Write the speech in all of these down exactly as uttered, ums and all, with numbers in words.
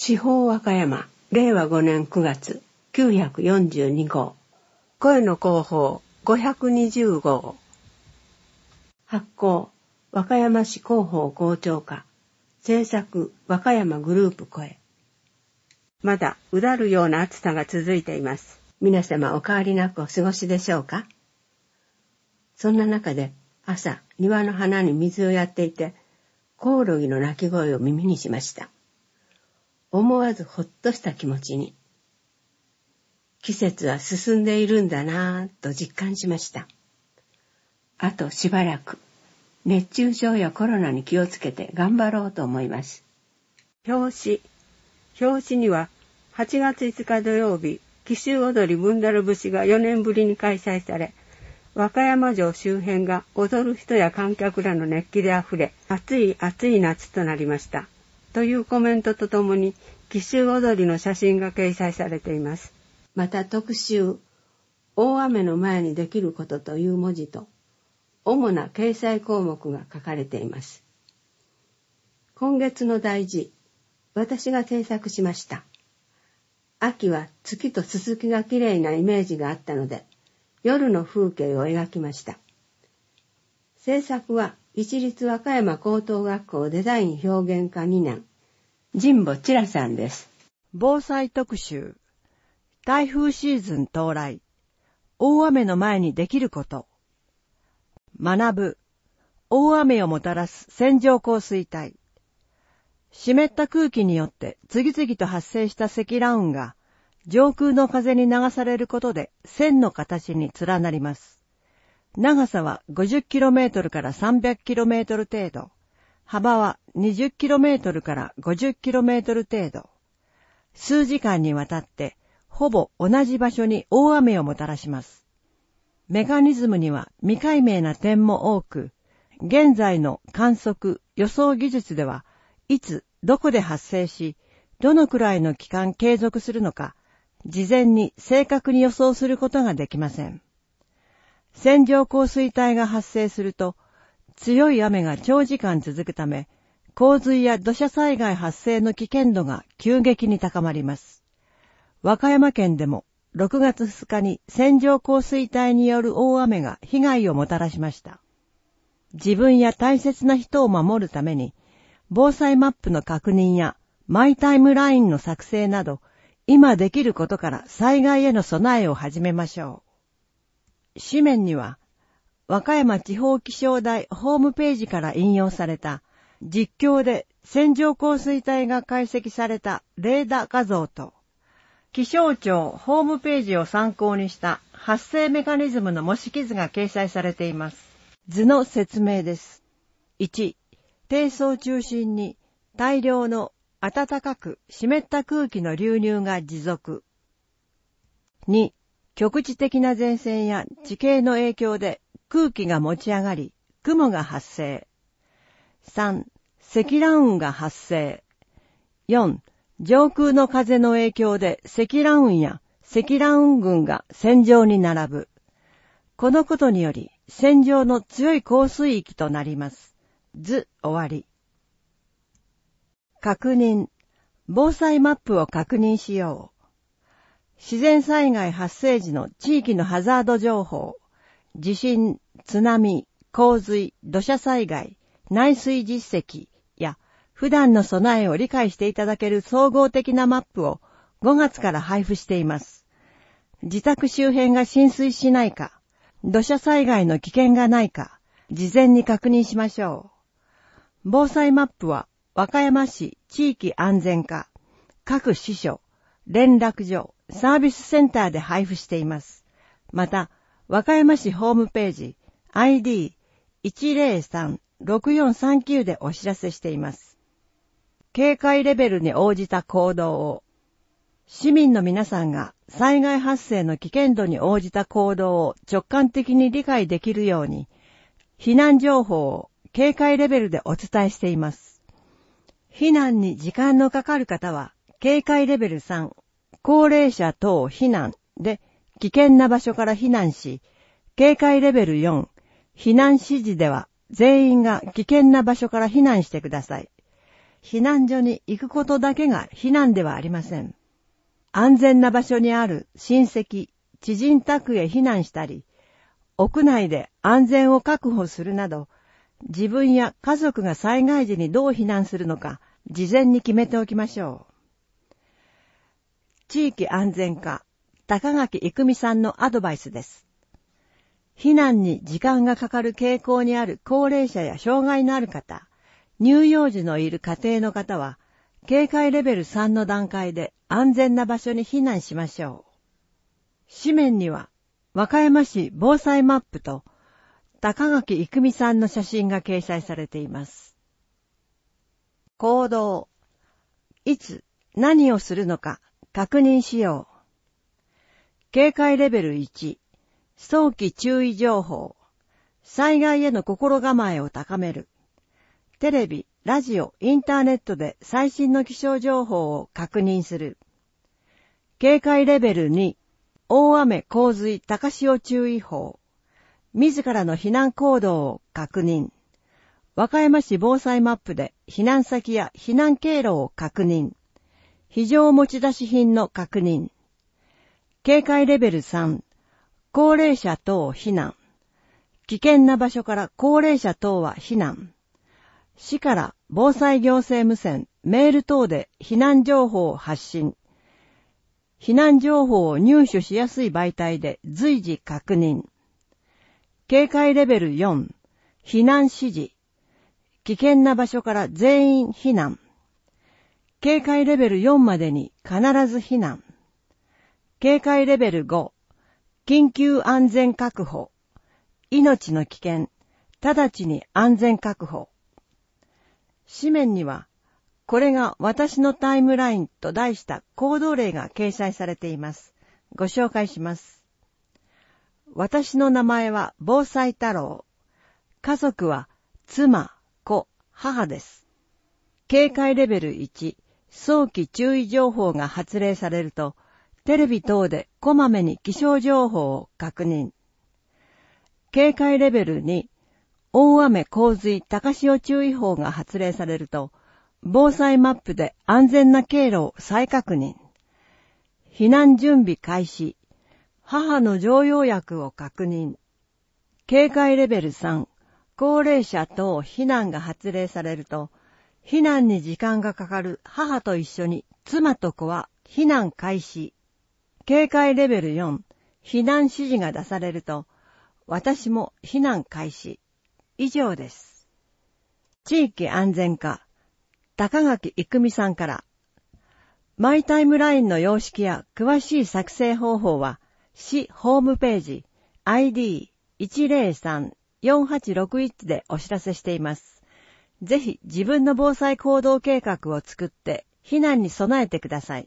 地方和歌山れいわごねんくがつきゅうひゃくよんじゅうにごう声の広報ごひゃくにじゅうごう発行和歌山市広報校長課制作和歌山グループ声。まだうだるような暑さが続いています。皆様お変わりなくお過ごしでしょうか。そんな中で朝庭の花に水をやっていてコオロギの鳴き声を耳にしました。思わずほっとした気持ちに季節は進んでいるんだなぁと実感しました。あとしばらく熱中症やコロナに気をつけて頑張ろうと思います。表紙表紙にははちがついつか土曜日紀州踊りぶんだる節がよねんぶりに開催され、和歌山城周辺が踊る人や観客らの熱気であふれ、暑い暑い夏となりましたというコメントとともに紀州踊りの写真が掲載されています。また特集大雨の前にできることという文字と主な掲載項目が書かれています。今月の題字、私が制作しました。秋は月とすすきがきれいなイメージがあったので、夜の風景を描きました。制作は市立和歌山高等学校デザイン表現科にねん、神保千良さんです。 防災特集、台風シーズン到来、大雨の前にできること。学ぶ、大雨をもたらす線状降水帯。湿った空気によって次々と発生した積乱雲が上空の風に流されることで線の形に連なります。長さは ごじゅっキロメートル から さんびゃくキロメートル 程度。幅は にじゅっキロメートル から ごじゅっキロメートル 程度。数時間にわたってほぼ同じ場所に大雨をもたらします。メカニズムには未解明な点も多く、現在の観測・予想技術ではいつどこで発生し、どのくらいの期間継続するのか、事前に正確に予想することができません。線状降水帯が発生すると、強い雨が長時間続くため、洪水や土砂災害発生の危険度が急激に高まります。和歌山県でもろくがつふつかに線状降水帯による大雨が被害をもたらしました。自分や大切な人を守るために、防災マップの確認やマイタイムラインの作成など、今できることから災害への備えを始めましょう。紙面には、和歌山地方気象台ホームページから引用された実況で線状降水帯が解析されたレーダ画像と、気象庁ホームページを参考にした発生メカニズムの模式図が掲載されています。図の説明です。いち、低層中心に大量の暖かく湿った空気の流入が持続。に、局地的な前線や地形の影響で空気が持ち上がり、雲が発生。さん、積乱雲が発生。よん、上空の風の影響で積乱雲や積乱雲群が線状に並ぶ。このことにより線状の強い降水域となります。図終わり。確認。防災マップを確認しよう。自然災害発生時の地域のハザード情報、地震、津波、洪水、土砂災害、内水実績や普段の備えを理解していただける総合的なマップをごがつから配布しています。自宅周辺が浸水しないか、土砂災害の危険がないか、事前に確認しましょう。防災マップは和歌山市地域安全課、各支所、連絡所、サービスセンターで配布しています。また、和歌山市ホームページ アイディーいちゼロさんろくよんさんきゅう でお知らせしています。警戒レベルに応じた行動を、市民の皆さんが災害発生の危険度に応じた行動を直感的に理解できるように、避難情報を警戒レベルでお伝えしています。避難に時間のかかる方は、警戒レベルさん、高齢者等避難で危険な場所から避難し、警戒レベルよん、避難指示では全員が危険な場所から避難してください。 避難所に行くことだけが避難ではありません。安全な場所にある親戚、知人宅へ避難したり、屋内で安全を確保するなど、自分や家族が災害時にどう避難するのか、事前に決めておきましょう。地域安全課、高垣郁美さんのアドバイスです。避難に時間がかかる傾向にある高齢者や障害のある方、乳幼児のいる家庭の方は、警戒レベルさんの段階で安全な場所に避難しましょう。紙面には、和歌山市防災マップと、高垣郁美さんの写真が掲載されています。行動。いつ、何をするのか確認しよう。警戒レベルいち、早期注意情報。災害への心構えを高める。テレビ、ラジオ、インターネットで最新の気象情報を確認する。警戒レベルに、大雨洪水高潮注意報。自らの避難行動を確認。和歌山市防災マップで避難先や避難経路を確認。非常持ち出し品の確認。警戒レベルさん、高齢者等避難。危険な場所から高齢者等は避難。市から防災行政無線、メール等で避難情報を発信。避難情報を入手しやすい媒体で随時確認。警戒レベルよん、避難指示。危険な場所から全員避難。警戒レベルよんまでに必ず避難。警戒レベルご、緊急安全確保。命の危険、直ちに安全確保。紙面には、これが私のタイムラインと題した行動例が掲載されています。ご紹介します。私の名前は防災太郎。家族は妻、子、母です。警戒レベルいち、早期注意情報が発令されると、テレビ等でこまめに気象情報を確認。警戒レベルに、大雨洪水高潮注意報が発令されると、防災マップで安全な経路を再確認。避難準備開始。母の常用薬を確認。警戒レベルさん、高齢者等避難が発令されると、避難に時間がかかる母と一緒に妻と子は避難開始。警戒レベルよん、避難指示が出されると、私も避難開始。以上です。地域安全課、高垣郁美さんから、マイタイムラインの様式や詳しい作成方法は、市ホームページ アイディーいちゼロさんよんはちろくいち でお知らせしています。ぜひ自分の防災行動計画を作って避難に備えてください。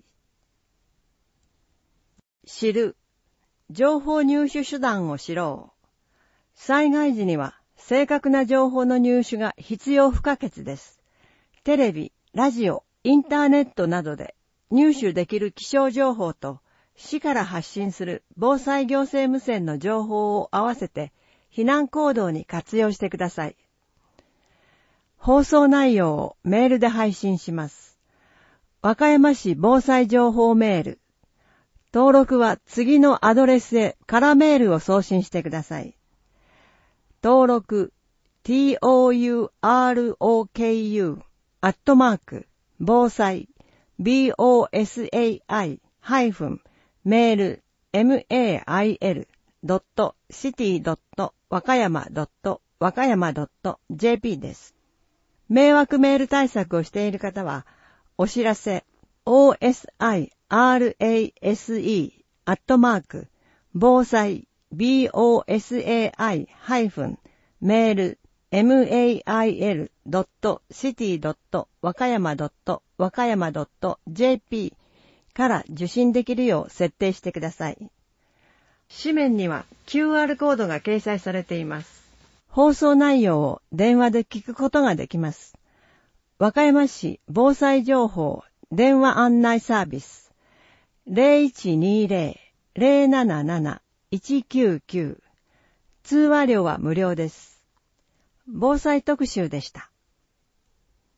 知る。情報入手手段を知ろう。災害時には正確な情報の入手が必要不可欠です。テレビ、ラジオ、インターネットなどで入手できる気象情報と市から発信する防災行政無線の情報を合わせて避難行動に活用してください。放送内容をメールで配信します。和歌山市防災情報メール。登録は次のアドレスへ空メールを送信してください。登録 トゥー アットマーク防災 ボサイ ハイフンメール メール ドット シティ ドット 和歌山 ドット 和歌山 ドット ジェーピー です。迷惑メール対策をしている方は、お知らせ オーエスアイアールエーエスイー アットマーク防災 ボサイ ハイフンメール メール ドット シティ ドット 和歌山 ドット 和歌山 ドット ジェーピー から受信できるよう設定してください。紙面には キューアール コードが掲載されています。放送内容を電話で聞くことができます。和歌山市防災情報電話案内サービス ゼロいちにゼロ ゼロなななな いちきゅうきゅう 通話料は無料です。防災特集でした。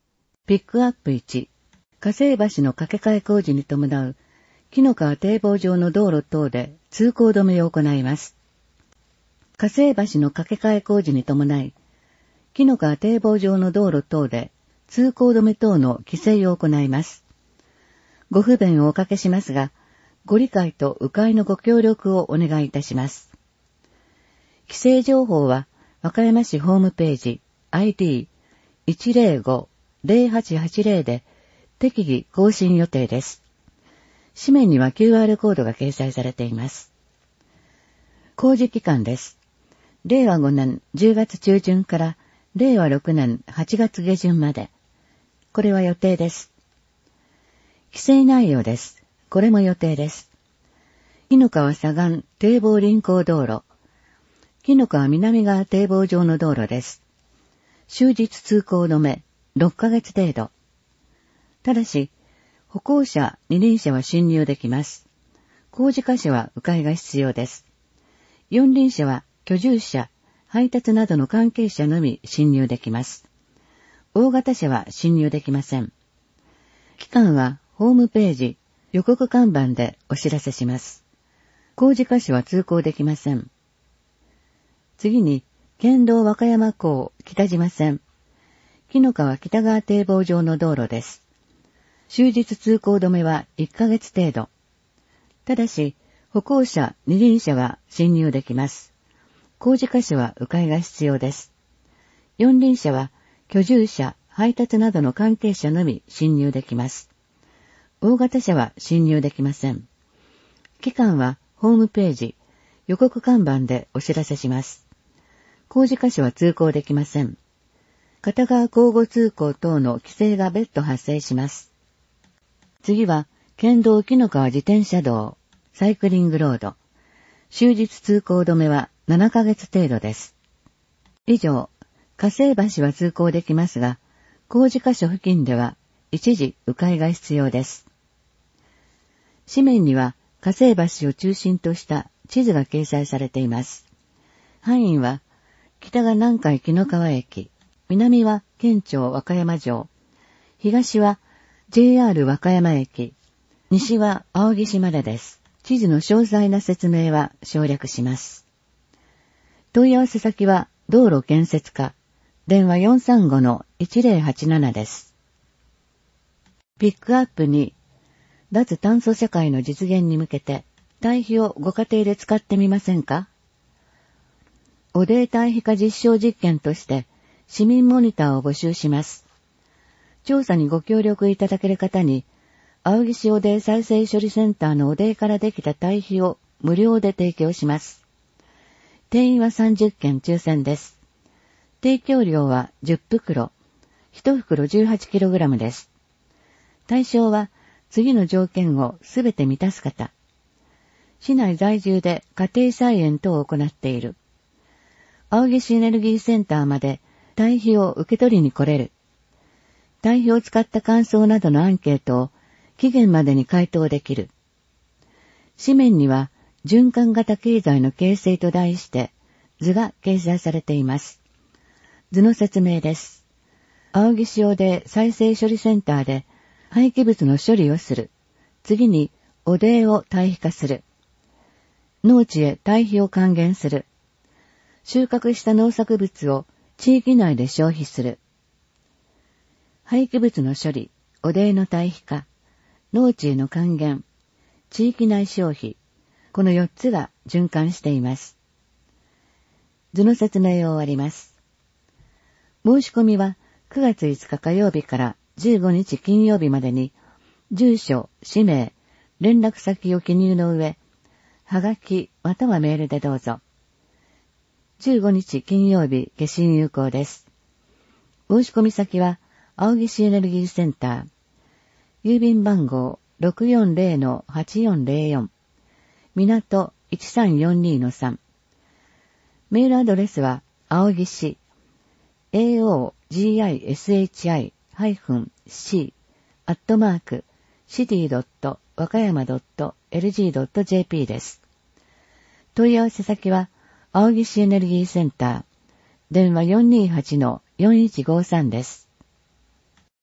ピックアップいち、加勢橋の架け替え工事に伴う紀の川堤防上の道路等で通行止めを行います。加勢橋の架け替え工事に伴い、紀の川堤防上の道路等で通行止め等の規制を行います。ご不便をおかけしますが、ご理解と迂回のご協力をお願いいたします。規制情報は、和歌山市ホームページ アイディーいちゼロご ゼロはちはちゼロ で適宜更新予定です。紙面には キューアール コードが掲載されています。工事期間です。れいわごねんじゅうがつ中旬かられいわろくねんはちがつ下旬まで。これは予定です。規制内容です。これも予定です。紀の川左岸堤防臨行道路。紀の川南側堤防上の道路です。終日通行止め、ろっかげつ程度。ただし、歩行者、二輪車は進入できます。工事箇所は迂回が必要です。四輪車は居住者、配達などの関係者のみ進入できます。大型車は進入できません。期間はホームページ、予告看板でお知らせします。工事箇所は通行できません。次に、県道和歌山港北島線、紀の川北川堤防上の道路です。終日通行止めはいっかげつ程度。ただし、歩行者、二輪車は進入できます。工事箇所は迂回が必要です。四輪車は居住者、配達などの関係者のみ進入できます。大型車は進入できません。期間はホームページ、予告看板でお知らせします。工事箇所は通行できません。片側交互通行等の規制が別途発生します。次は、県道紀の川自転車道、サイクリングロード。終日通行止めはななかげつ程度です。以上、加勢橋は通行できますが、工事箇所付近では一時迂回が必要です。紙面には加勢橋を中心とした地図が掲載されています。範囲は、北が南海紀の川駅、南は県庁和歌山城、東は ジェイアール 和歌山駅、西は青木市までです。地図の詳細な説明は省略します。問い合わせ先は道路建設課、電話 よんさんごのいちゼロはちなな です。ピックアップに、脱炭素社会の実現に向けて、堆肥をご家庭で使ってみませんか？汚泥堆肥化実証実験として、市民モニターを募集します。調査にご協力いただける方に、青木市汚泥再生処理センターの汚泥からできた堆肥を無料で提供します。定員はさんじゅっけん抽選です。提供量はじゅっぷくろ、いちふくろ じゅうはちキログラム です。対象は次の条件をすべて満たす方。市内在住で家庭菜園等を行っている。青木市エネルギーセンターまで堆肥を受け取りに来れる。堆肥を使った感想などのアンケートを期限までに回答できる。紙面には循環型経済の形成と題して図が掲載されています。図の説明です。青木市汚泥再生処理センターで廃棄物の処理をする。次に汚泥を堆肥化する。農地へ堆肥を還元する。収穫した農作物を地域内で消費する。廃棄物の処理、汚泥の堆肥化、農地への還元、地域内消費、このよっつが循環しています。図の説明を終わります。申し込みはくがついつか火曜日からじゅうごにち金曜日までに、住所、氏名、連絡先を記入の上、はがきまたはメールでどうぞ。じゅうごにち金曜日消印有効です。申し込み先は青木市エネルギーセンター、郵便番号 ろくよんゼロのはちよんゼロよん、港 いちさんよんにのさん、メールアドレスは青木市 エーオージーアイエスエイチアイ シー アットマーク シティ ドット 和歌山 ドット エルジー ドット ジェーピー です。問い合わせ先は青木市エネルギーセンター、電話 よんにーはちのよんいちごさんです。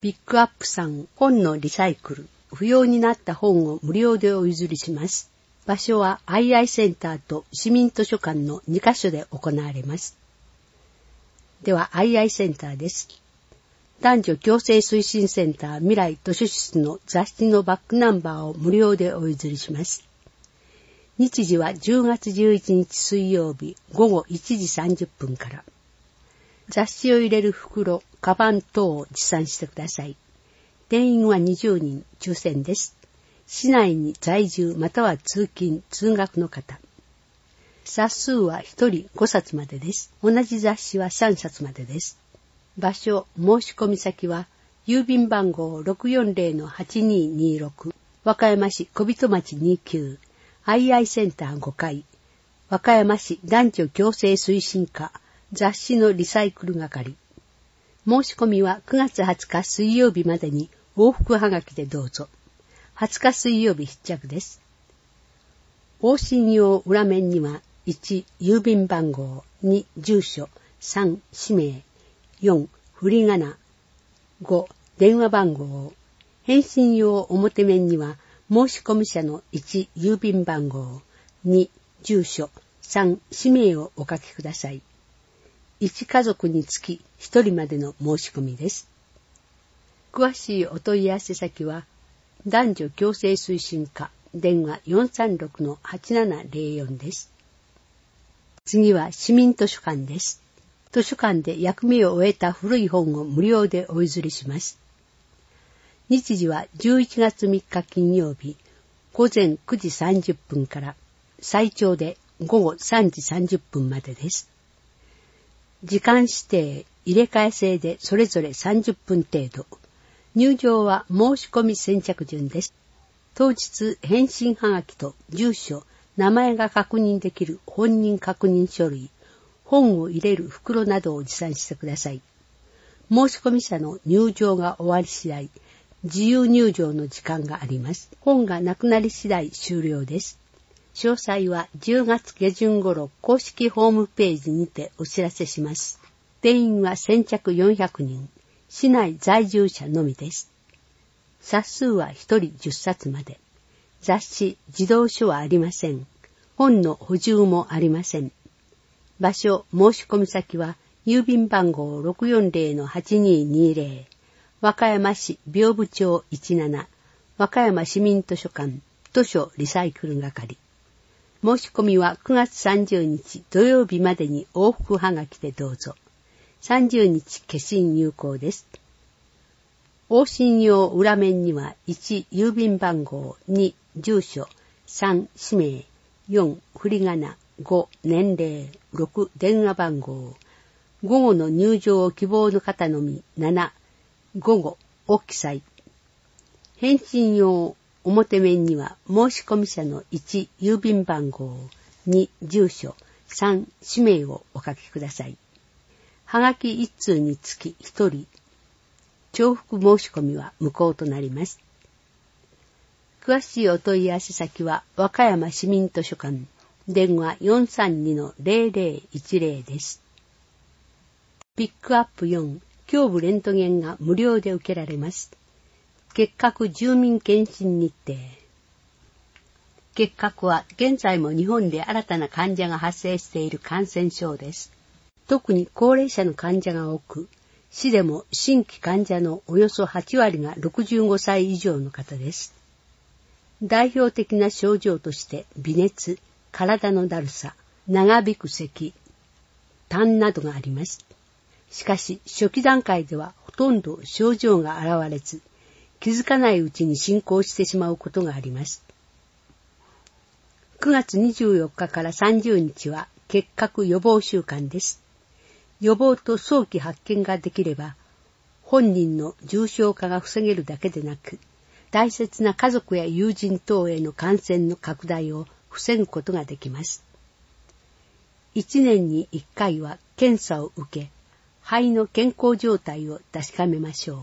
ピックアップさん本のリサイクル。不要になった本を無料でお譲りします。場所は アイアイ センターと市民図書館のにカ所で行われます。では アイアイ センターです。男女共生推進センター未来図書室の雑誌のバックナンバーを無料でお譲りします。日時はじゅうがつじゅういちにち水曜日ごごいちじさんじゅっぷんから。雑誌を入れる袋、カバン等を持参してください。定員はにじゅうにん、抽選です。市内に在住または通勤、通学の方。冊数はひとりごさつまでです。同じ雑誌はさんさつまでです。場所、申し込み先は、郵便番号 ろくよんぜろのはちにーにーろく、和歌山市小人町にじゅうきゅう、アイアイ センターごかい、和歌山市男女共生推進課、雑誌のリサイクル係。申し込みはくがつはつか水曜日までに往復はがきでどうぞ。はつか水曜日必着です。往診用裏面にはいち郵便番号、に住所、さん氏名、よん振り仮名、ご電話番号。返信用表面には申し込み者のいち郵便番号、に住所、さん氏名をお書きください。いち家族につきひとりまでの申し込みです。詳しいお問い合わせ先は、男女共生推進課、電話 よんさんろくのはちななぜろよん です。次は市民図書館です。図書館で役目を終えた古い本を無料でお譲りします。日時はじゅういちがつみっか金曜日、ごぜんくじさんじゅっぷんから最長でごごさんじさんじゅっぷんまでです。時間指定、入れ替え制でそれぞれさんじゅっぷん程度。入場は申し込み先着順です。当日、返信はがきと住所、名前が確認できる本人確認書類、本を入れる袋などを持参してください。申し込み者の入場が終わり次第、自由入場の時間があります。本がなくなり次第終了です。詳細はじゅうがつげじゅん頃公式ホームページにてお知らせします。定員は先着よんひゃくにん、市内在住者のみです。冊数はひとりじゅっさつまで。雑誌、児童書はありません。本の補充もありません。場所、申し込み先は郵便番号 ろくよんぜろのはちにーにーぜろ、和歌山市屏風町いちなな、和歌山市民図書館図書リサイクル係。申し込みはくがつさんじゅうにち土曜日までに往復はがきでどうぞ。さんじゅうにち消印有効です。往診用裏面にはいち郵便番号、に住所、さん氏名、よん振り仮名、ご年齢、ろく電話番号、午後の入場を希望の方のみなな午後を記載。返信用表面には申し込み者のいち郵便番号、に住所、さん氏名をお書きください。はがきいっつうにつきひとり。重複申し込みは無効となります。詳しいお問い合わせ先は和歌山市民図書館、電話 よんさんにのぜろぜろいちぜろ です。ピックアップよん、胸部レントゲンが無料で受けられます。結核住民検診日程。結核は現在も日本で新たな患者が発生している感染症です。特に高齢者の患者が多く、市でも新規患者のおよそはちわりがろくじゅうごさい以上の方です。代表的な症状として微熱、体のだるさ、長引く咳、痰などがあります。しかし初期段階ではほとんど症状が現れず、気づかないうちに進行してしまうことがあります。くがつにじゅうよっかからさんじゅうにちは結核予防週間です。予防と早期発見ができれば、本人の重症化が防げるだけでなく、大切な家族や友人等への感染の拡大を防ぐことができます。いちねんにいっかいは検査を受け、肺の健康状態を確かめましょう。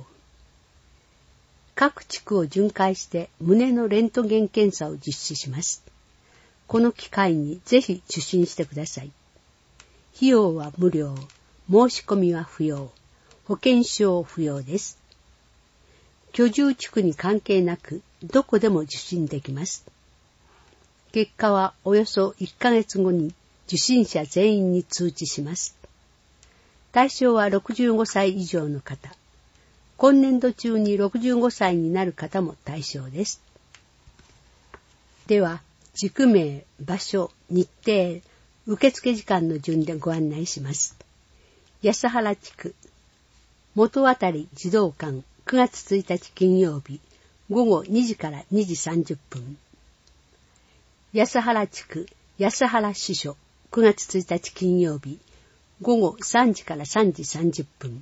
各地区を巡回して胸のレントゲン検査を実施します。この機会にぜひ受診してください。費用は無料、申し込みは不要、保険証不要です。 居住地区に関係なくどこでも受診できます。結果はおよそいっかげつごに受診者全員に通知します。対象はろくじゅうごさい以上の方。今年度中にろくじゅうごさいになる方も対象です。では、地区名、場所、日程、受付時間の順でご案内します。安原地区、元渡児童館、くがつついたち金曜日、ごごにじからにじさんじゅっぷん。安原地区、安原支所、くがつついたち金曜日、ごごさんじからさんじさんじゅっぷん。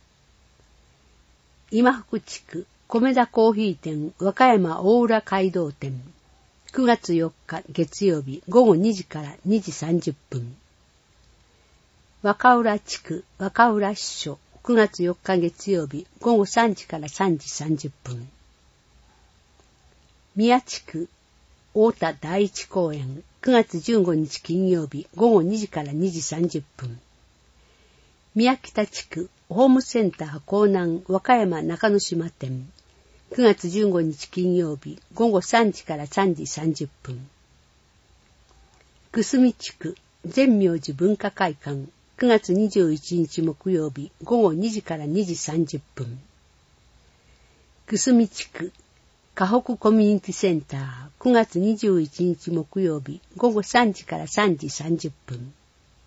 今福地区、米田コーヒー店、和歌山大浦街道店、くがつよっか月曜日、ごごにじからにじさんじゅっぷん。若浦地区、若浦支所、くがつよっか月曜日、ごごさんじからさんじさんじゅっぷん。宮地区、太田第一公園、くがつじゅうごにち金曜日、ごごにじからにじさんじゅっぷん。宮北地区、ホームセンター江南和歌山中之島店、くがつじゅうごにち金曜日、ごごさんじからさんじさんじゅっぷん。くすみ地区、善明寺文化会館、くがつにじゅういちにち木曜日、ごごにじからにじさんじゅっぷん。くすみ地区、河北コミュニティセンター、くがつにじゅういちにち木曜日、ごごさんじからさんじさんじゅっぷん。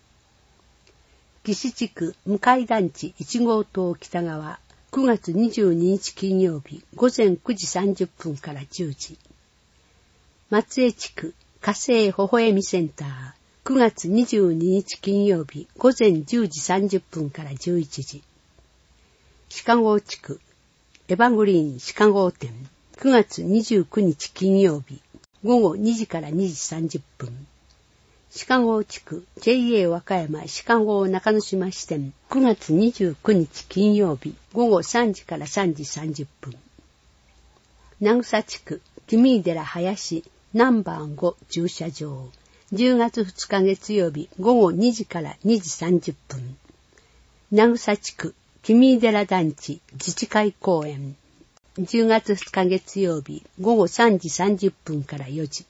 岸地区、向団地いちごうとう北側、くがつにじゅうににち金曜日、ごぜんくじさんじゅっぷんからじゅうじ。松江地区、火星ほほえみセンター、くがつにじゅうににち金曜日、ごぜんじゅうじさんじゅっぷんからじゅういちじ。鹿郷地区、エヴァグリーン鹿郷店、くがつにじゅうくにち金曜日、ごごにじからにじさんじゅっぷん。鹿郷地区 ジェイエー 和歌山鹿郷中之島支店、くがつにじゅうくにち金曜日、ごごさんじからさんじさんじゅっぷん。名草地区君井寺林ナンバーご駐車場、じゅうがつふつか月曜日、ごごにじからにじさんじゅっぷん。名草地区君井寺団地自治会公園、じゅうがつふつか月曜日、ごごさんじさんじゅっぷんからよじ。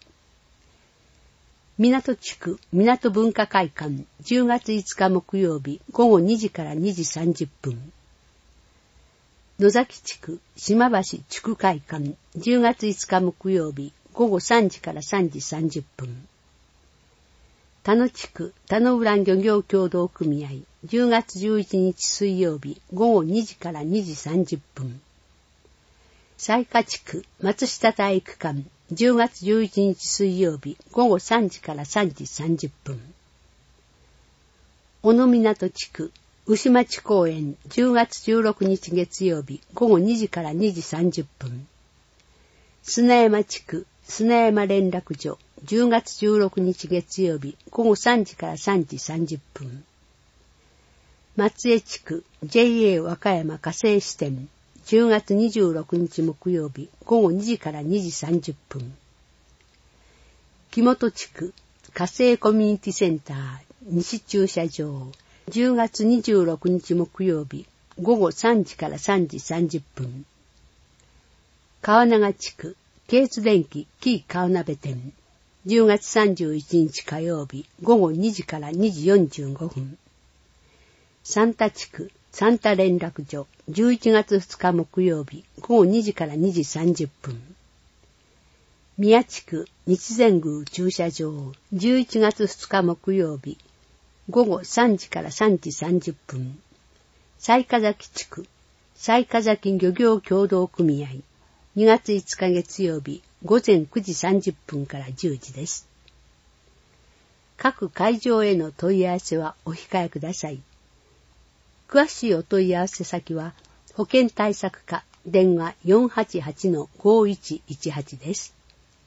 港地区港文化会館、じゅうがついつか木曜日、ごごにじからにじさんじゅっぷん。野崎地区島橋地区会館、じゅうがついつか木曜日、ごごさんじからさんじさんじゅっぷん。田野地区田野浦漁業協同組合、じゅうがつじゅういちにち水曜日、ごごにじからにじさんじゅっぷん。雑賀地区松下体育館、じゅうがつじゅういちにち水曜日、ごごさんじからさんじさんじゅっぷん。小野港地区牛町公園、じゅうがつじゅうろくにち月曜日、ごごにじからにじさんじゅっぷん。砂山地区砂山連絡所、じゅうがつじゅうろくにち月曜日、ごごさんじからさんじさんじゅっぷん。松江地区 ジェイエー 和歌山火星支店、じゅうがつにじゅうろくにち木曜日、ごごにじからにじさんじゅっぷん。木本地区火星コミュニティセンター西駐車場、じゅうがつにじゅうろくにち木曜日、ごごさんじからさんじさんじゅっぷん。川長地区ケーツ電機紀伊川鍋店、じゅうがつさんじゅういちにち火曜日、ごごにじからにじよんじゅうごふん。三田地区サンタ連絡所、じゅういちがつふつか木曜日、ごごにじからにじさんじゅっぷん。宮地区日前宮駐車場、じゅういちがつふつか木曜日、ごごさんじからさんじさんじゅっぷん。雑賀崎地区雑賀崎漁業協同組合、にがついつか月曜日、ごぜんくじさんじゅっぷんからじゅうじです。各会場への問い合わせはお控えください。詳しいお問い合わせ先は、保健対策課電話 よんはちはちのごいちいちはち です。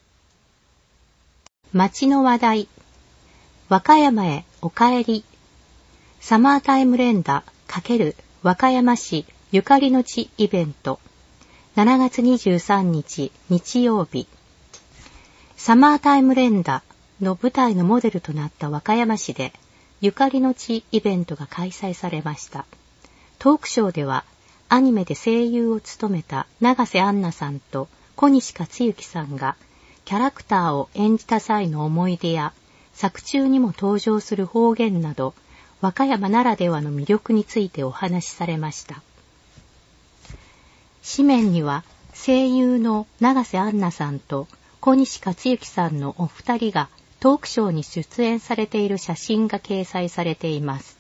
町の話題。和歌山へお帰り。サマータイム連打×和歌山市ゆかりの地イベント。しちがつにじゅうさんにち日曜日。サマータイム連打の舞台のモデルとなった和歌山市で、ゆかりの地イベントが開催されました。トークショーでは、 アニメで声優を務めた永瀬杏奈さんと小西克幸さんがキャラクターを演じた際の思い出や作中にも登場する方言など和歌山ならではの魅力についてお話しされました。紙面には声優の永瀬杏奈さんと小西克幸さんのお二人がトークショーに出演されている写真が掲載されています。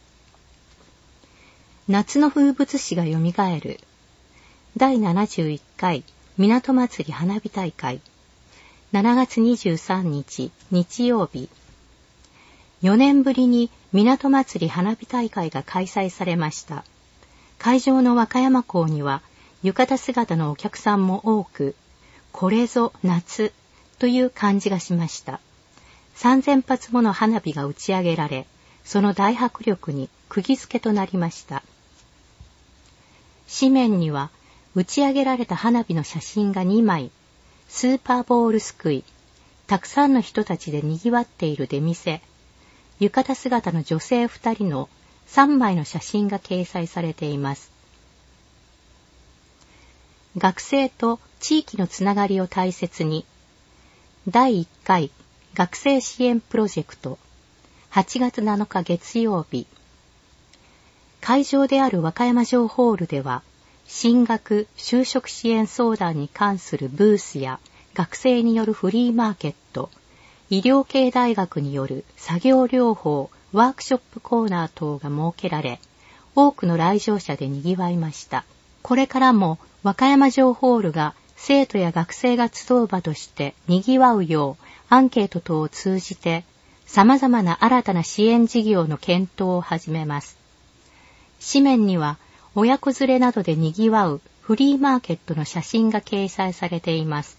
夏の風物詩がよみがえるだいななじゅういっかい港祭り花火大会しちがつにじゅうさんにち日曜日、よねんぶりに港祭り花火大会が開催されました。会場の和歌山港には浴衣姿のお客さんも多く、これぞ夏という感じがしました。さんぜんぱつもの花火が打ち上げられ、その大迫力に釘付けとなりました。紙面には打ち上げられた花火の写真がにまい、スーパーボールすくい、たくさんの人たちで賑わっている出店、浴衣姿の女性ふたりのさんまいの写真が掲載されています。学生と地域のつながりを大切に、だいいっかい学生支援プロジェクト、はちがつなのか月曜日、会場である和歌山城ホールでは、進学・就職支援相談に関するブースや学生によるフリーマーケット、医療系大学による作業療法ワークショップコーナー等が設けられ、多くの来場者で賑わいました。これからも和歌山城ホールが生徒や学生が集う場として賑わうようアンケート等を通じて様々な新たな支援事業の検討を始めます。紙面には親子連れなどで賑わうフリーマーケットの写真が掲載されています。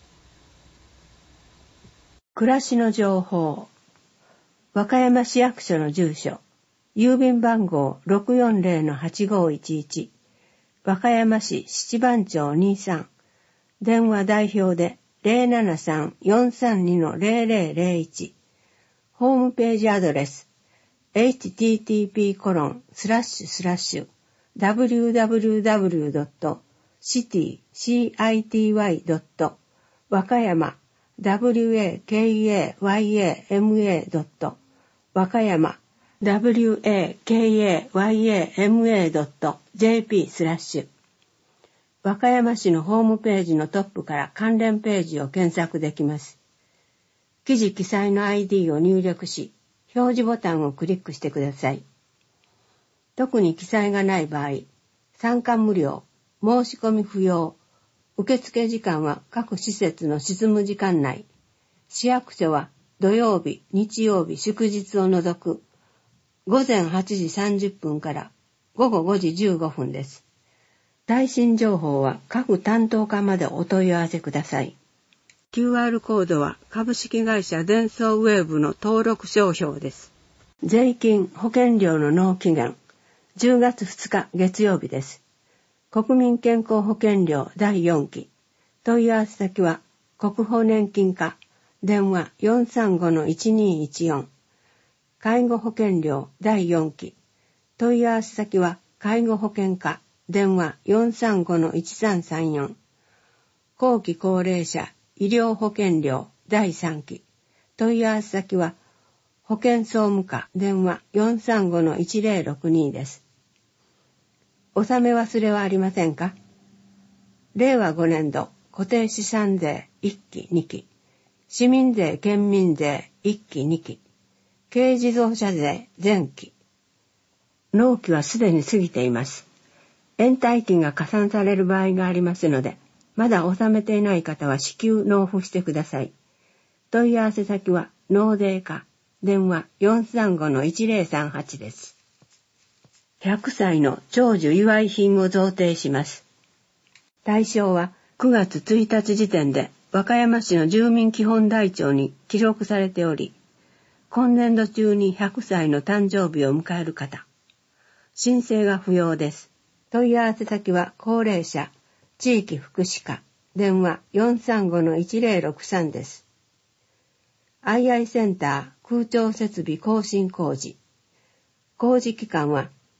暮らしの情報。和歌山市役所の住所。郵便番号 ろくよんぜろのはちごいちいち。和歌山市七番町にじゅうさん。電話代表で ゼロななさんよんさんにのゼロゼロゼロいち。ホームページアドレス。エイチティーティーピーコロンスラッシュスラッシュダブリューダブリューダブリュードットシティシティドット和歌山ダブリューエーケーエーワイエーエムエードット和歌山ダブリューエーケーエーワイエーエムエードットジェーピースラッシュ和歌山市のホームページのトップから関連ページを検索できます。記事記載の アイディー を入力し、表示ボタンをクリックしてください。特に記載がない場合、参加無料、申し込み不要、受付時間は各施設の執務時間内、市役所は土曜日、日曜日、祝日を除くごぜんはちじさんじゅっぷんからごごごじじゅうごふんです。最新情報は各担当課までお問い合わせください。キューアール コードは株式会社デンソーウェーブの登録商標です。税金・保険料の納期限、じゅうがつふつか月曜日です。国民健康保険料だいよんき。問い合わせ先は国保年金課、電話 よんさんごのいちにいちよん。介護保険料だいよんき。問い合わせ先は介護保険課、電話 よんさんごのいちさんさんよん。後期高齢者医療保険料だいさんき。問い合わせ先は保険総務課、電話 よんさんごのいちぜろろくに です。納め忘れはありませんか？れいわごねんど固定資産税いっきにき、市民税県民税いっきにき、軽自動車税全期。納期はすでに過ぎています。延滞金が加算される場合がありますので、まだ納めていない方は至急納付してください。問い合わせ先は納税課、電話 よんさんごのいちぜろさんはち です。ひゃくさいの長寿祝い品を贈呈します。対象はくがつついたち時点で和歌山市の住民基本台帳に記録されており、今年度中にひゃくさいの誕生日を迎える方、申請が不要です。問い合わせ先は高齢者地域福祉課、電話 よんさんごのいちぜろろくさん です。アイアイ センター空調設備更新工事。工事期間は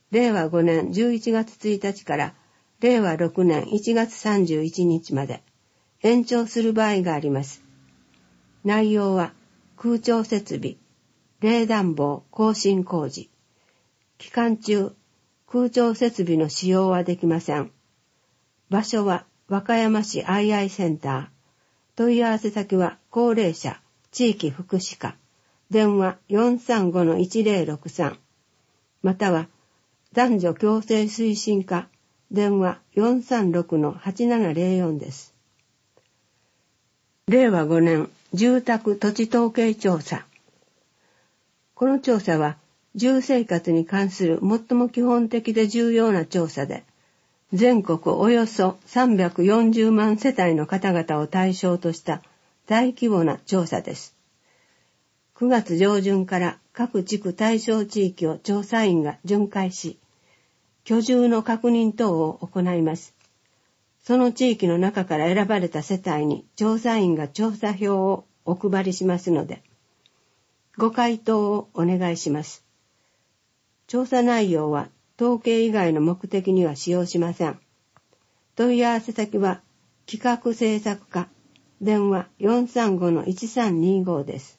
れいわごねんじゅういちがつついたちかられいわろくねんいちがつさんじゅういちにちまで延長する場合があります。内容は空調設備、冷暖房更新工事。期間中、空調設備の使用はできません。場所は和歌山市アイアイセンター。問い合わせ先は高齢者地域福祉課。電話 よんさんごのいちぜろろくさん。または男女共生推進課。電話 よんさんろくのはちななぜろよんです。れいわごねん住宅土地統計調査。この調査は住生活に関する最も基本的で重要な調査で、全国およそさんびゃくよんじゅうまんせたいの方々を対象とした大規模な調査です。くがつじょうじゅんから各地区対象地域を調査員が巡回し、居住の確認等を行います。その地域の中から選ばれた世帯に調査員が調査票をお配りしますので、ご回答をお願いします。調査内容は統計以外の目的には使用しません。問い合わせ先は企画制作課、電話 よんさんごのいちさんにご です。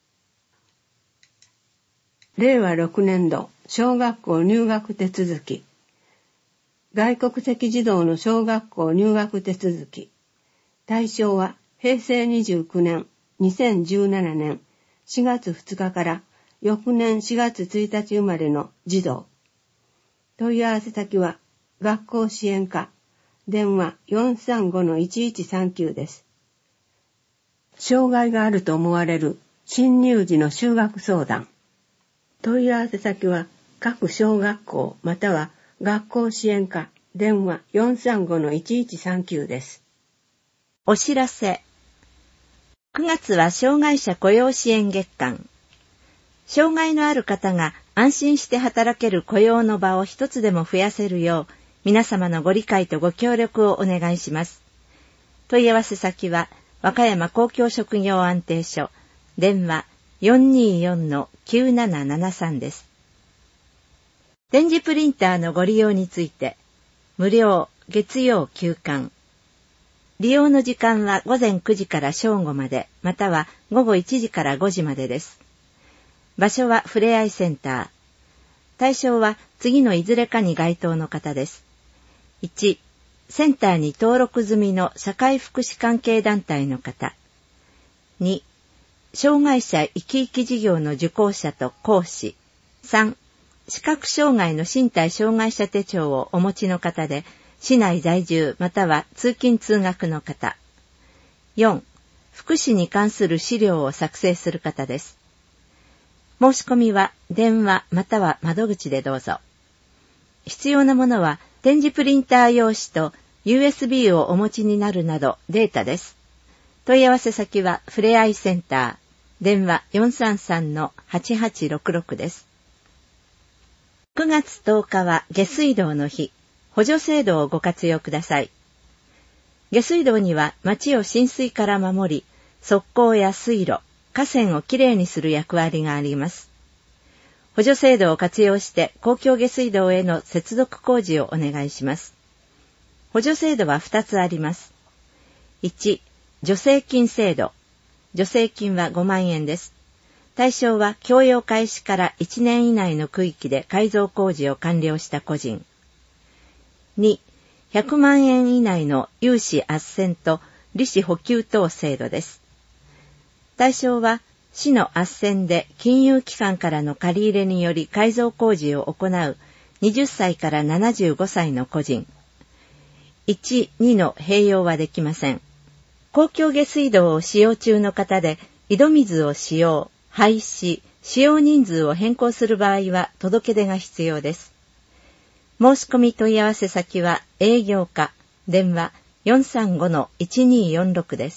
れいわろくねんど小学校入学手続き。外国籍児童の小学校入学手続き。対象はへいせいにじゅうきゅうねん、にせんじゅうななねんしがつふつかから翌年しがつついたち生まれの児童。問い合わせ先は学校支援課、電話 よんさんごのいちいちさんきゅう です。障害があると思われる新入児の就学相談。問い合わせ先は各小学校または学校支援課、電話 よんさんごのいちいちさんきゅう です。 お知らせ。くがつは障害者雇用支援月間。障害のある方が安心して働ける雇用の場を一つでも増やせるよう、皆様のご理解とご協力をお願いします。問い合わせ先は、和歌山公共職業安定所、電話 よんにーよんのきゅうななななさん です。点字プリンターのご利用について、無料、月曜休館。利用の時間はごぜんくじから正午まで、またはごごいちじからごじまでです。場所はふれあいセンター。対象は次のいずれかに該当の方です。いち、センターに登録済みの社会福祉関係団体の方。に、障害者生き生き事業の受講者と講師。さん、視覚障害の身体障害者手帳をお持ちの方で、市内在住または通勤通学の方。よん、福祉に関する資料を作成する方です。申し込みは電話または窓口でどうぞ。必要なものは点字プリンター用紙と ユーエスビー をお持ちになるなどデータです。問い合わせ先はふれあいセンター、電話 よんさんさんのはちはちろくろく です。くがつとおかは下水道の日、補助制度をご活用ください。下水道には町を浸水から守り、側溝や水路、河川をきれいにする役割があります。補助制度を活用して公共下水道への接続工事をお願いします。補助制度はふたつあります。いち、助成金制度。助成金はごまんえんです。対象は供用開始からいちねん以内の区域で改造工事を完了した個人。に、ひゃくまんえん以内の融資斡旋と利子補給等制度です。対象は市の斡旋で金融機関からの借り入れにより改造工事を行うはたちからななじゅうごさいの個人。いち、にの併用はできません。公共下水道を使用中の方で井戸水を使用、廃止、使用人数を変更する場合は届け出が必要です。申し込み問い合わせ先は営業課、電話 よんさんごのいちにーよんろく です。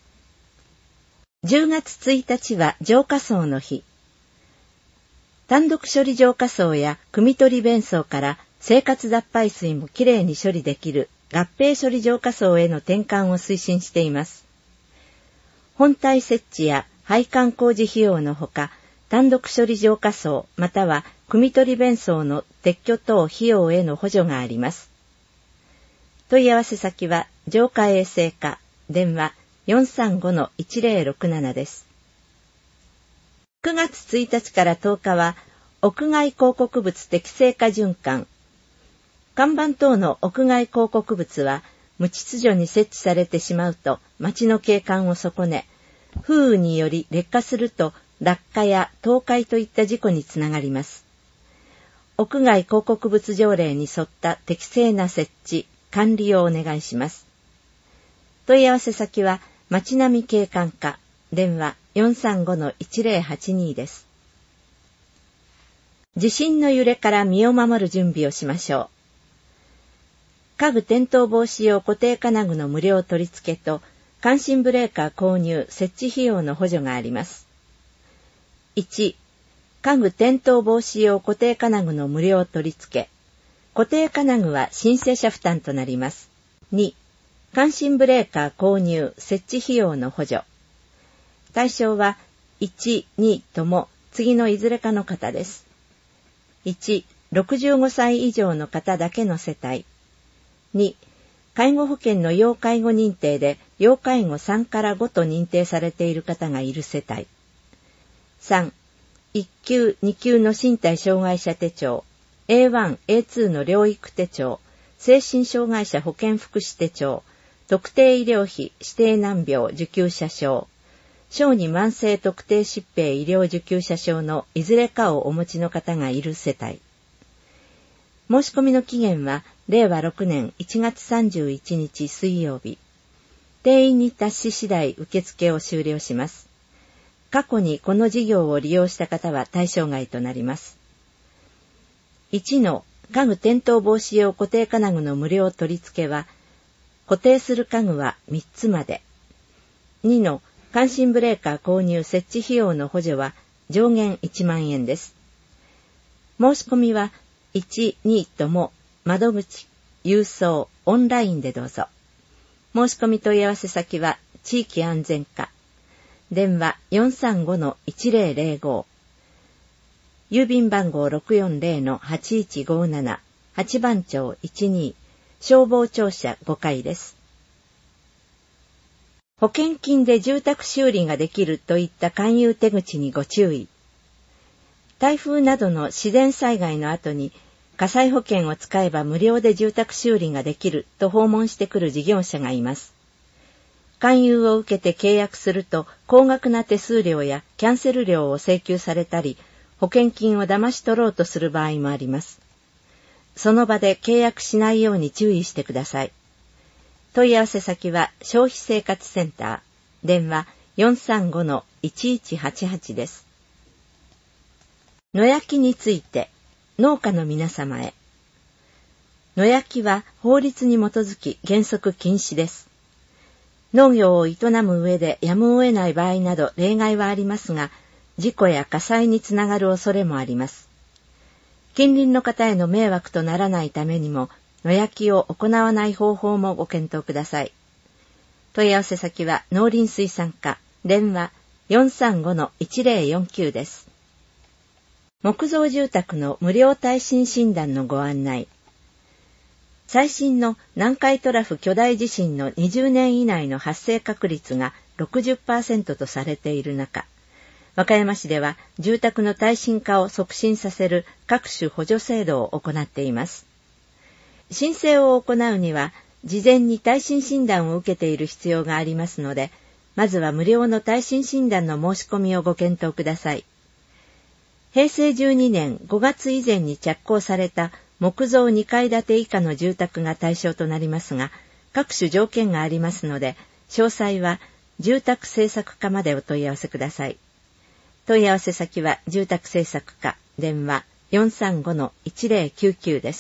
じゅうがつついたちは浄化槽の日。単独処理浄化槽や汲み取り便槽から生活脱排水もきれいに処理できる合併処理浄化槽への転換を推進しています。本体設置や配管工事費用のほか、単独処理浄化槽または汲取弁装の撤去等費用への補助があります。問い合わせ先は浄化衛生課、電話 よんさんごのいちぜろろくなな です。くがつついたちからとおかは屋外広告物適正化循環。看板等の屋外広告物は無秩序に設置されてしまうと街の景観を損ね、風雨により劣化すると落下や倒壊といった事故につながります。屋外広告物条例に沿った適正な設置、管理をお願いします。問い合わせ先は街並景観課、電話 よんさんごのいちぜろはちに です。地震の揺れから身を守る準備をしましょう。家具転倒防止用固定金具の無料取り付けと感震ブレーカー購入設置費用の補助があります。いち. 家具転倒防止用固定金具の無料取り付け。固定金具は申請者負担となります。に. 感震ブレーカー購入設置費用の補助。対象はいち、にとも次のいずれかの方です。いち. ろくじゅうごさい以上の方だけの世帯。に. 介護保険の要介護認定で要介護さんからごと認定されている方がいる世帯。さん. いっきゅう、にきゅうの身体障害者手帳、エーワン、エーツー の療育手帳、精神障害者保健福祉手帳、特定医療費指定難病受給者証、小児慢性特定疾病医療受給者証のいずれかをお持ちの方がいる世帯。申し込みの期限はれいわろくねんいちがつさんじゅういちにち水曜日。定員に達し次第受付を終了します。過去にこの事業を利用した方は対象外となります。いちの家具転倒防止用固定金具の無料取り付けは、固定する家具はみっつまで。にの感震ブレーカー購入設置費用の補助は上限いちまんえんです。申し込みはいち、にとも窓口、郵送、オンラインでどうぞ。申し込み問い合わせ先は地域安全課。電話 よんさんごのいちぜろぜろご。郵便番号 ろくよんぜろのはちいちごなな、八番町いちに、消防庁舎ごかいです。保険金で住宅修理ができるといった勧誘手口にご注意。台風などの自然災害の後に火災保険を使えば無料で住宅修理ができると訪問してくる事業者がいます。勧誘を受けて契約すると高額な手数料やキャンセル料を請求されたり、保険金を騙し取ろうとする場合もあります。その場で契約しないように注意してください。問い合わせ先は消費生活センター、電話 よんさんごのいちいちはちはち です。野焼きについて農家の皆様へ。野焼きは法律に基づき原則禁止です。農業を営む上でやむを得ない場合など例外はありますが、事故や火災につながる恐れもあります。近隣の方への迷惑とならないためにも、野焼きを行わない方法もご検討ください。問い合わせ先は農林水産課、電話 よんさんごのいちぜろよんきゅう です。木造住宅の無料耐震診断のご案内。最新の南海トラフ巨大地震のにじゅうねん以内の発生確率が ろくじゅっパーセント とされている中、和歌山市では住宅の耐震化を促進させる各種補助制度を行っています。申請を行うには、事前に耐震診断を受けている必要がありますので、まずは無料の耐震診断の申し込みをご検討ください。へいせいじゅうにねんごがつ以前に着工された木造にかい建て以下の住宅が対象となりますが、各種条件がありますので、詳細は住宅政策課までお問い合わせください。問い合わせ先は住宅政策課、電話 よんさんごのいちぜろきゅうきゅう です。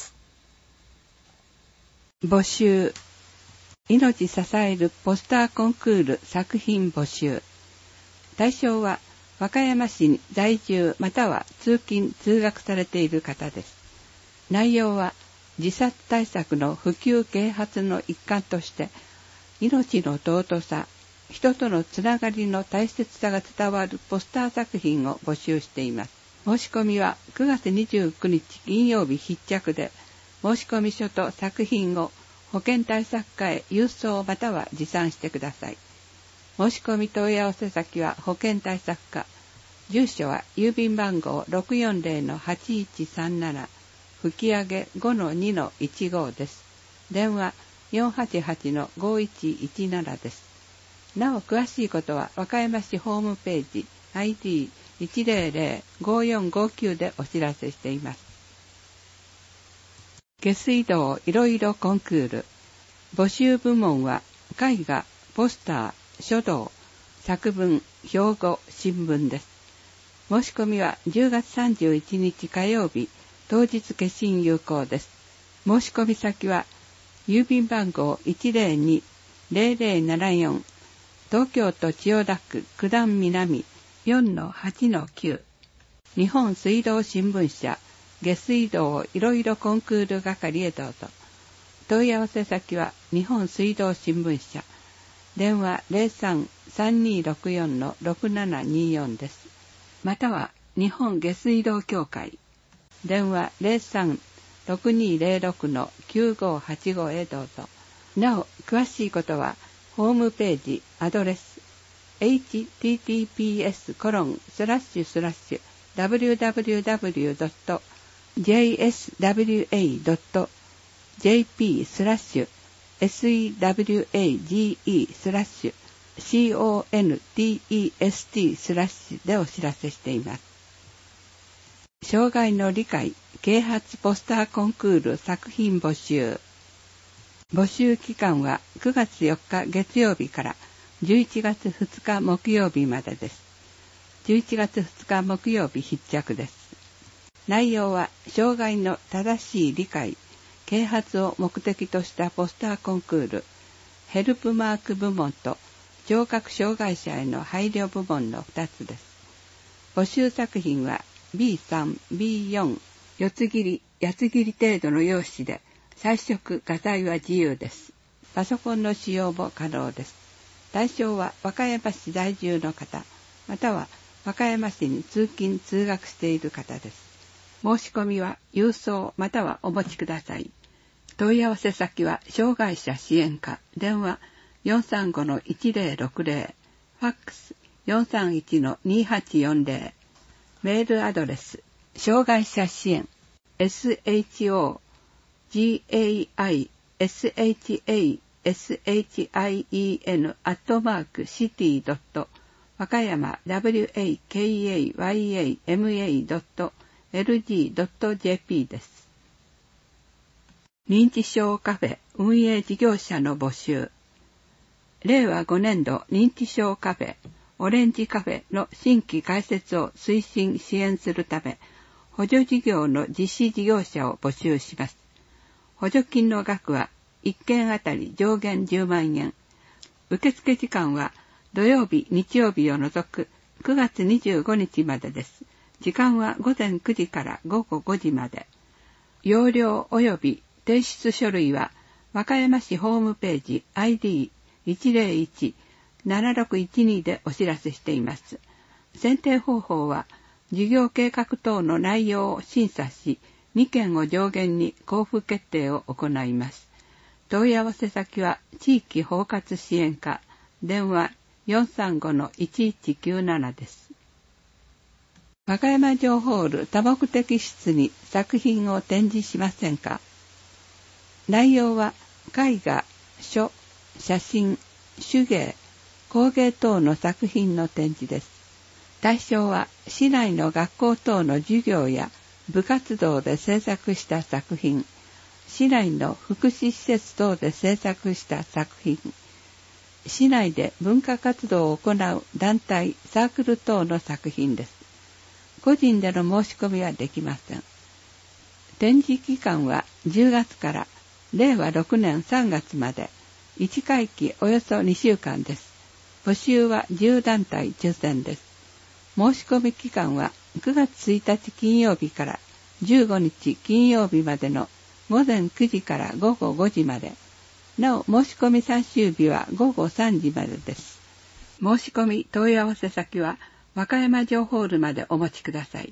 募集。命支えるポスターコンクール作品募集。対象は和歌山市に在住または通勤通学されている方です。内容は自殺対策の普及啓発の一環として命の尊さ、人とのつながりの大切さが伝わるポスター作品を募集しています。 申し込みはくがつにじゅうくにち金曜日必着で、申込書と作品を保健対策課へ郵送または持参してください。申し込み問い合わせ先は保健対策課。住所は郵便番号 ろくよんぜろのはちいちさんなな 吹上 ごのにのいちご です。電話 よんはちはちのごいちいちなな です。なお詳しいことは和歌山市ホームページ アイディーいちぜろぜろごよんごきゅう でお知らせしています。下水道いろいろコンクール。募集部門は絵画、ポスター、書道、作文、標語、新聞です。申し込みはじゅうがつさんじゅういちにち火曜日、当日決心有効です。申し込み先は郵便番号 いちぜろにぜろぜろななよん 東京都千代田区九段南 よんのはちのきゅう 日本水道新聞社下水道いろいろコンクール係へどうぞ。問い合わせ先は日本水道新聞社。電話 ゼロさん さんにーろくよん のろくななにーよん です。または日本下水道協会。電話 ゼロさん ろくにーぜろろく のきゅうごはちご へどうぞ。なお詳しいことはホームページアドレス エイチティーティーピーエスコロンスラッシュスラッシュダブリューダブリューダブリュードットジェイエスダブリューエードットジェーピー スラッシュ セワゲスラッシュ コンテスト スラッシュでお知らせしています。障害の理解啓発ポスターコンクール作品募集。募集期間はくがつよっか月曜日からじゅういちがつふつか木曜日までです。じゅういちがつふつか木曜日必着です。内容は障害の正しい理解、啓発を目的としたポスターコンクール、ヘルプマーク部門と聴覚障害者への配慮部門のふたつです。募集作品は ビーさん、ビーよん、四つ切り、八つ切り程度の用紙で、彩色、画材は自由です。パソコンの使用も可能です。対象は和歌山市在住の方、または和歌山市に通勤・通学している方です。申し込みは郵送またはお持ちください。問い合わせ先は障害者支援課、電話 よんさんごのいちぜろろくぜろ、ファックス よんさんいちのにはちよんぜろ、メールアドレス障害者支援 エスエイチオージェーアイエスエイチエーエスエイチアイイーエヌ アットマークシティドット和歌山 ダブリューエーケーエーワイエーエムエードットエルジードットジェーピー です。認知症カフェ運営事業者の募集。れいわごねんど認知症カフェオレンジカフェの新規開設を推進支援するため、補助事業の実施事業者を募集します。補助金の額はいっけんあたり上限じゅうまんえん。受付時間は土曜日、日曜日を除くくがつにじゅうごにちまでです。時間はごぜんくじからごごごじまで。要領及び提出書類は和歌山市ホームページ アイディーいちぜろいち ななろくいちに でお知らせしています。選定方法は事業計画等の内容を審査し、にけんを上限に交付決定を行います。問い合わせ先は地域包括支援課、電話 よんさんごのいちいちきゅうなな です。和歌山城ホール多目的室に作品を展示しませんか？内容は絵画、書、写真、手芸、工芸等の作品の展示です。対象は市内の学校等の授業や部活動で制作した作品、市内の福祉施設等で制作した作品、市内で文化活動を行う団体、サークル等の作品です。個人での申し込みはできません。展示期間はじゅうがつかられいわろくねんさんがつまで、いちかいきおよそにしゅうかんです。募集はじゅうだんたい抽選です。申し込み期間はくがつついたち金曜日からじゅうごにち金曜日までのごぜんくじからごごごじまで。なお、申し込み最終日はごごさんじまでです。申し込み問い合わせ先は和歌山城ホールまでお持ちください。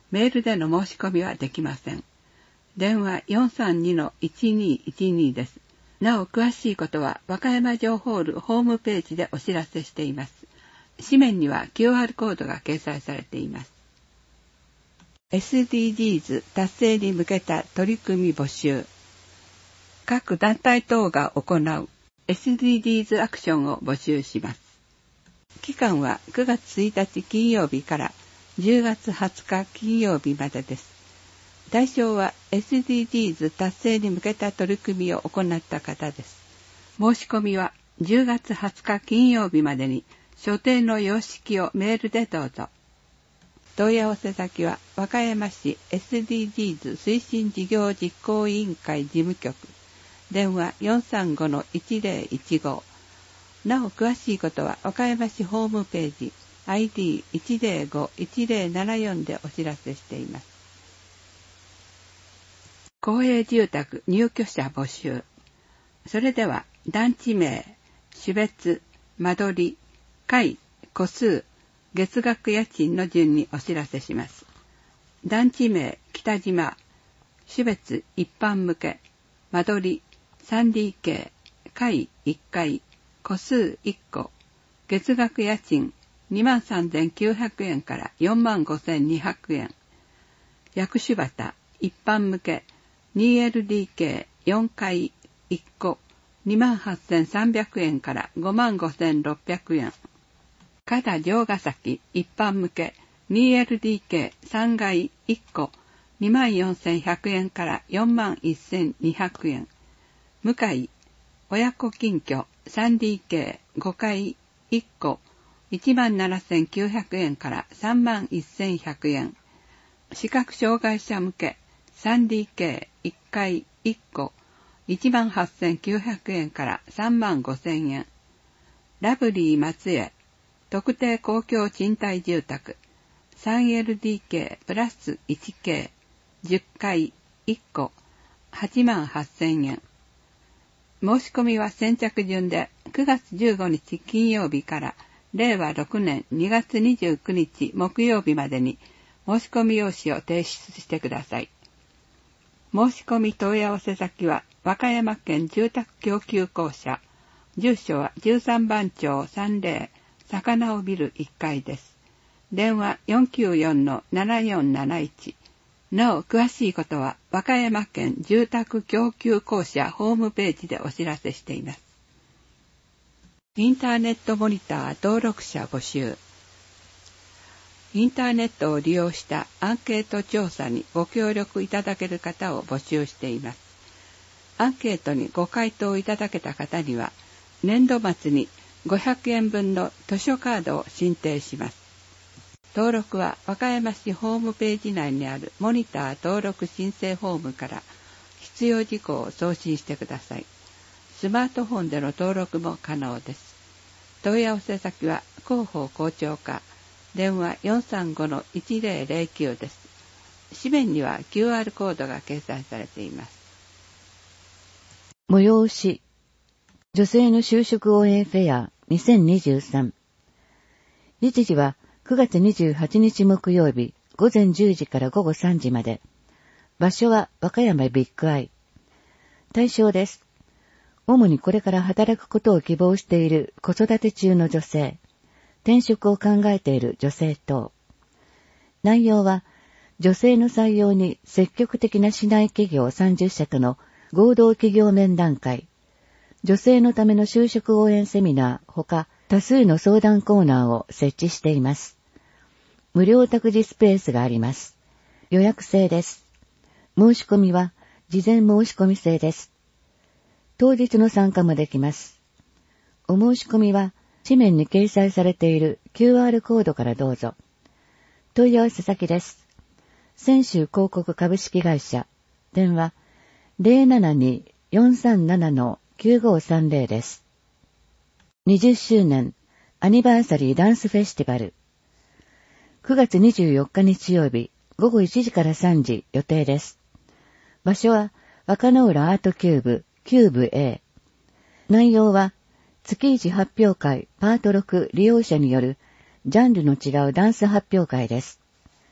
メールでの申し込みはできません。電話 よんさんにのいちにいちに です。なお詳しいことは和歌山城ホールホームページでお知らせしています。紙面には キューアール コードが掲載されています。エスディージーズ 達成に向けた取り組み募集。各団体等が行う エスディージーズ アクションを募集します。期間はくがつついたち金曜日からじゅうがつはつか金曜日までです。対象は エスディージーズ 達成に向けた取り組みを行った方です。申し込みはじゅうがつはつか金曜日までに所定の様式をメールでどうぞ。問い合わせ先は和歌山市 エスディージーズ 推進事業実行委員会事務局、電話 よんさんごのいちぜろいちご。なお詳しいことは和歌山市ホームページ アイディーいちぜろごいちぜろななよん でお知らせしています。公営住宅入居者募集。それでは団地名、種別、間取り、階、戸数、月額家賃の順にお知らせします。団地名、北島、種別、一般向け、間取り、スリーディーケー、階いっかい、戸数いっこ、月額家賃 にまんさんぜんきゅうひゃくえんからよんまんごせんにひゃくえん。薬種畑、一般向け、ツーエルディーケー、よんかい、いっこ、にまんはっせんさんびゃくえんからごまんごせんろっぴゃくえん。加田城ヶ崎、一般向け、ツーエルディーケー、さんがい、いっこ、にまんよんせんひゃくえんからよんまんせんにひゃくえん。向井、親子近居、スリーディーケー、ごかい、いっこ、いちまんななせんきゅうひゃくえんからさんまんせんひゃくえん。視覚障害者向け、スリーディーケー、いっかい、いっこ、いちまんはっせんきゅうひゃくえんからさんまんごせんえん。ラブリー松江、特定公共賃貸住宅、スリーエルディーケー プラス いちケー、じゅっかい、いっこ、はちまんはっせんえん。申し込みは先着順でくがつじゅうごにち金曜日かられいわろくねんにがつにじゅうくにち木曜日までに申し込み用紙を提出してください。申し込み問い合わせ先は和歌山県住宅供給公社、住所はじゅうさんばん町さんじゅう魚尾ビルいっかいです。電話 よんきゅうよんのななよんなないち。なお詳しいことは和歌山県住宅供給公社ホームページでお知らせしています。インターネットモニター登録者募集。インターネットを利用したアンケート調査にご協力いただける方を募集しています。アンケートにご回答いただけた方には年度末にごひゃくえんぶんの図書カードを進呈します。登録は和歌山市ホームページ内にあるモニター登録申請フォームから必要事項を送信してください。スマートフォンでの登録も可能です。問い合わせ先は広報校長課、電話 よんさんごのいちぜろぜろきゅう です。紙面には キューアール コードが掲載されています。 催し女性の就職応援フェアにせんにじゅうさん。日時はくがつにじゅうはちにち木曜日ごぜんじゅうじからごごさんじまで。場所は和歌山ビッグアイ。対象です。主にこれから働くことを希望している子育て中の女性、転職を考えている女性等。内容は女性の採用に積極的な市内企業さんじゅっしゃとの合同企業面談会、女性のための就職応援セミナーほか多数の相談コーナーを設置しています。無料託児スペースがあります。予約制です。申し込みは事前申し込み制です。当日の参加もできます。お申し込みは紙面に掲載されている キューアール コードからどうぞ。問い合わせ先です。泉州広告株式会社、電話 ゼロななに よんさんなな のきゅうごさんぜろ です。にじゅっしゅうねんアニバーサリーダンスフェスティバル。くがつにじゅうよっか日曜日ごごいちじからさんじ予定です。場所は若野浦アートキューブ、キューブ A。内容は月一発表会パートろく利用者によるジャンルの違うダンス発表会です。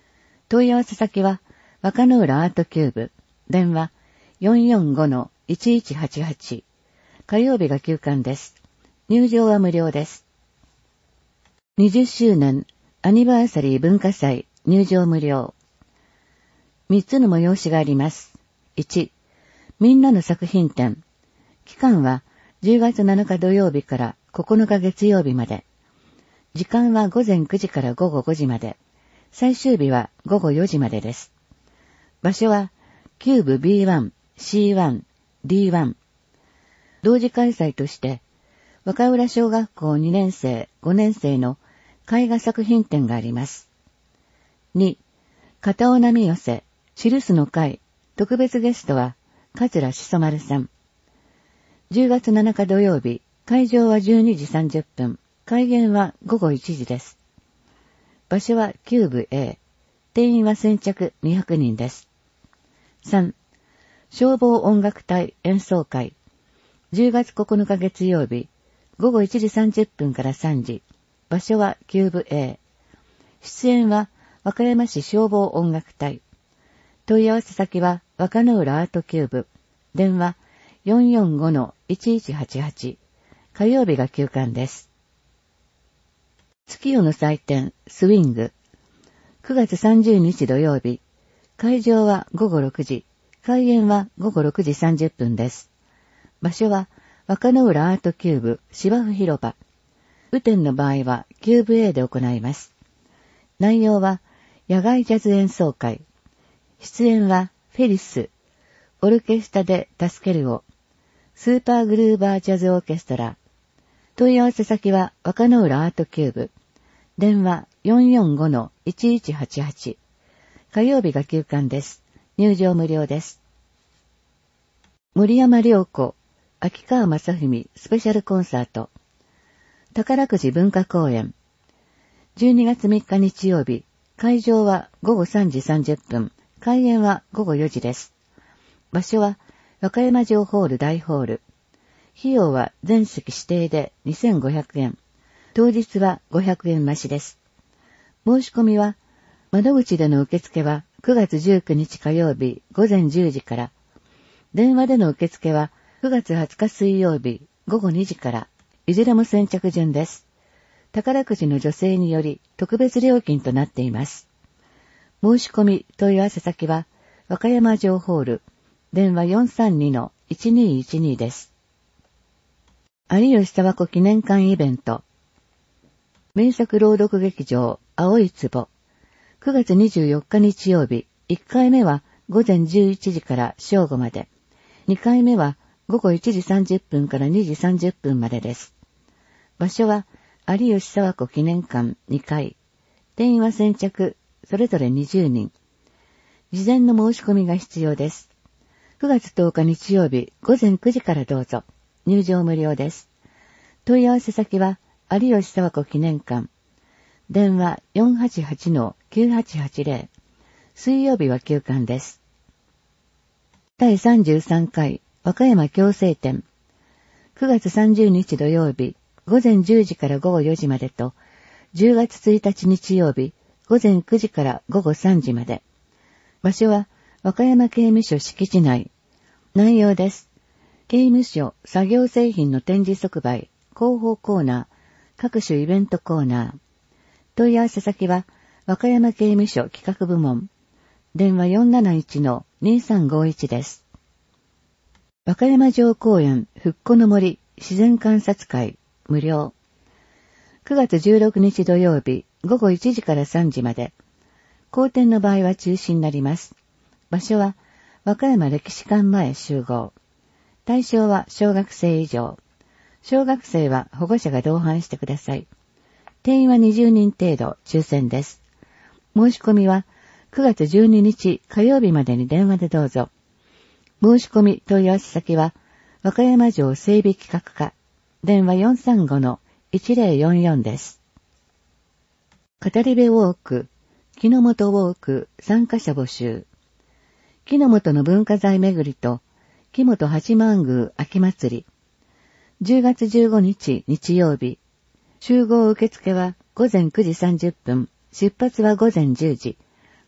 問い合わせ先は、若野浦アートキューブ、電話 よんよんごのいちいちはちはち。火曜日が休館です。入場は無料です。にじゅっしゅうねんアニバーサリー文化祭入場無料。みっつの催しがあります。いち、みんなの作品展。期間はじゅうがつなのか土曜日からここのか月曜日まで。時間はごぜんくじからごごごじまで。最終日はごごよじまでです。場所はキューブ ビーワン、シーワン、ディーワン。同時開催として、若浦小学校にねんせい、ごねんせいの絵画作品展があります。に、片尾波寄せ、記すの会、特別ゲストは、桂しそ丸さん。じゅうがつなのか土曜日、会場はじゅうにじさんじゅっぷん、開演はごごいちじです。場所はキューブ A、定員は先着にひゃくにんです。さん、消防音楽隊演奏会、じゅうがつここのか月曜日、ごごいちじさんじゅっぷんからさんじ、場所はキューブ A。出演は和歌山市消防音楽隊。問い合わせ先は若野浦アートキューブ。電話 よんよんごのいちいちはちはち。火曜日が休館です。月夜の祭典スウィング。くがつさんじゅうにち土曜日。会場はごごろくじ。開演はごごろくじさんじゅっぷんです。場所は若野浦アートキューブ芝生広場。雨天の場合はキューブ A で行います。内容は野外ジャズ演奏会。出演はフェリス、オルケスタで助けるを、スーパーグルーバージャズオーケストラ。問い合わせ先は若野浦アートキューブ。電話 よんよんごのいちいちはちはち。火曜日が休館です。入場無料です。森山良子、秋川正文スペシャルコンサート。宝くじ文化公演。じゅうにがつみっか日曜日。会場はごごさんじさんじゅっぷん。開演はごごよじです。場所は和歌山城ホール大ホール。費用は全席指定でにせんごひゃくえん。当日はごひゃくえん増しです。申し込みは、窓口での受付はくがつじゅうくにち火曜日ごぜんじゅうじから。電話での受付はくがつはつか水曜日ごごにじから。いずれも先着順です。宝くじの助成により特別料金となっています。申し込み問い合わせ先は和歌山城ホール。電話 よんさんにのいちにいちに です。有吉佐和子記念館イベント。名作朗読劇場青い壺。くがつにじゅうよっか日曜日。いっかいめはごぜんじゅういちじから正午まで。にかいめはごごいちじさんじゅっぷんからにじさんじゅっぷんまでです。場所は有吉佐和子記念館にかい。定員は先着、それぞれにじゅうにん。事前の申し込みが必要です。くがつとおか日曜日ごぜんくじからどうぞ。入場無料です。問い合わせ先は有吉佐和子記念館。電話 よんはちはちのきゅうはちはちぜろ。水曜日は休館です。だいさんじゅうさんかい和歌山共生展。くがつさんじゅうにち土曜日ごぜんじゅうじからごごよじまでと、じゅうがつついたち日曜日ごぜんくじからごごさんじまで。場所は和歌山刑務所敷地内。内容です。刑務所作業製品の展示即売、広報コーナー、各種イベントコーナー。問い合わせ先は和歌山刑務所企画部門。電話 よんなないちのにさんごいち です。和歌山城公園復古の森自然観察会無料。くがつじゅうろくにち土曜日ごごいちじからさんじまで。公展の場合は中止になります。場所は和歌山歴史館前集合。対象は小学生以上。小学生は保護者が同伴してください。定員はにじゅうにん程度、抽選です。申し込みはくがつじゅうににち火曜日までに電話でどうぞ。申し込み問い合わせ先は和歌山城整備企画課。電話 よんさんごのいちぜろよんよん です。語り部ウォーク、木の本ウォーク参加者募集。木の本の文化財巡りと木本八幡宮秋祭り。じゅうがつじゅうごにち日曜日。集合受付はごぜんくじさんじゅっぷん。出発はごぜんじゅうじ。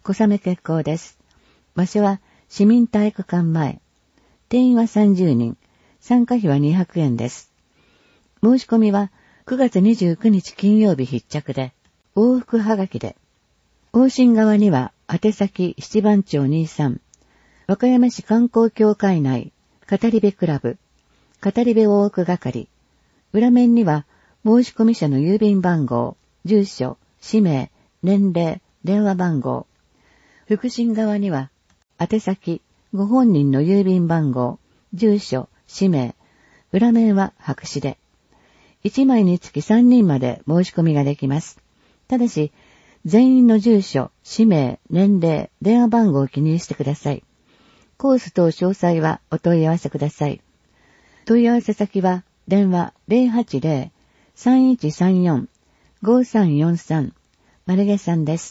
小雨決行です。場所は市民体育館前。定員はさんじゅうにん。参加費はにひゃくえんです。申し込みはくがつにじゅうくにち金曜日必着で、往復はがきで。往診側には宛先七番町にじゅうさん。和歌山市観光協会内、語り部クラブ、語り部往復係。裏面には申し込み者の郵便番号、住所、氏名、年齢、電話番号。復診側には宛先、ご本人の郵便番号、住所、氏名、裏面は白紙で。いちまいにつきさんにんまで申し込みができます。ただし、全員の住所、氏名、年齢、電話番号を記入してください。コース等詳細はお問い合わせください。問い合わせ先は電話 ゼロはちゼロ さんいちさんよん ごさんよんさん マルゲさんです。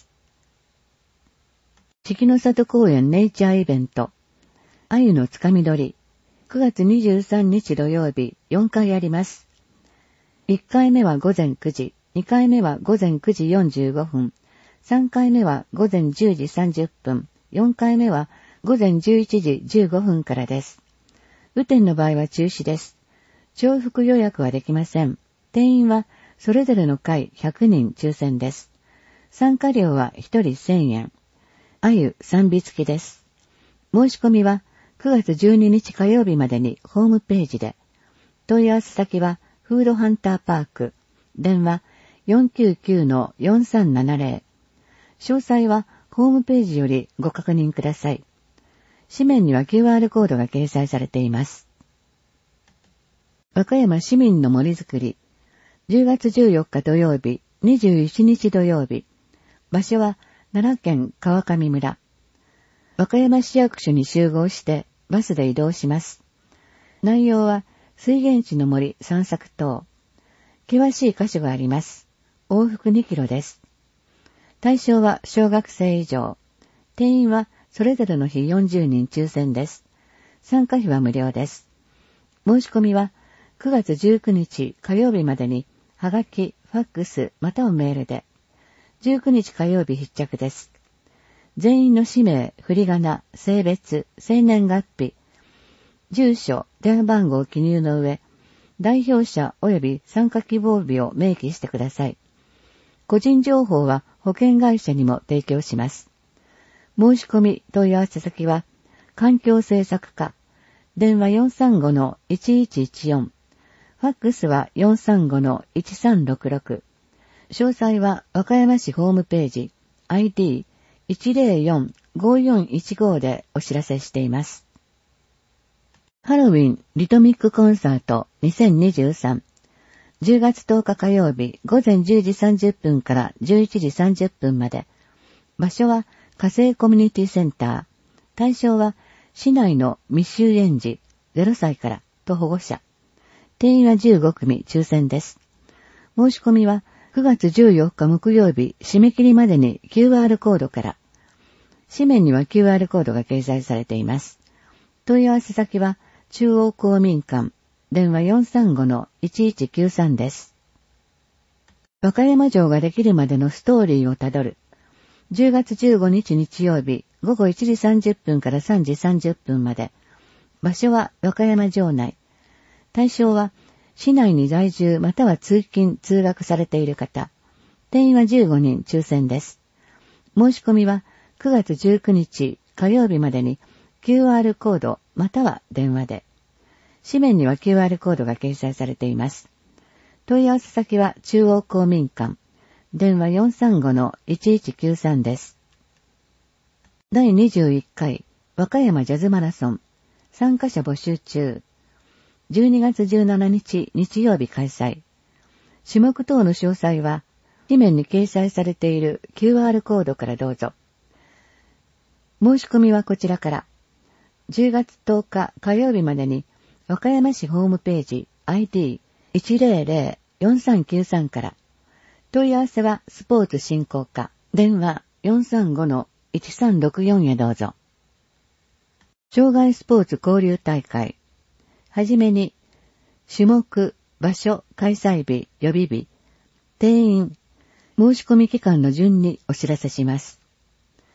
四季の里公園ネイチャーイベント、鮎のつかみ取り、くがつにじゅうさんにち土曜日よんかいあります。いっかいめはごぜんくじ、にかいめはごぜんくじよんじゅうごふん、さんかいめはごぜんじゅうじさんじゅっぷん、よんかいめはごぜんじゅういちじじゅうごふんからです。雨天の場合は中止です。重複予約はできません。定員はそれぞれの会ひゃくにん抽選です。参加料はひとりせんえん。鮎さんび付きです。申し込みはくがつじゅうににち火曜日までにホームページで。問い合わせ先はフードハンターパーク。電話 よんきゅうきゅうのよんさんななゼロ。詳細はホームページよりご確認ください。紙面には キューアール コードが掲載されています。和歌山市民の森づくり、じゅうがつじゅうよっか土曜日、にじゅういちにち土曜日。場所は奈良県川上村。和歌山市役所に集合してバスで移動します。内容は水源地の森散策等。険しい箇所があります。往復にキロです。対象は小学生以上。定員はそれぞれの日よんじゅうにん抽選です。参加費は無料です。申し込みはくがつじゅうくにち火曜日までに、はがき、ファックス、またはメールで。じゅうくにち火曜日必着です。全員の氏名、振り仮名、性別、生年月日、住所、電話番号を記入の上、代表者及び参加希望日を明記してください。個人情報は保険会社にも提供します。申し込み問い合わせ先は、環境政策課、電話 よんさんごのいちいちいちよん、ファックスは よんさんごのいちさんろくろく、詳細は和歌山市ホームページ、アイディーいちゼロよん ごよんいちご でお知らせしています。ハロウィンリトミックコンサートにせんにじゅうさん、じゅうがつとおか火曜日午前じゅうじさんじゅっぷんからじゅういちじさんじゅっぷんまで。場所は火星コミュニティセンター。対象は市内の未就園児ゼロさいからと保護者。定員はじゅうごくみ抽選です。申し込みはくがつじゅうよっか木曜日締め切りまでに キューアール コードから。紙面には キューアール コードが掲載されています。問い合わせ先は中央公民館。電話 よんさんごのいちいちきゅうさん です。和歌山城ができるまでのストーリーをたどる。じゅうがつじゅうごにち日曜日ごごいちじさんじゅっぷんからさんじさんじゅっぷんまで。場所は和歌山城内。対象は市内に在住または通勤通学されている方。定員はじゅうごにん抽選です。申し込みはくがつじゅうくにち火曜日までに キューアール コードまたは電話で。紙面には キューアール コードが掲載されています。問い合わせ先は中央公民館。電話 よんさんごのいちいちきゅうさん です。だいにじゅういっかい和歌山ジャズマラソン。参加者募集中。じゅうにがつじゅうしちにち日曜日開催。種目等の詳細は紙面に掲載されている キューアール コードからどうぞ。申し込みはこちらから。じゅうがつとおか火曜日までに和歌山市ホームページ アイディーいちゼロゼロよんさんきゅうさん から。問い合わせはスポーツ振興課。電話 よんさんごのいちさんろくよん へどうぞ。障害スポーツ交流大会。はじめに、種目、場所、開催日、予備日、定員、申し込み期間の順にお知らせします。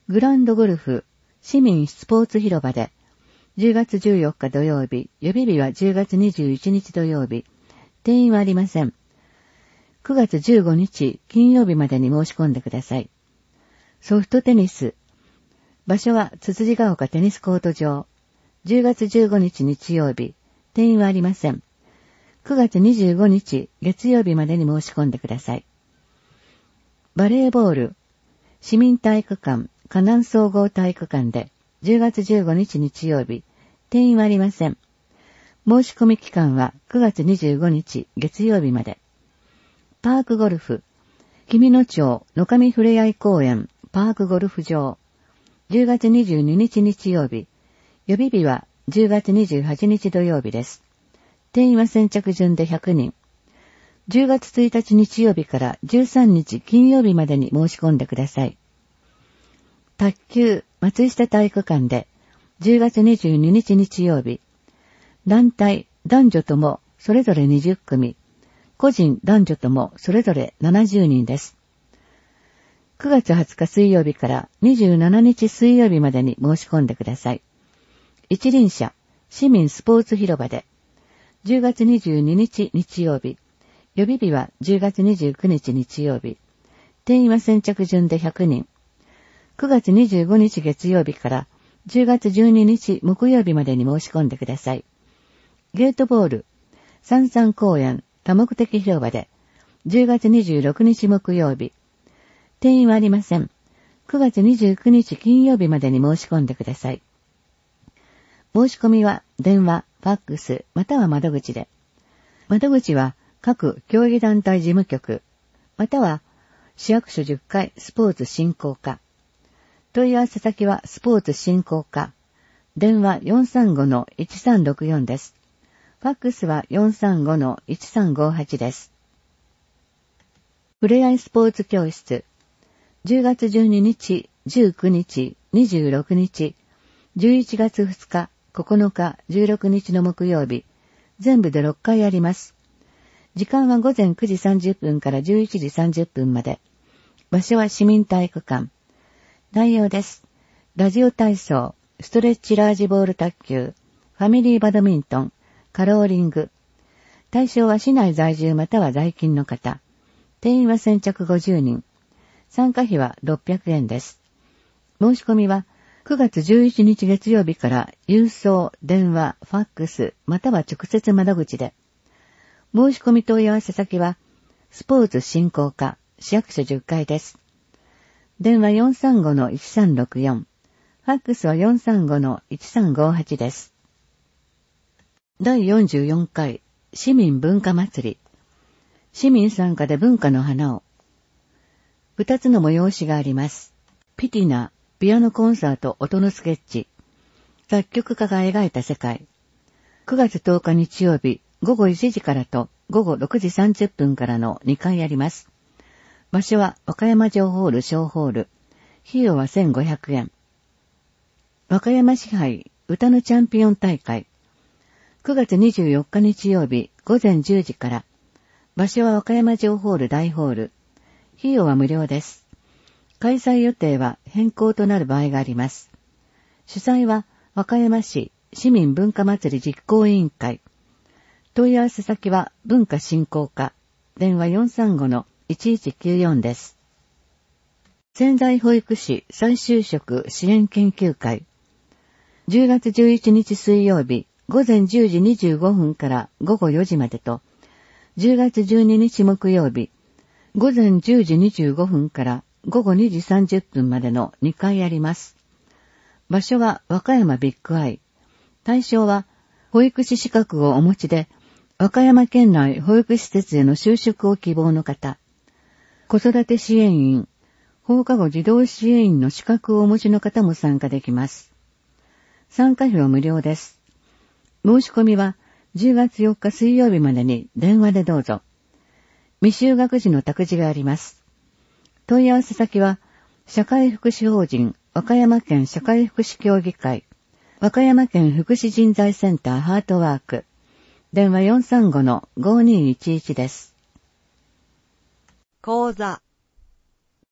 グランドゴルフ市民スポーツ広場で、じゅうがつじゅうよっか土曜日、予備日はじゅうがつにじゅういちにち土曜日、定員はありません。くがつじゅうごにち金曜日までに申し込んでください。ソフトテニス。場所はつつじが丘テニスコート場。じゅうがつじゅうごにち日曜日、定員はありません。くがつにじゅうごにち月曜日までに申し込んでください。バレーボール。市民体育館、河南総合体育館で、じゅうがつじゅうごにち日曜日、定員はありません。申し込み期間はくがつにじゅうごにち月曜日まで。パークゴルフ。君野町野上ふれあい公園パークゴルフ場。じゅうがつにじゅうににち日曜日。予備日はじゅうがつにじゅうはちにち土曜日です。定員は先着順でひゃくにん。じゅうがつついたち日曜日からじゅうさんにち金曜日までに申し込んでください。卓球松下体育館でじゅうがつにじゅうににち日曜日。団体男女ともそれぞれにじゅっくみ。個人男女ともそれぞれななじゅうにんです。くがつはつか水曜日からにじゅうしちにち水曜日までに申し込んでください。一輪車市民スポーツ広場でじゅうがつにじゅうににち日曜日。予備日はじゅうがつにじゅうくにち日曜日。定員は先着順でひゃくにん。くがつにじゅうごにち月曜日からじゅうがつじゅうににち木曜日までに申し込んでください。ゲートボール三々公園多目的広場でじゅうがつにじゅうろくにち木曜日。定員はありません。くがつにじゅうくにち金曜日までに申し込んでください。申し込みは電話、ファックスまたは窓口で。窓口は各競技団体事務局または市役所じゅっかいスポーツ振興課。問い合わせ先はスポーツ振興課。電話 よんさんごのいちさんろくよん です。ファックスは よんさんごのいちさんごはち です。ふれあいスポーツ教室。じゅうがつじゅうににち、じゅうくにち、にじゅうろくにち、じゅういちがつふつか、ここのか、じゅうろくにちの木曜日、全部でろっかいあります。時間はごぜんくじさんじゅっぷんからじゅういちじさんじゅっぷんまで。場所は市民体育館。内容です。ラジオ体操、ストレッチラージボール卓球、ファミリーバドミントン、カローリング。対象は市内在住または在勤の方。定員は先着ごじゅうにん。参加費はろっぴゃくえんです。申し込みはくがつじゅういちにち月曜日から郵送、電話、ファックスまたは直接窓口で。申し込み問い合わせ先はスポーツ振興課市役所じゅっかいです。電話 よんさんごのいちさんろくよん、ファックスは よんさんごのいちさんごはち です。だいよんじゅうよんかい市民文化祭り。市民参加で文化の花を。二つの催しがあります。ピティナ、ピアノコンサート音のスケッチ。作曲家が描いた世界。くがつとおか日曜日、ごごいちじからとごごろくじさんじゅっぷんからのにかいあります。場所は和歌山城ホール小ホール。費用はせんごひゃくえん。和歌山市杯歌のチャンピオン大会。くがつにじゅうよっか日曜日ごぜんじゅうじから。場所は和歌山城ホール大ホール。費用は無料です。開催予定は変更となる場合があります。主催は和歌山市市民文化祭り実行委員会。問い合わせ先は文化振興課。電話 よんさんごのいちいちきゅうよん です。潜在保育士再就職支援研究会。じゅうがつじゅういちにち水曜日ごぜんじゅうじにじゅうごふんからごごよじまでと、じゅうがつじゅうににち木曜日ごぜんじゅうじにじゅうごふんからごごにじさんじゅっぷんまでのにかいあります。場所は和歌山ビッグアイ。対象は保育士資格をお持ちで、和歌山県内保育施設への就職を希望の方、子育て支援員、放課後児童支援員の資格をお持ちの方も参加できます。参加費は無料です。申し込みはじゅうがつよっか水曜日までに電話でどうぞ。未就学児の託児があります。問い合わせ先は、社会福祉法人和歌山県社会福祉協議会、和歌山県福祉人材センターハートワーク、電話 よんさんごのごにいちいち です。 講座。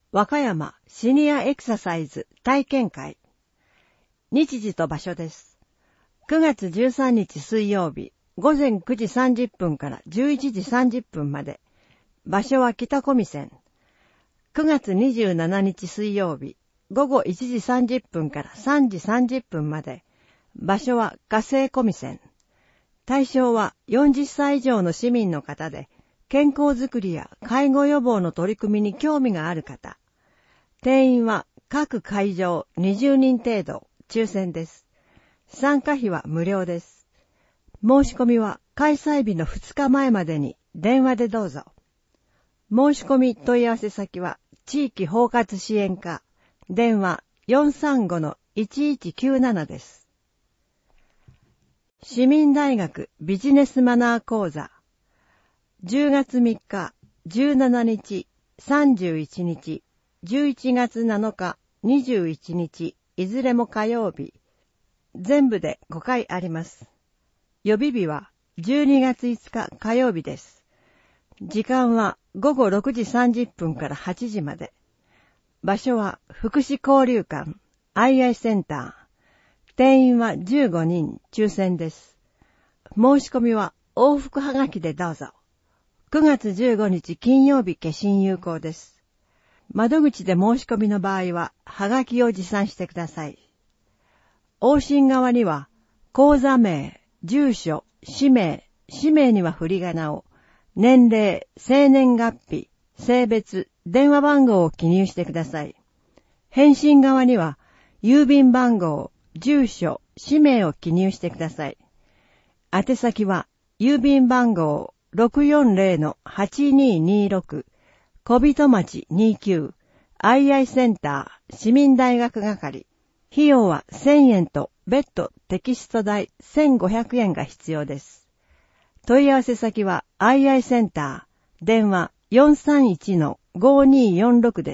和歌山シニアエクササイズ体験会。日時と場所です。くがつじゅうさんにち水曜日、ごぜんくじさんじゅっぷんからじゅういちじさんじゅっぷんまで。場所は北小見線。くがつにじゅうしちにち水曜日、ごごいちじさんじゅっぷんからさんじさんじゅっぷんまで。場所は火星小見線。対象はよんじゅっさい以上の市民の方で、健康づくりや介護予防の取り組みに興味がある方。定員は各会場にじゅうにん程度、抽選です。参加費は無料です。申し込みは開催日のふつかまえまでに電話でどうぞ。申し込み問い合わせ先は地域包括支援課、電話 よんさんごのいちいちきゅうなな です。市民大学ビジネスマナー講座。じゅうがつみっか、じゅうしちにち、さんじゅういちにち、じゅういちがつなのか、にじゅういちにち、いずれも火曜日。全部でごかいあります。予備日はじゅうにがついつか火曜日です。時間はごごろくじさんじゅっぷんからはちじまで。場所は福祉交流館、アイアイセンター。定員はじゅうごにん、抽選です。申し込みは往復はがきでどうぞ。くがつじゅうごにち金曜日消印有効です。窓口で申し込みの場合は、はがきを持参してください。往診側には、口座名、住所、氏名、氏名には振り仮名を、年齢、生年月日、性別、電話番号を記入してください。返信側には、郵便番号、住所、氏名を記入してください。宛先は、郵便番号 ろくよんぜろのはちにーにーろく、小人町にじゅうきゅう、アイアイセンター、市民大学係。費用はせんえんと別途テキスト代せんごひゃくえんが必要です。問い合わせ先は アイアイ センター、電話 よんさんいちのごにーよんろく です。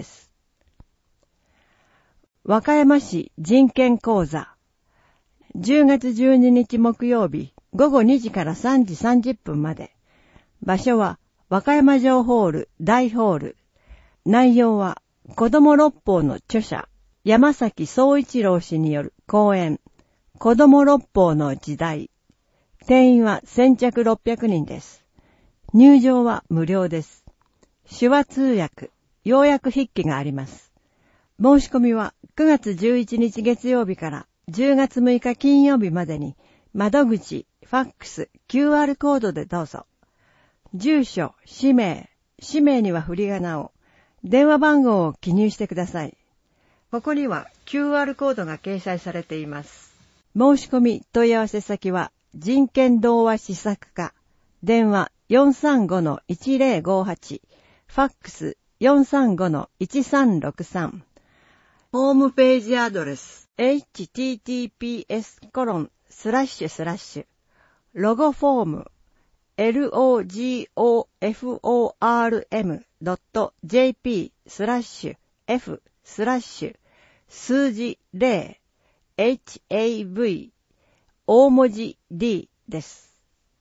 和歌山市人権講座。じゅうがつじゅうににち木曜日、ごごにじからさんじさんじゅっぷんまで。場所は和歌山城ホール大ホール。内容は子供六法の著者山崎総一郎氏による講演子供六法の時代。定員は先着ろっぴゃくにんです。入場は無料です。手話通訳、要約筆記があります。申し込みはくがつじゅういちにち月曜日からじゅうがつむいか金曜日までに窓口、ファックス、キューアール コードでどうぞ。住所、氏名、氏名には振り仮名を、電話番号を記入してください。ここには キューアール コードが掲載されています。申し込み問い合わせ先は人権同和施策課、電話 よんさんごのいちぜろごはち、ファックス よんさんごのいちさんろくさん。ホームページアドレス エイチティーティーピーエスコロンスラッシュスラッシュロゴフォーム ロゴフォーム ドット ジェーピー スラッシュ F スラッシュ数字ゼロ エイチエーブイ 大文字 D です。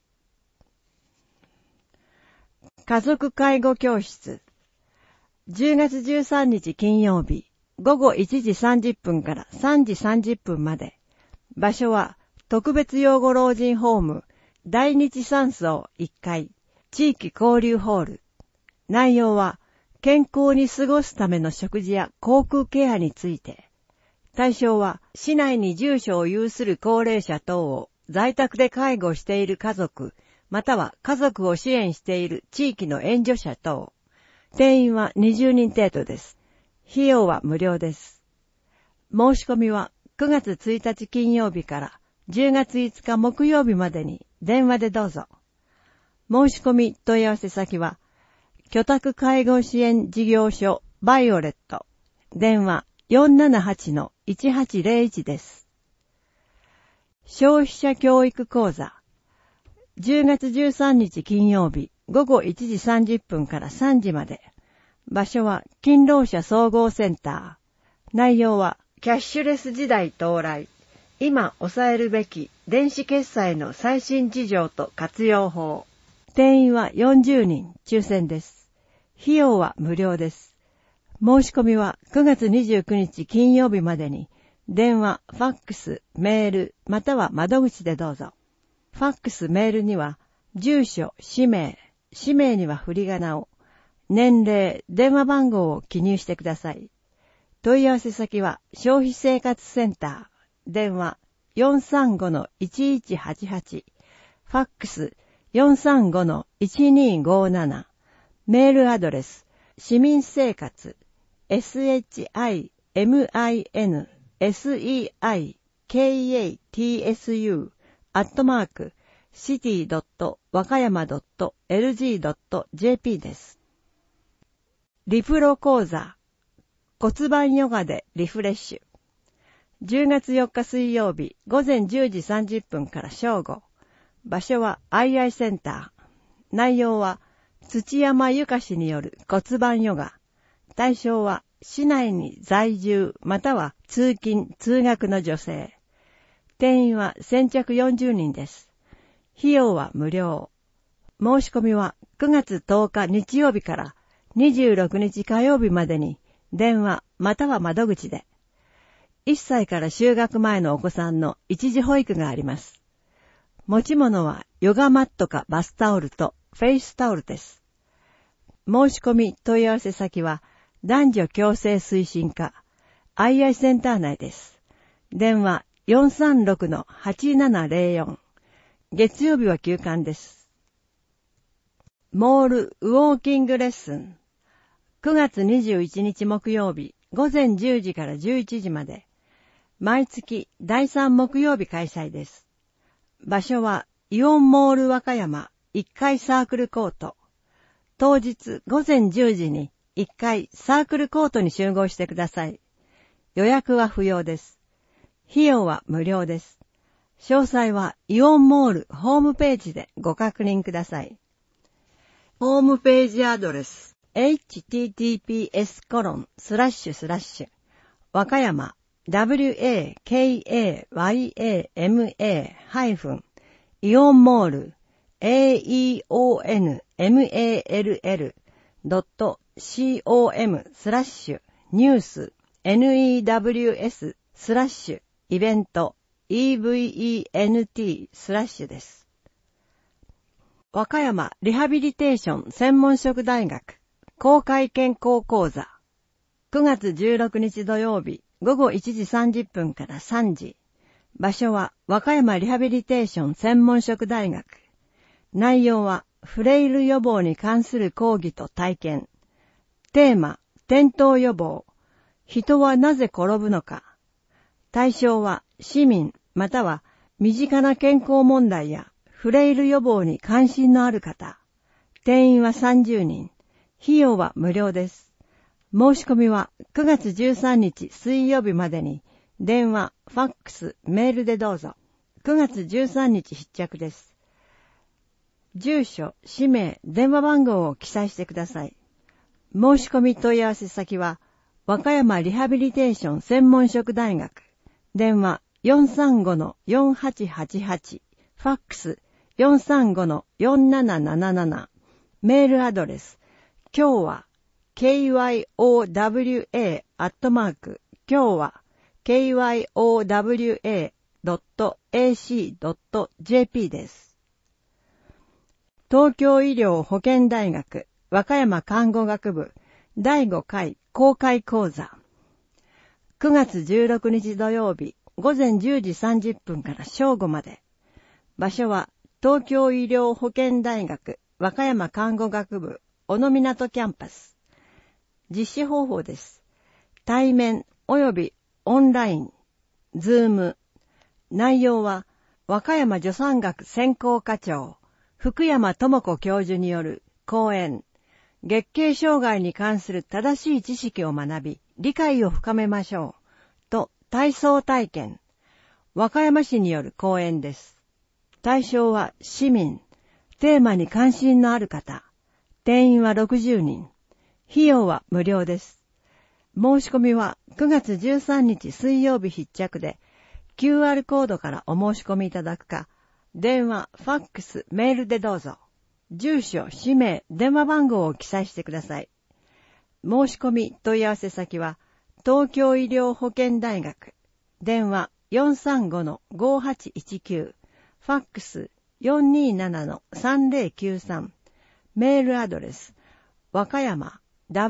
家族介護教室。じゅうがつじゅうさんにち金曜日、ごごいちじさんじゅっぷんからさんじさんじゅっぷんまで。場所は特別養護老人ホーム大日山荘いっかい地域交流ホール。内容は健康に過ごすための食事や口腔ケアについて。対象は市内に住所を有する高齢者等を在宅で介護している家族、または家族を支援している地域の援助者等。定員はにじゅうにん程度です。費用は無料です。申し込みはくがつついたち金曜日からじゅうがついつか木曜日までに電話でどうぞ。申し込み問い合わせ先は居宅介護支援事業所バイオレット、電話 よんななはちのいちはちゼロいち です。消費者教育講座。じゅうがつじゅうさんにち金曜日、ごごいちじさんじゅっぷんからさんじまで。場所は勤労者総合センター。内容はキャッシュレス時代到来。今抑えるべき電子決済の最新事情と活用法。定員はよんじゅうにん、抽選です。費用は無料です。 申し込みはくがつにじゅうくにち金曜日までに、電話、ファックス、メール、または窓口でどうぞ。ファックス、メールには、住所、氏名、氏名には振り仮名を、年齢、電話番号を記入してください。問い合わせ先は、消費生活センター、電話 よんさんごのいちいちはちはち、ファックス よんさんごのいちにごなな、メールアドレス、市民生活、シミン、seikatsu、アットマーク、シティドット和歌山ドットエルジードットジェーピー です。リプロ講座、骨盤ヨガでリフレッシュ。じゅうがつよっか水曜日、午前じゅうじさんじゅっぷんから正午。場所はアイアイセンター。内容は、土山ゆかしによる骨盤ヨガ。対象は、市内に在住または通勤・通学の女性。定員は先着よんじゅうにんです。費用は無料。申し込みはくがつとおか日曜日からにじゅうろくにち火曜日までに電話または窓口で。いっさいから就学前のお子さんの一時保育があります。持ち物はヨガマットかバスタオルとフェイスタオルです。申し込み問い合わせ先は男女共生推進課、アイアイセンター内です。電話 よんさんろくのはちななぜろよん。月曜日は休館です。モールウォーキングレッスン。くがつにじゅういちにち木曜日、午前じゅうじからじゅういちじまで。毎月だいさん木曜日開催です。場所はイオンモール和歌山いっかいサークルコート。当日午前じゅうじにいっかいサークルコートに集合してください。予約は不要です。費用は無料です。詳細はイオンモールホームページでご確認ください。ホームページアドレス エイチティーティーピーエスコロンスラッシュスラッシュ和歌山 ダブリューエーケーエーワイエーエムエー ハイフンイオンモール エーイーオーエヌエムエーエルエル ドット com スラッシュニュース ネット スラッシュイベント イーブイイーエヌティー スラッシュです。和歌山リハビリテーション専門職大学公開健康講座くがつじゅうろくにち土曜日午後いちじさんじゅっぷんからさんじ。場所は和歌山リハビリテーション専門職大学。内容はフレイル予防に関する講義と体験。テーマ、転倒予防。人はなぜ転ぶのか。対象は市民または身近な健康問題やフレイル予防に関心のある方。定員はさんじゅうにん。費用は無料です。申し込みはくがつじゅうさんにち水曜日までに電話、ファックス、メールでどうぞ。くがつじゅうさんにち必着です。住所、氏名、電話番号を記載してください。申し込み問い合わせ先は和歌山リハビリテーション専門職大学。電話 よんさんごのよんはちはちはち、ファックス よんさんごのよんなななななな、メールアドレス、今日は ケーワイオーダブリューエー アットマーク、今日は ケーワイオーダブリューエードットエーシードットジェーピー です。東京医療保健大学和歌山看護学部だいごかい公開講座。くがつじゅうろくにち土曜日午前じゅうじさんじゅっぷんから正午まで。場所は東京医療保健大学和歌山看護学部小野港キャンパス。実施方法です。対面及びオンライン、ズーム。内容は和歌山助産学専攻科長福山智子教授による講演。月経障害に関する正しい知識を学び、理解を深めましょう。と、体操体験。和歌山市による講演です。対象は市民。テーマに関心のある方。定員はろくじゅうにん。費用は無料です。申し込みはくがつじゅうさんにち水曜日必着で、キューアール コードからお申し込みいただくか、電話、ファックス、メールでどうぞ。住所、氏名、電話番号を記載してください。 申し込み問い合わせ先は、東京医療保険大学、電話 よんさんごのごはちいちきゅう、ファックス よんにーななのさんぜろきゅうさん、メールアドレス、和歌山 ワ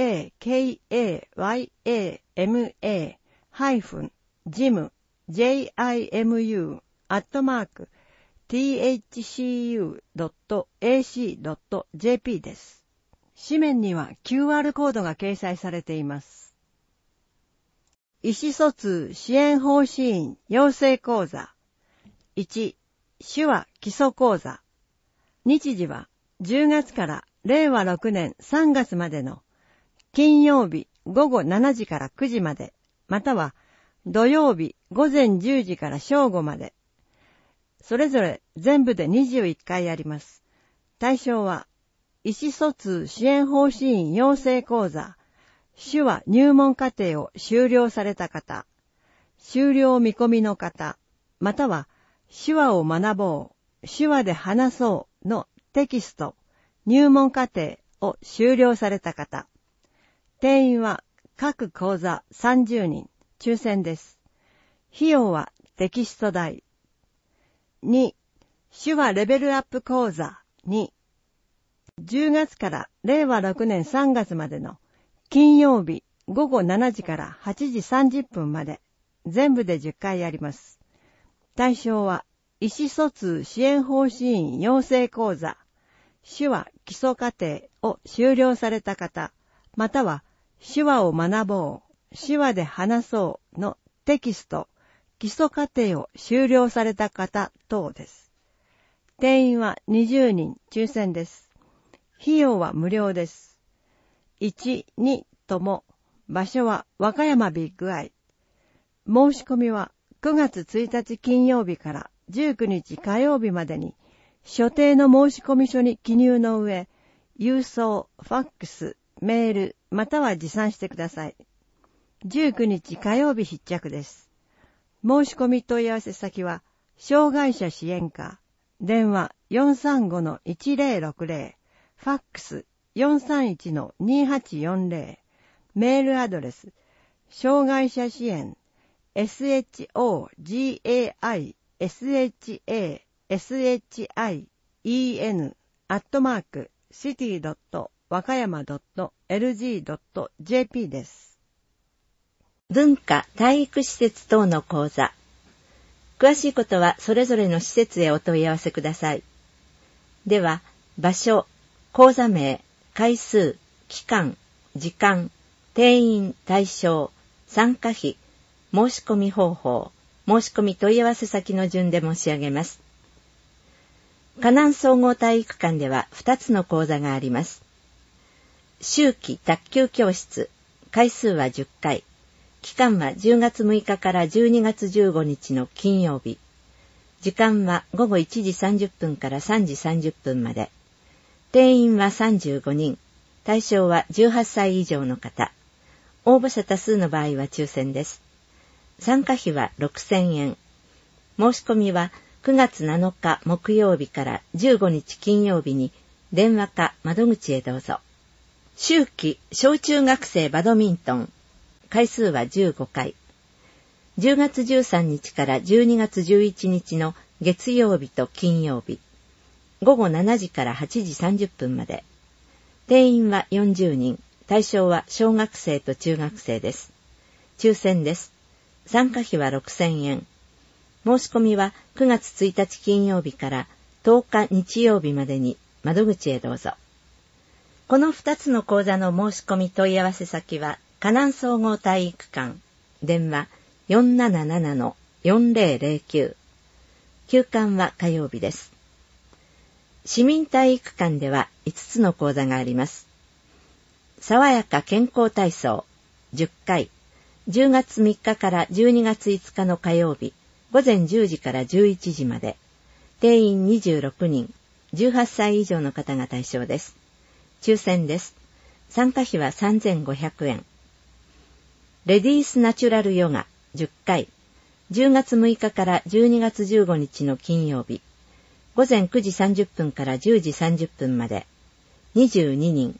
カヤマ ハイフン ジム ジェイアイエムユー アットマーク ティーエイチシーユー ドット エーシー ドット ジェーピー です。紙面には キューアール コードが掲載されています。意思疎通支援奉仕員養成講座いち、手話基礎講座。日時はじゅうがつかられいわろくねんさんがつまでの金曜日ごごしちじからくじまで、または土曜日ごぜんじゅうじから正午まで、それぞれ全部でにじゅういっかいあります。対象は意思疎通支援奉仕員養成講座手話入門課程を修了された方、修了見込みの方、または手話を学ぼう、手話で話そうのテキスト、入門課程を修了された方。定員は各講座さんじゅうにん、抽選です。費用はテキスト代。に、手話レベルアップ講座に、じゅうがつかられいわろくねんさんがつまでの金曜日ごごしちじからはちじさんじゅっぷんまで、全部でじゅっかいあります。対象は意思疎通支援奉仕員養成講座手話基礎課程を修了された方、または手話を学ぼう、手話で話そうのテキスト、基礎課程を修了された方等です。定員はにじゅうにん、抽選です。費用は無料です。いち、にとも、場所は和歌山ビッグアイ。申し込みはくがつついたち金曜日からじゅうくにち火曜日までに、所定の申込書に記入の上、郵送、ファックス、メール、または持参してください。じゅうくにち火曜日必着です。申し込み問い合わせ先は、障害者支援課、電話 よんさんごのいちぜろろくぜろ、ファックス よんさんいちのにはちよんぜろ、メールアドレス、障害者支援、エスエイチオージェーアイエスエイチエーエスエイチアイイーエヌ アットマークシティドット和歌山ドットエルジードットジェーピー です。 文化体育施設等の講座。詳しいことはそれぞれの施設へお問い合わせください。では、場所、講座名、回数、期間、時間、定員、対象、参加費、申し込み方法、申し込み問い合わせ先の順で申し上げます。河南総合体育館ではふたつの講座があります。秋季卓球教室、回数はじゅっかい、期間はじゅうがつむいかからじゅうにがつじゅうごにちの金曜日、時間はごごいちじさんじゅっぷんからさんじさんじゅっぷんまで、定員はさんじゅうごにん、対象はじゅうはっさい以上の方、応募者多数の場合は抽選です。参加費はろくせんえん。申し込みはくがつなのか木曜日からじゅうごにち金曜日に電話か窓口へどうぞ。秋季小中学生バドミントン、回数はじゅうごかい。じゅうがつじゅうさんにちからじゅうにがつじゅういちにちの月曜日と金曜日、ごごしちじからはちじさんじゅっぷんまで。定員はよんじゅうにん、対象は小学生と中学生です。抽選です。参加費はろくせんえん。申し込みはくがつついたち金曜日からとおか日曜日までに窓口へどうぞ。このふたつの講座の申し込み問い合わせ先は、河南総合体育館、電話 よんななななのよんぜろぜろきゅう。休館は火曜日です。市民体育館ではいつつの講座があります。爽やか健康体操、じゅっかい、じゅうがつみっかからじゅうにがついつかの火曜日、ごぜんじゅうじからじゅういちじまで、定員にじゅうろくにん、じゅうはっさい以上の方が対象です。抽選です。参加費はさんぜんごひゃくえん。レディースナチュラルヨガじゅっかい、じゅうがつむいかからじゅうにがつじゅうごにちの金曜日、ごぜんくじさんじゅっぷんからじゅうじさんじゅっぷんまで、にじゅうににん、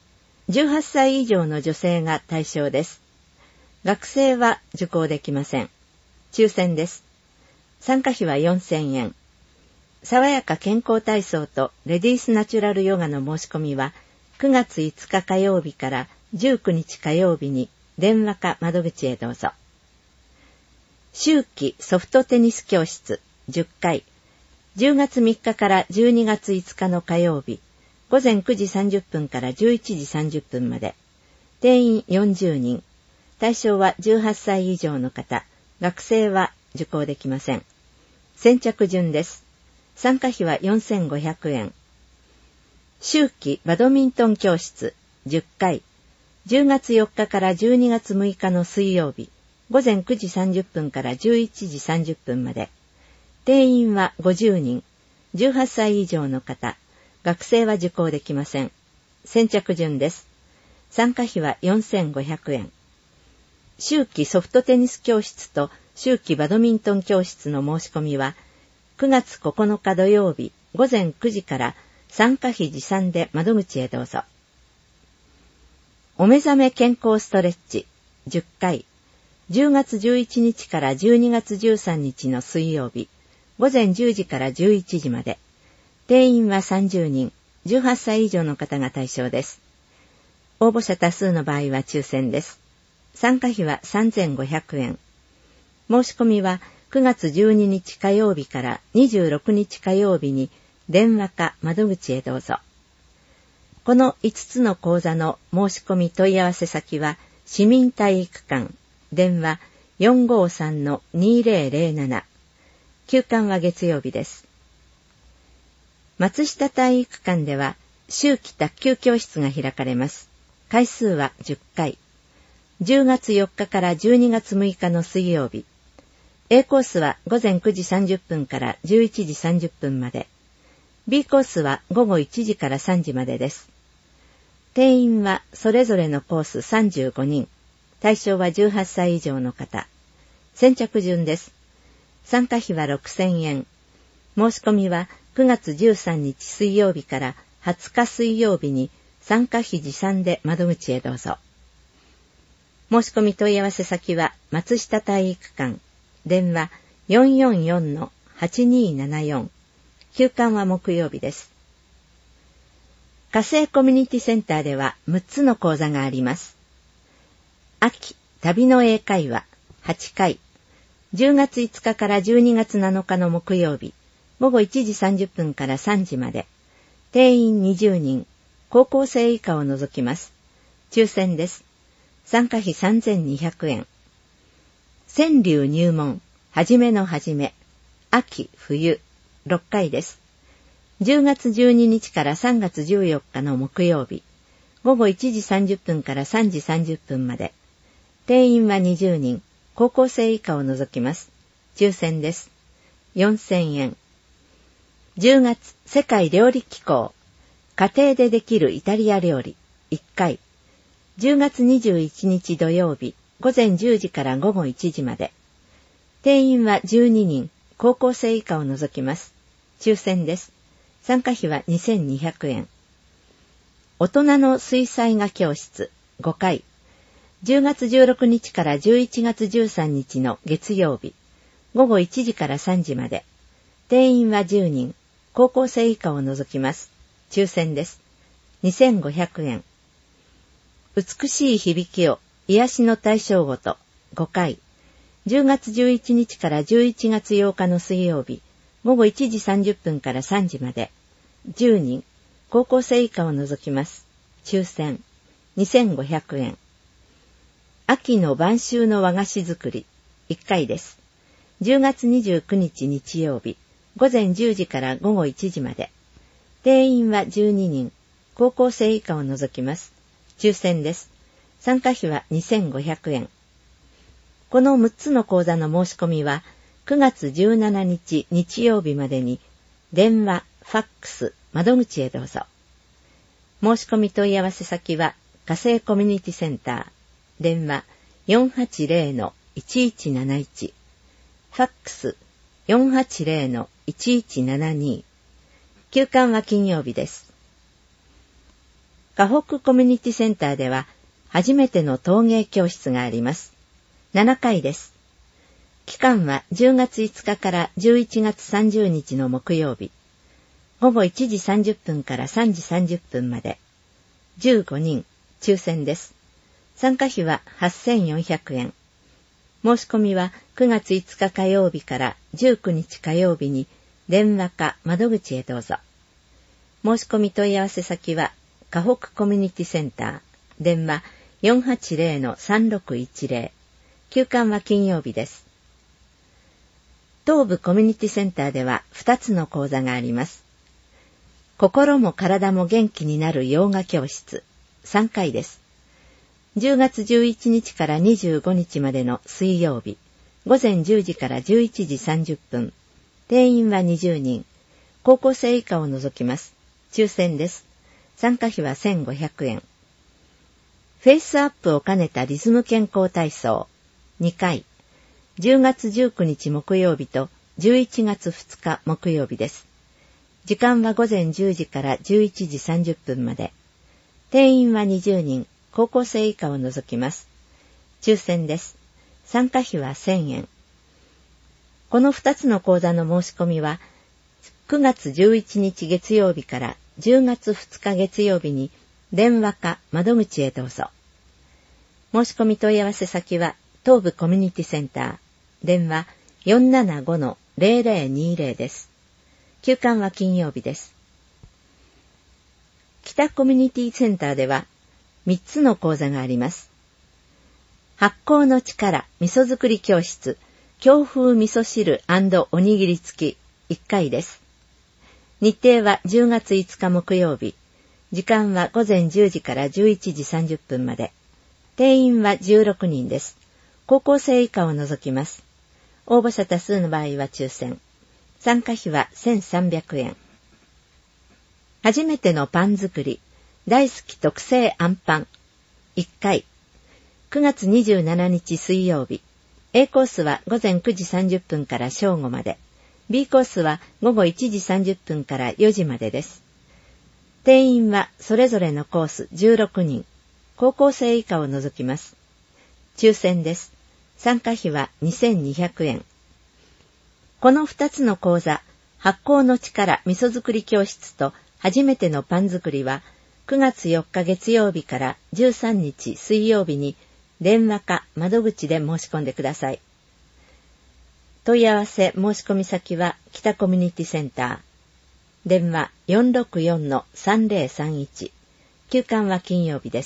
じゅうはっさい以上の女性が対象です。学生は受講できません。抽選です。参加費はよんせんえん。爽やか健康体操とレディースナチュラルヨガの申し込みはくがついつか火曜日からじゅうくにち火曜日に電話か窓口へどうぞ。秋季ソフトテニス教室じゅっかい、じゅうがつみっかからじゅうにがついつかの火曜日、ごぜんくじさんじゅっぷんからじゅういちじさんじゅっぷんまで。定員よんじゅうにん。対象はじゅうはっさい以上の方。学生は受講できません。先着順です。参加費はよんせんごひゃくえん。秋季バドミントン教室じゅっかい、じゅうがつよっかからじゅうにがつむいかの水曜日、ごぜんくじさんじゅっぷんからじゅういちじさんじゅっぷんまで。定員はごじゅうにん。じゅうはっさい以上の方。学生は受講できません。先着順です。参加費はよんせんごひゃくえん。秋季ソフトテニス教室と秋季バドミントン教室の申し込みはくがつここのか土曜日ごぜんくじから参加費持参で窓口へどうぞ。お目覚め健康ストレッチじゅっかい、じゅうがつじゅういちにちからじゅうにがつじゅうさんにちの水曜日、ごぜんじゅうじからじゅういちじまで。定員はさんじゅうにん、じゅうはっさい以上の方が対象です。応募者多数の場合は抽選です。参加費はさんぜんごひゃくえん。申し込みはくがつじゅうににち火曜日からにじゅうろくにち火曜日に電話か窓口へどうぞ。このいつつの講座の申し込み問い合わせ先は市民体育館、電話 よんごーさんのにーぜろぜろなな。休館は月曜日です。松下体育館では秋季卓球教室が開かれます。回数はじゅっかい。じゅうがつよっかからじゅうにがつむいかの水曜日。A コースはごぜんくじさんじゅっぷんからじゅういちじさんじゅっぷんまで。B コースはごごいちじからさんじまでです。定員はそれぞれのコースさんじゅうごにん。対象はじゅうはっさい以上の方。先着順です。参加費はろくせんえん。申し込みはくがつじゅうさんにち水曜日からはつか水曜日に参加費持参で窓口へどうぞ。申し込み問い合わせ先は松下体育館、電話 よんよんよんのはちにーななよん。休館は木曜日です。火星コミュニティセンターではむっつの講座があります。秋、旅の英会話はちかい、じゅうがついつかからじゅうにがつなのかの木曜日、ごごいちじさんじゅっぷんからさんじまで。定員にじゅうにん、高校生以下を除きます。抽選です。参加費さんぜんにひゃくえん。川柳入門、はじめのはじめ、秋、冬、ろっかいです。じゅうがつじゅうににちからさんがつじゅうよっかの木曜日、ごごいちじさんじゅっぷんからさんじさんじゅっぷんまで。定員はにじゅうにん、高校生以下を除きます。抽選です。よんせんえん。じゅうがつ、世界料理機構、家庭でできるイタリア料理、いっかい。じゅうがつにじゅういちにち土曜日、ごぜんじゅうじからごごいちじまで。定員はじゅうににん、高校生以下を除きます。抽選です。参加費はにせんにひゃくえん。大人の水彩画教室、ごかい。じゅうがつじゅうろくにちからじゅういちがつじゅうさんにちの月曜日、ごごいちじからさんじまで。定員はじゅうにん、高校生以下を除きます。抽選です。にせんごひゃくえん。美しい響きを癒しの対象ごと、ごかい。じゅうがつじゅういちにちからじゅういちがつようかの水曜日、ごごいちじさんじゅっぷんからさんじまで。じゅうにん、高校生以下を除きます。抽選、にせんごひゃくえん。秋の晩秋の和菓子作り、いっかいです。じゅうがつにじゅうくにち日曜日、ごぜんじゅうじからごごいちじまで。定員はじゅうににん、高校生以下を除きます。抽選です。参加費はにせんごひゃくえん。このむっつの講座の申し込みはくがつじゅうしちにち日曜日までに電話、ファックス、窓口へどうぞ。申し込み問い合わせ先は火星コミュニティセンター、電話 よんはちぜろのいちいちなないち、ファックス よんはちぜろのいちいちななに。休館は金曜日です。 河北コミュニティセンターでは初めての陶芸教室があります。ななかいです。期間はじゅうがついつかからじゅういちがつさんじゅうにちの木曜日、ごごいちじさんじゅっぷんからさんじさんじゅっぷんまで、じゅうごにん、抽選です。参加費ははっせんよんひゃくえん。申し込みはくがついつか火曜日からじゅうくにち火曜日に電話か窓口へどうぞ。申し込み問い合わせ先は河北コミュニティセンター、電話 よんはちゼロのさんろくいちゼロ、休館は金曜日です。東部コミュニティセンターではふたつの講座があります。心も体も元気になるヨガ教室、さんかいです。じゅうがつじゅういちにちからにじゅうごにちまでの水曜日、ごぜんじゅうじからじゅういちじさんじゅっぷん、定員はにじゅうにん、高校生以下を除きます。抽選です。参加費はせんごひゃくえん。フェイスアップを兼ねたリズム健康体操、にかい、じゅうがつじゅうくにち木曜日とじゅういちがつふつか木曜日です。時間はごぜんじゅうじからじゅういちじさんじゅっぷんまで。定員はにじゅうにん、高校生以下を除きます。抽選です。参加費はせんえん。このふたつの講座の申し込みは、くがつじゅういちにち月曜日からじゅうがつふつか月曜日に電話か窓口へどうぞ。申し込み問い合わせ先は東部コミュニティセンター、電話 よんななごのゼロゼロにゼロ です。休館は金曜日です。北コミュニティセンターではみっつの講座があります。発酵の力味噌作り教室、京風味噌汁&おにぎり付きいっかいです。日程はじゅうがついつか木曜日、時間はごぜんじゅうじからじゅういちじさんじゅっぷんまで。定員はじゅうろくにんです。高校生以下を除きます。応募者多数の場合は抽選。参加費はせんさんびゃくえん。初めてのパン作り、大好き特製あんパンいっかい。くがつにじゅうしちにち水曜日。A コースはごぜんくじさんじゅっぷんから正午まで。B コースはごごいちじさんじゅっぷんからよじまでです。定員はそれぞれのコースじゅうろくにん。高校生以下を除きます。抽選です。参加費はにせんにひゃくえん。このふたつの講座、発酵の力味噌作り教室と初めてのパン作りは、くがつよっか月曜日からじゅうさんにち水曜日に電話か窓口で申し込んでください。問い合わせ申し込み先は北コミュニティセンター。電話 よんろくよんのさんぜろさんいち。休館は金曜日です。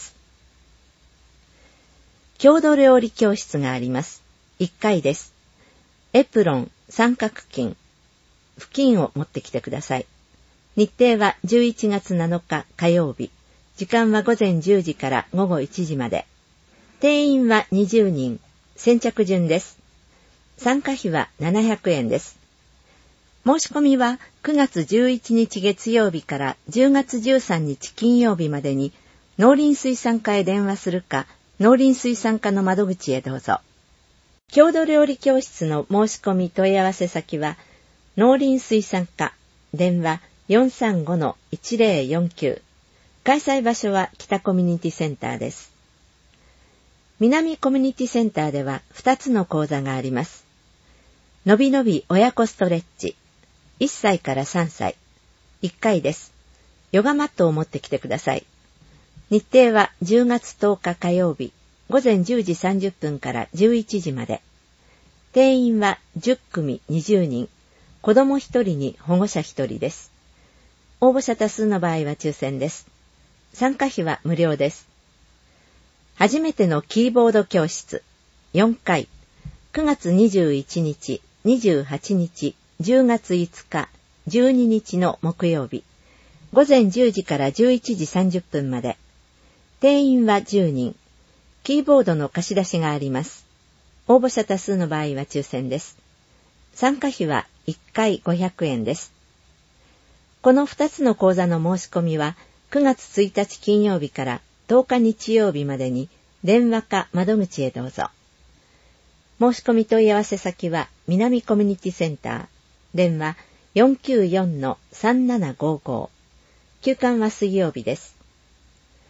郷土料理教室があります。いっかいです。エプロン、三角巾、布巾を持ってきてください。日程はじゅういちがつなのか火曜日。時間はごぜんじゅうじからごごいちじまで。定員はにじゅうにん。先着順です。参加費はななひゃくえんです。申し込みはくがつじゅういちにち月曜日からじゅうがつじゅうさんにち金曜日までに農林水産課へ電話するか、農林水産課の窓口へどうぞ。郷土料理教室の申し込み問い合わせ先は農林水産課、電話 よんさんごのいちゼロよんきゅう。開催場所は北コミュニティセンターです。南コミュニティセンターではふたつの講座があります。のびのび親子ストレッチ、いっさいからさんさい、いっかいです。ヨガマットを持ってきてください。日程はじゅうがつとおか火曜日、ごぜんじゅうじさんじゅっぷんからじゅういちじまで。定員はじゅっくみにじゅうにん、子供ひとりに保護者ひとりです。応募者多数の場合は抽選です。参加費は無料です。初めてのキーボード教室、よんかい、くがつにじゅういちにち、にじゅうはちにち、じゅうがついつか、じゅうににちの木曜日、ごぜんじゅうじからじゅういちじさんじゅっぷんまで。定員はじゅうにん。キーボードの貸し出しがあります。応募者多数の場合は抽選です。参加費はいっかいごひゃくえんです。このふたつの講座の申し込みはくがつついたち金曜日からとおか日曜日までに電話か窓口へどうぞ。申し込み問い合わせ先は南コミュニティセンター。電話 よんきゅうよんのさんななごご。休館は水曜日です。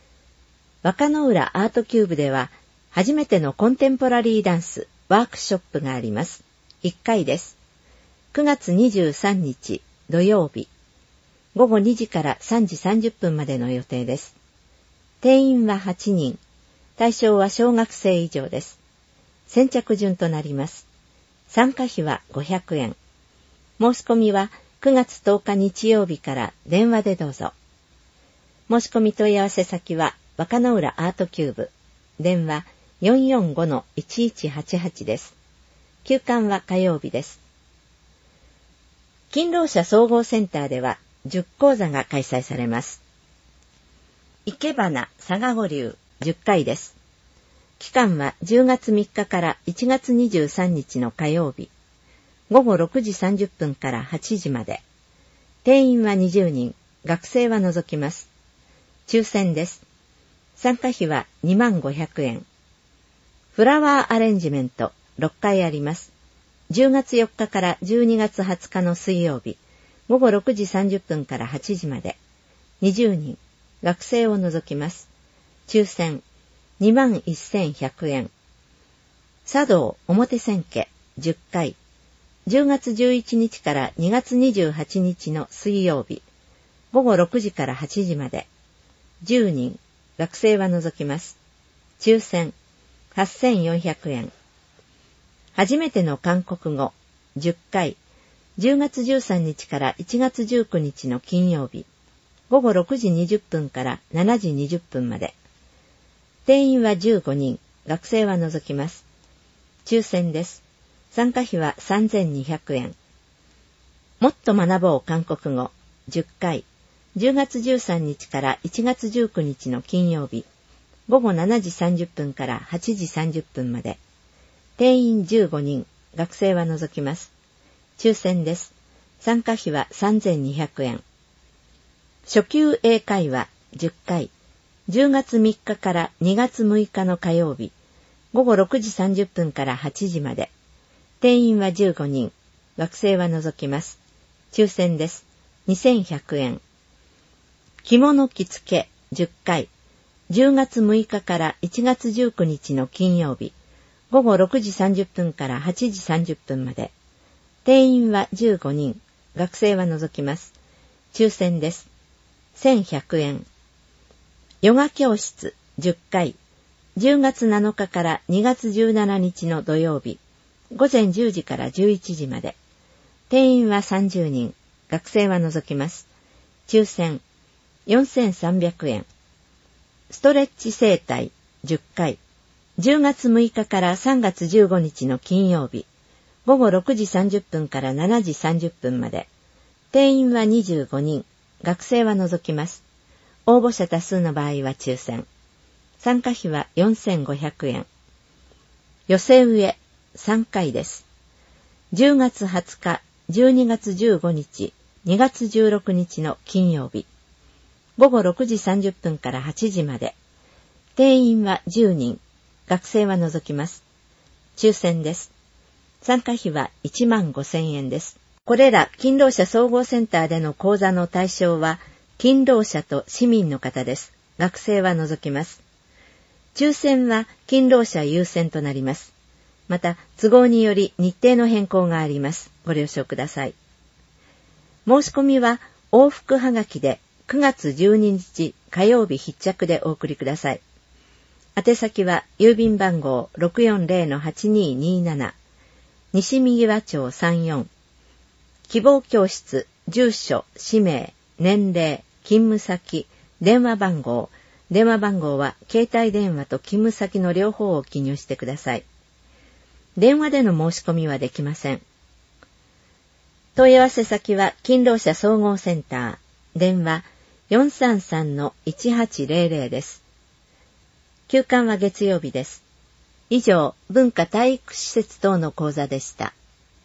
若野浦アートキューブでは、初めてのコンテンポラリーダンスワークショップがあります。いっかいです。くがつにじゅうさんにち土曜日、ごごにじからさんじさんじゅっぷんまでの予定です。定員ははちにん、対象は小学生以上です。先着順となります。参加費はごひゃくえん。申し込みはくがつとおか日曜日から電話でどうぞ。申し込み問い合わせ先は若野浦アートキューブ、電話 よんよんごのいちいちはちはち です。休館は火曜日です。勤労者総合センターではじゅっこうざが開催されます。いけばな佐賀五流じゅっかいです。期間はじゅうがつみっかからいちがつにじゅうさんにちの火曜日、ごごろくじさんじゅっぷんからはちじまで。定員はにじゅうにん、学生は除きます。抽選です。参加費はにまんごひゃくえん。フラワーアレンジメントろっかいあります。じゅうがつよっかからじゅうにがつはつかの水曜日、ごごろくじさんじゅっぷんからはちじまで。にじゅうにん、学生を除きます。抽選にまんせんひゃくえん。茶道表千家じゅっかい、じゅうがつじゅういちにちからにがつにじゅうはちにちの水曜日、ごごろくじからはちじまで。じゅうにん、学生は除きます。抽選はっせんよんひゃくえん。初めての韓国語じゅっかい、じゅうがつじゅうさんにちからいちがつじゅうくにちの金曜日、ごごろくじにじゅっぷんからしちじにじゅっぷんまで。定員はじゅうごにん、学生は除きます。抽選です。参加費はさんぜんにひゃくえん。もっと学ぼう韓国語じゅっかい、じゅうがつじゅうさんにちからいちがつじゅうくにちの金曜日、ごごしちじさんじゅっぷんからはちじさんじゅっぷんまで。定員じゅうごにん、学生は除きます。抽選です。参加費はさんぜんにひゃくえん。初級英会話じゅっかい、じゅうがつみっかからにがつむいかの火曜日、ごごろくじさんじゅっぷんからはちじまで。定員はじゅうごにん、学生は除きます。抽選です。にせんひゃくえん。着物着付けじゅっかい、じゅうがつむいかからいちがつじゅうくにちの金曜日、ごごろくじさんじゅっぷんからはちじさんじゅっぷんまで。定員はじゅうごにん、学生は除きます。抽選です。せんひゃくえん。ヨガ教室じゅっかい、じゅうがつなのかからにがつじゅうしちにちの土曜日、ごぜんじゅうじからじゅういちじまで。定員はさんじゅうにん、学生は除きます。抽選よんせんさんびゃくえん。ストレッチ整体じゅっかい、じゅうがつむいかからさんがつじゅうごにちの金曜日、ごごろくじさんじゅっぷんからしちじさんじゅっぷんまで。定員はにじゅうごにん、学生は除きます。応募者多数の場合は抽選。参加費はよんせんごひゃくえん。寄せ植えさんかいです。じゅうがつはつか、じゅうにがつじゅうごにち、にがつじゅうろくにちの金曜日、ごごろくじさんじゅっぷんからはちじまで。定員はじゅうにん、学生は除きます。抽選です。参加費はいちまんごせんえんです。これら勤労者総合センターでの講座の対象は、勤労者と市民の方です。学生は除きます。抽選は勤労者優先となります。また、都合により日程の変更があります。ご了承ください。申し込みは往復はがきでくがつじゅうににち火曜日必着でお送りください。宛先は郵便番号 ろくよんぜろのはちにーにーなな、西右輪町さんじゅうよん。希望教室、住所、氏名、年齢、勤務先、電話番号。電話番号は携帯電話と勤務先の両方を記入してください。電話での申し込みはできません。問い合わせ先は勤労者総合センター、電話 よんさんさんのいちはちぜろぜろ です。休館は月曜日です。以上、文化体育施設等の講座でした。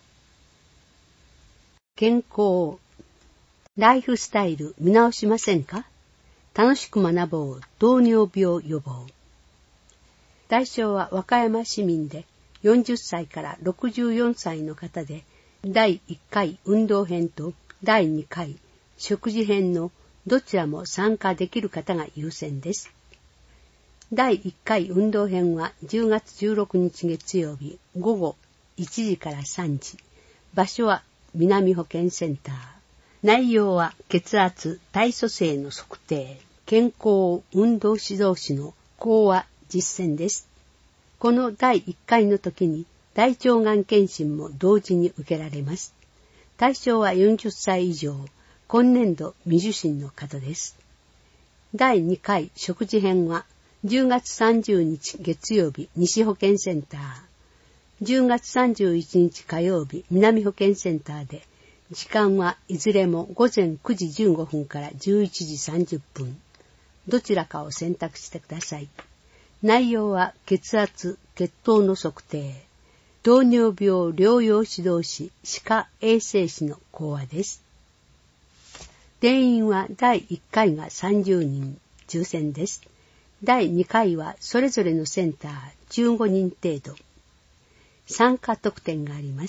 健康、ライフスタイル見直しませんか？楽しく学ぼう糖尿病予防。対象は和歌山市民でよんじゅっさいからろくじゅうよんさいの方で、だいいっかい運動編とだいにかい食事編のどちらも参加できる方が優先です。 だいいっかい運動編はじゅうがつじゅうろくにち月曜日ごごいちじからさんじ。場所は南保健センター。内容は血圧、体組成の測定、健康運動指導士の講話実践です。このだいいっかいの時に大腸がん検診も同時に受けられます。対象はよんじゅっさい以上、今年度未受診の方です。だいにかい食事編はじゅうがつさんじゅうにち月曜日西保健センター、じゅうがつさんじゅういちにち火曜日南保健センターで、時間はいずれもごぜんくじじゅうごふんからじゅういちじさんじゅっぷん。どちらかを選択してください。内容は血圧、血糖の測定、糖尿病療養指導士、歯科衛生士の講話です。定員はだいいっかいがさんじゅうにん、抽選です。だいにかいはそれぞれのセンターじゅうごにん程度。参加特典があります。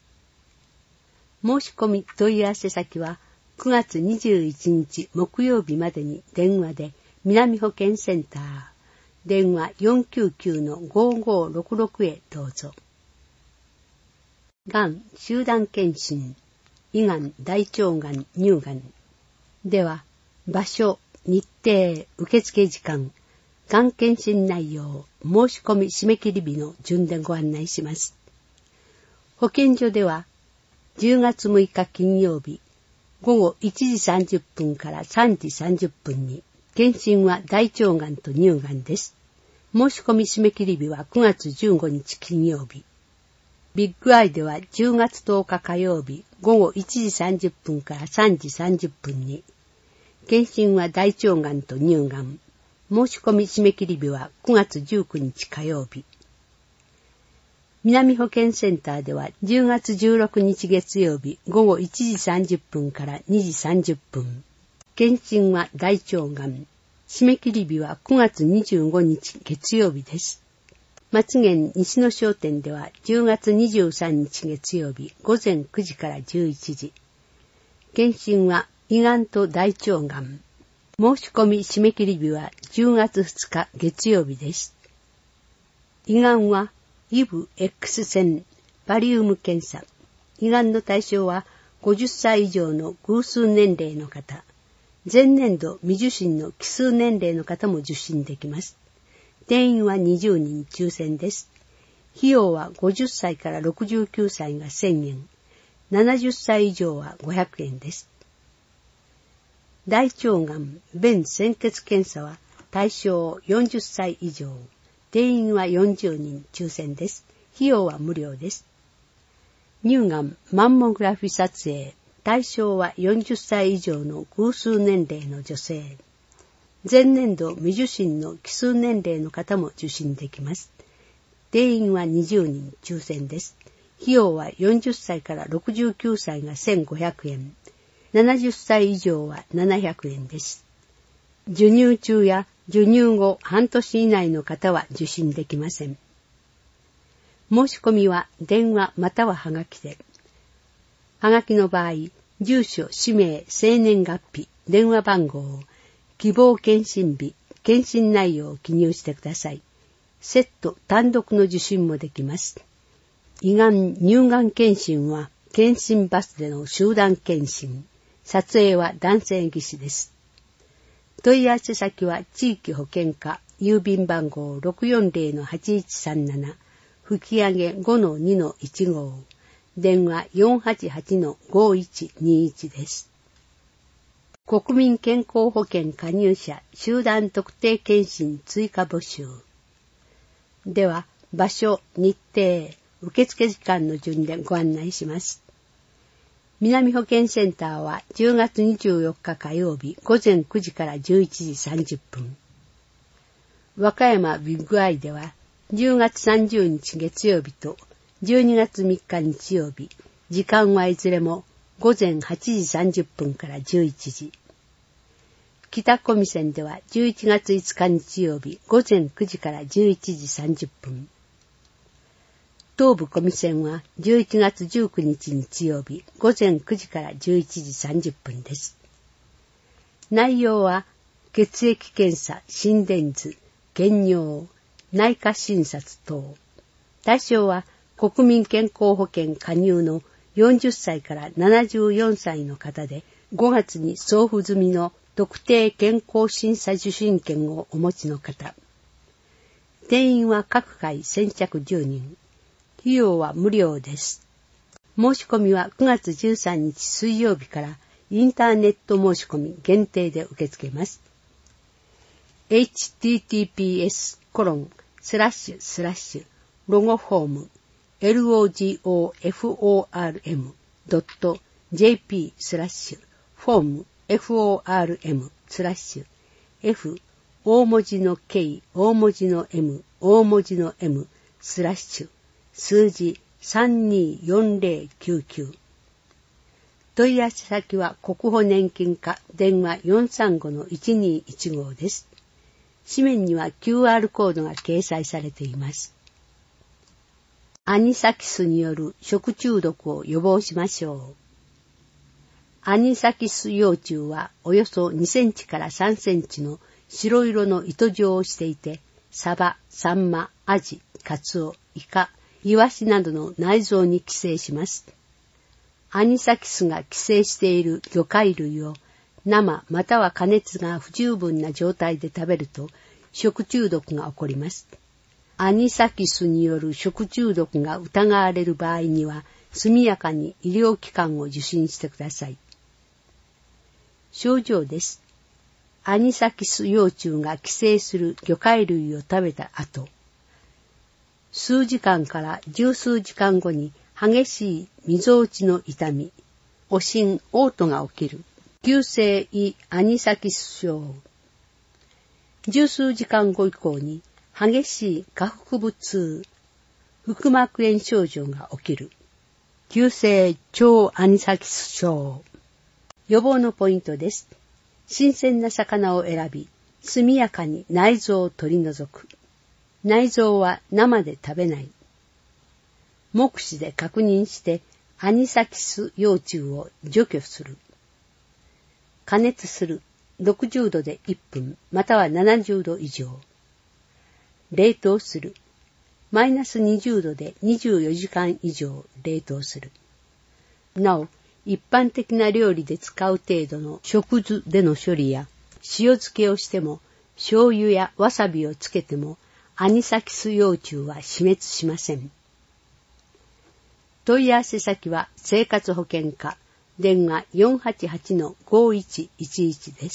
申し込み問い合わせ先はくがつにじゅういちにち木曜日までに電話で南保健センター、電話 よんきゅうきゅうのごーごーろくろく へどうぞ。がん集団検診、胃がん、大腸がん、乳がん。では、場所、日程、受付時間、がん検診内容、申し込み締め切り日の順でご案内します。保健所では、じゅうがつむいか金曜日、ごごいちじさんじゅっぷんからさんじさんじゅっぷんに、検診は大腸がんと乳がんです。申し込み締め切り日はくがつじゅうごにち金曜日。ビッグアイではじゅうがつとおか火曜日、ごごいちじさんじゅっぷんからさんじさんじゅっぷんに、検診は大腸がんと乳がん。申し込み締め切り日はくがつじゅうくにち火曜日。南保健センターではじゅうがつじゅうろくにち月曜日ごごいちじさんじゅっぷんからにじさんじゅっぷん。検診は大腸がん。締め切り日はくがつにじゅうごにち月曜日です。松源西野商店ではじゅうがつにじゅうさんにち月曜日ごぜんくじからじゅういちじ。検診は胃がんと大腸がん。申し込み締め切り日はじゅうがつふつか月曜日です。胃がんは胃部 X 線、バリウム検査。胃がんの対象はごじゅっさい以上の偶数年齢の方。前年度未受診の奇数年齢の方も受診できます。定員はにじゅうにん抽選です。費用はごじゅっさいからろくじゅうきゅうさいがせんえん、ななじゅっさい以上はごひゃくえんです。大腸がん、便潜血検査は対象よんじゅっさい以上。定員はよんじゅうにん抽選です。費用は無料です。乳がん、マンモグラフィ撮影。対象はよんじゅっさい以上の偶数年齢の女性。前年度未受診の奇数年齢の方も受診できます。定員はにじゅうにん抽選です。費用はよんじゅっさいからろくじゅうきゅうさいがせんごひゃくえん。ななじゅっさい以上はななひゃくえんです。授乳中や授乳後半年以内の方は受診できません。申し込みは電話またははがきで。はがきの場合、住所、氏名、生年月日、電話番号、希望検診日、検診内容を記入してください。セット単独の受診もできます。胃がん、乳がん検診は検診バスでの集団検診。撮影は男性技師です。問い合わせ先は地域保健課、郵便番号 ろくよんぜろのはちいちさんなな、吹き上げ ごのにのいちご、電話 よんはちはちのごいちにいち です。国民健康保険加入者集団特定検診追加募集。では、場所、日程、受付時間の順でご案内します。南保健センターはじゅうがつにじゅうよっか火曜日ごぜんくじからじゅういちじさんじゅっぷん。和歌山ビッグアイではじゅうがつさんじゅうにち月曜日とじゅうにがつみっか日曜日、時間はいずれもごぜんはちじさんじゅっぷんからじゅういちじ。北小見線ではじゅういちがついつか日曜日ごぜんくじからじゅういちじさんじゅっぷん。東部小見線はじゅういちがつじゅうくにち日曜日ごぜんくじからじゅういちじさんじゅっぷんです。内容は血液検査、心電図、血検尿、内科診察等。対象は国民健康保険加入のよんじゅっさいからななじゅうよんさいの方で、ごがつに送付済みの特定健康審査受診券をお持ちの方。定員は各回先着じゅうにん。費用は無料です。申し込みはくがつじゅうさんにち水曜日からインターネット申し込み限定で受け付けます。エイチティーティーピーエスコロンスラッシュスラッシュロゴフォーム ロゴフォーム ドット ジェーピー スラッシュフォーム フォーム スラッシュ F 大文字の K 大文字の M 大文字の M スラッシュ数字さんにーよんぜろきゅうきゅう。問い合わせ先は国保年金課電話 よんさんごのいちにーいちご です。紙面には キューアール コードが掲載されています。アニサキスによる食中毒を予防しましょう。アニサキス幼虫はおよそにセンチからさんセンチの白色の糸状をしていて、サバ、サンマ、アジ、カツオ、イカ、イワシなどの内臓に寄生します。アニサキスが寄生している魚介類を生または加熱が不十分な状態で食べると食中毒が起こります。アニサキスによる食中毒が疑われる場合には速やかに医療機関を受診してください。症状です。アニサキス幼虫が寄生する魚介類を食べた後、数時間から十数時間後に激しいみぞおちの痛み、悪心、嘔吐が起きる。急性胃アニサキス症。十数時間後以降に激しい下腹部痛、腹膜炎症状が起きる。急性腸アニサキス症。予防のポイントです。新鮮な魚を選び、速やかに内臓を取り除く。内臓は生で食べない。目視で確認してアニサキス幼虫を除去する。加熱する。ろくじゅうどでいっぷんまたはななじゅうど以上。冷凍する。マイナスにじゅうどでにじゅうよじかん以上冷凍する。なお、一般的な料理で使う程度の食酢での処理や塩漬けをしても醤油やわさびをつけてもアニサキス幼虫は死滅しません。問い合わせ先は生活保険課電話 よんはちはちのごいちいちいち です。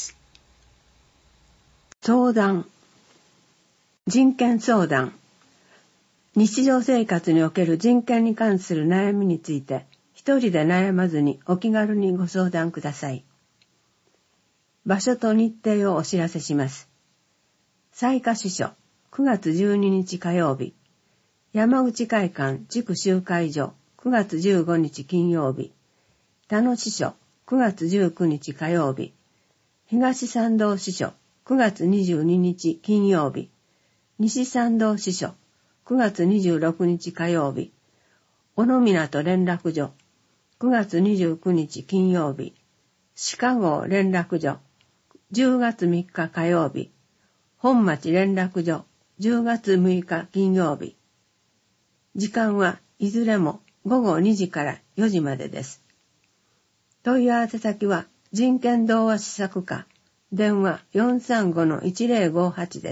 相談。人権相談。日常生活における人権に関する悩みについて一人で悩まずにお気軽にご相談ください。場所と日程をお知らせします。雑賀支所くがつじゅうににち火曜日、山口会館地区集会所くがつじゅうごにち金曜日、田野支所くがつじゅうくにち火曜日、東参道支所くがつにじゅうににち金曜日、西参道支所くがつにじゅうろくにち火曜日、小野港連絡所くがつにじゅうくにち金曜日、鹿郷連絡所じゅうがつみっか火曜日、本町連絡所じゅうがつむいか金曜日。時間はいずれもごごにじからよじまでです。問い合わせ先は人権同和施策課電話 よんさんごのいちぜろごはち です。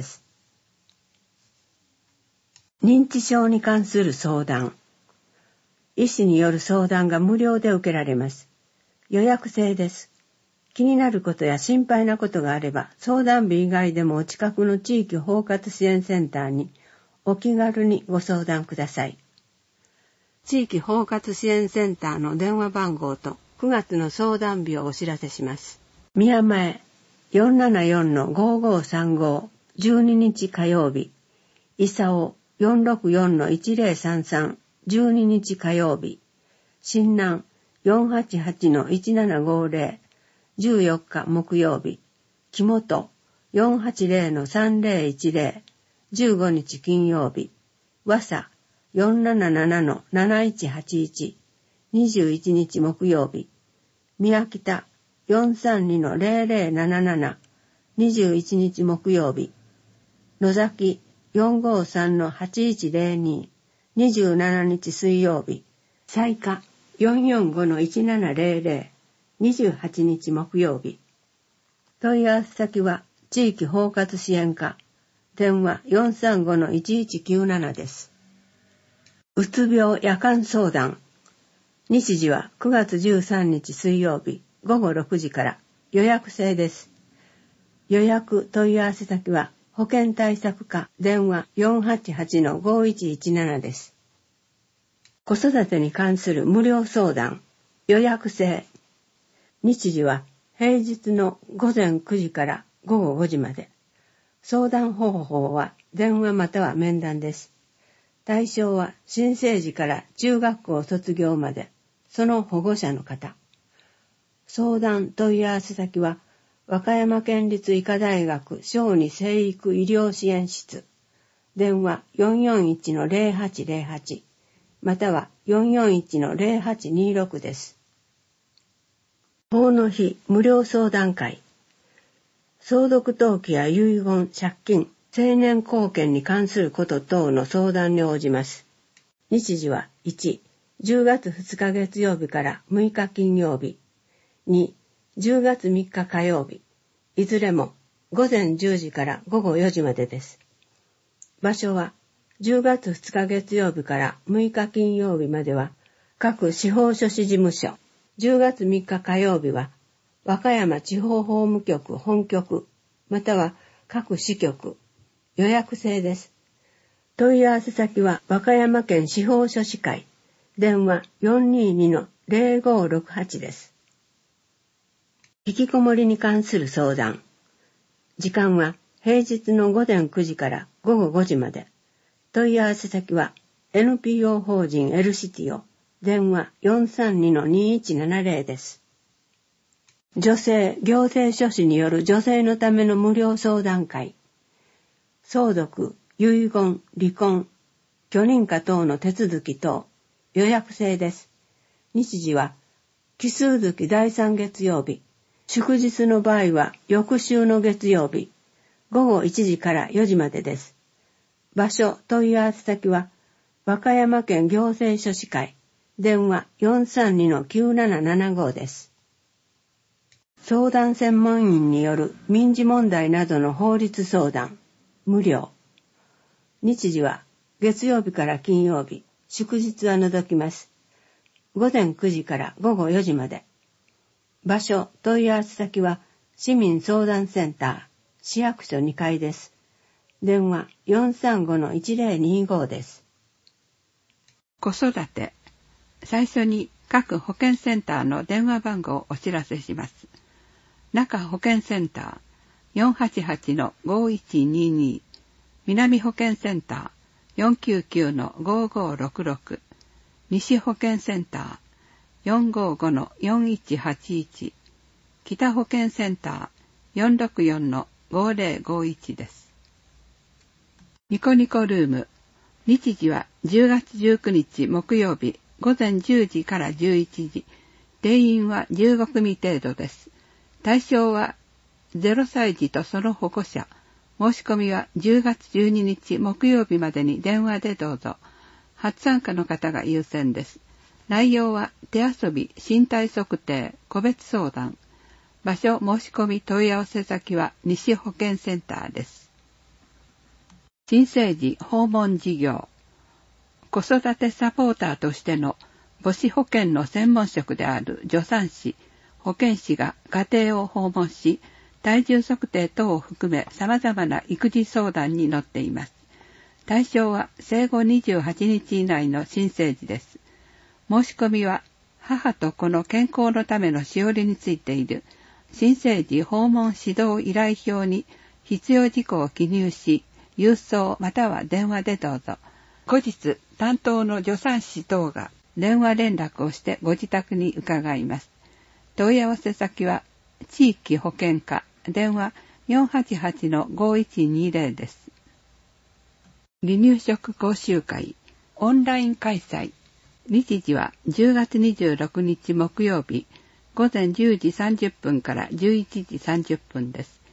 認知症に関する相談。医師による相談が無料で受けられます。予約制です。気になることや心配なことがあれば、相談日以外でもお近くの地域包括支援センターにお気軽にご相談ください。地域包括支援センターの電話番号とくがつの相談日をお知らせします。宮前 よんななよんのごごさんご じゅうににち火曜日、伊佐 よんろくよんのいちぜろさんさん じゅうににち火曜日、新南 よんはちはちのいちななごぜろ じゅうよっか木曜日、木本 よんはちぜろのさんぜろいちぜろ じゅうごにち金曜日、和佐 よんななななのなないちはちいち にじゅういちにち木曜日、宮北 よんさんにのぜろぜろなななな にじゅういちにち木曜日、 野崎 よんごさんのはちいちゼロに にじゅうしちにち水曜日、西下 よんよんごのいちななゼロゼロ にじゅうはちにち木曜日。問い合わせ先は地域包括支援課、電話 よんさんごのいちいちきゅうなな です。うつ病夜間相談。日時はくがつじゅうさんにち水曜日ごごろくじから予約制です。予約問い合わせ先は保健対策課電話 よんはちはちのごいちいちなな です。子育てに関する無料相談。予約制。日時は平日のごぜんくじからごごごじまで。相談方法は電話または面談です。対象は新生児から中学校卒業まで、その保護者の方。相談問い合わせ先は和歌山県立医科大学小児生育医療支援室。電話 よんよんいちのゼロはちゼロはち または よんよんいちのゼロはちにろく です。法の日無料相談会。相続登記や遺言、借金、成年後見に関すること等の相談に応じます。日時はいち、じゅうがつふつか月曜日からむいか金曜日。に、じゅうがつみっか火曜日。いずれもごぜんじゅうじからごごよじまでです。場所はじゅうがつふつか月曜日からむいか金曜日までは各司法書士事務所。じゅうがつみっか火曜日は和歌山地方法務局本局または各支局。予約制です。問い合わせ先は和歌山県司法書士会電話 よんににのゼロごろくはち です。引きこもりに関する相談。時間は平日のごぜんくじからごごごじまで。問い合わせ先は エヌピーオー 法人エルシティオ電話 よんさんにのにいちななゼロ です。女性行政書士による女性のための無料相談会。相続、遺言、離婚、許認可等の手続き等、予約制です。日時は奇数月だいさん月曜日、祝日の場合は翌週の月曜日、ごごいちじからよじまでです。場所、問い合わせ先は和歌山県行政書士会、電話 よんさんにのきゅうななななご です。相談専門員による民事問題などの法律相談、無料。日時は月曜日から金曜日、祝日は除きます。ごぜんくじからごごよじまで。場所、問い合わせ先は市民相談センター、市役所にかいです。電話 よんさんごのいちゼロにご です。 子育て。最初に各保健センターの電話番号をお知らせします。中保健センター よんはちはちのごいちにに、南保健センター よんきゅうきゅうのごごろくろく、西保健センター よんごごのよんいちはちいち、北保健センター よんろくよんのごゼロごいちです。ニコニコルーム。日時はじゅうがつじゅうくにち木曜日ごぜんじゅうじからじゅういちじ。定員はじゅうごくみ程度です。対象はゼロさい児とその保護者。申し込みはじゅうがつじゅうににち木曜日までに電話でどうぞ。初参加の方が優先です。内容は手遊び、身体測定、個別相談。場所、申し込み問い合わせ先は西保健センターです。新生児訪問事業。子育てサポーターとしての母子保健の専門職である助産師、保健師が家庭を訪問し、体重測定等を含め様々な育児相談に乗っています。対象は生後にじゅうはちにち以内の新生児です。申し込みは母と子の健康のためのしおりについている新生児訪問指導依頼表に必要事項を記入し、郵送または電話でどうぞ。後日、担当の助産師等が電話連絡をしてご自宅に伺います。問い合わせ先は地域保健課電話 よんはちはちのごいちにゼロ です。離乳食講習会オンライン開催。日時はじゅうがつにじゅうろくにち木曜日ごぜんじゅうじさんじゅっぷんからじゅういちじさんじゅっぷんです。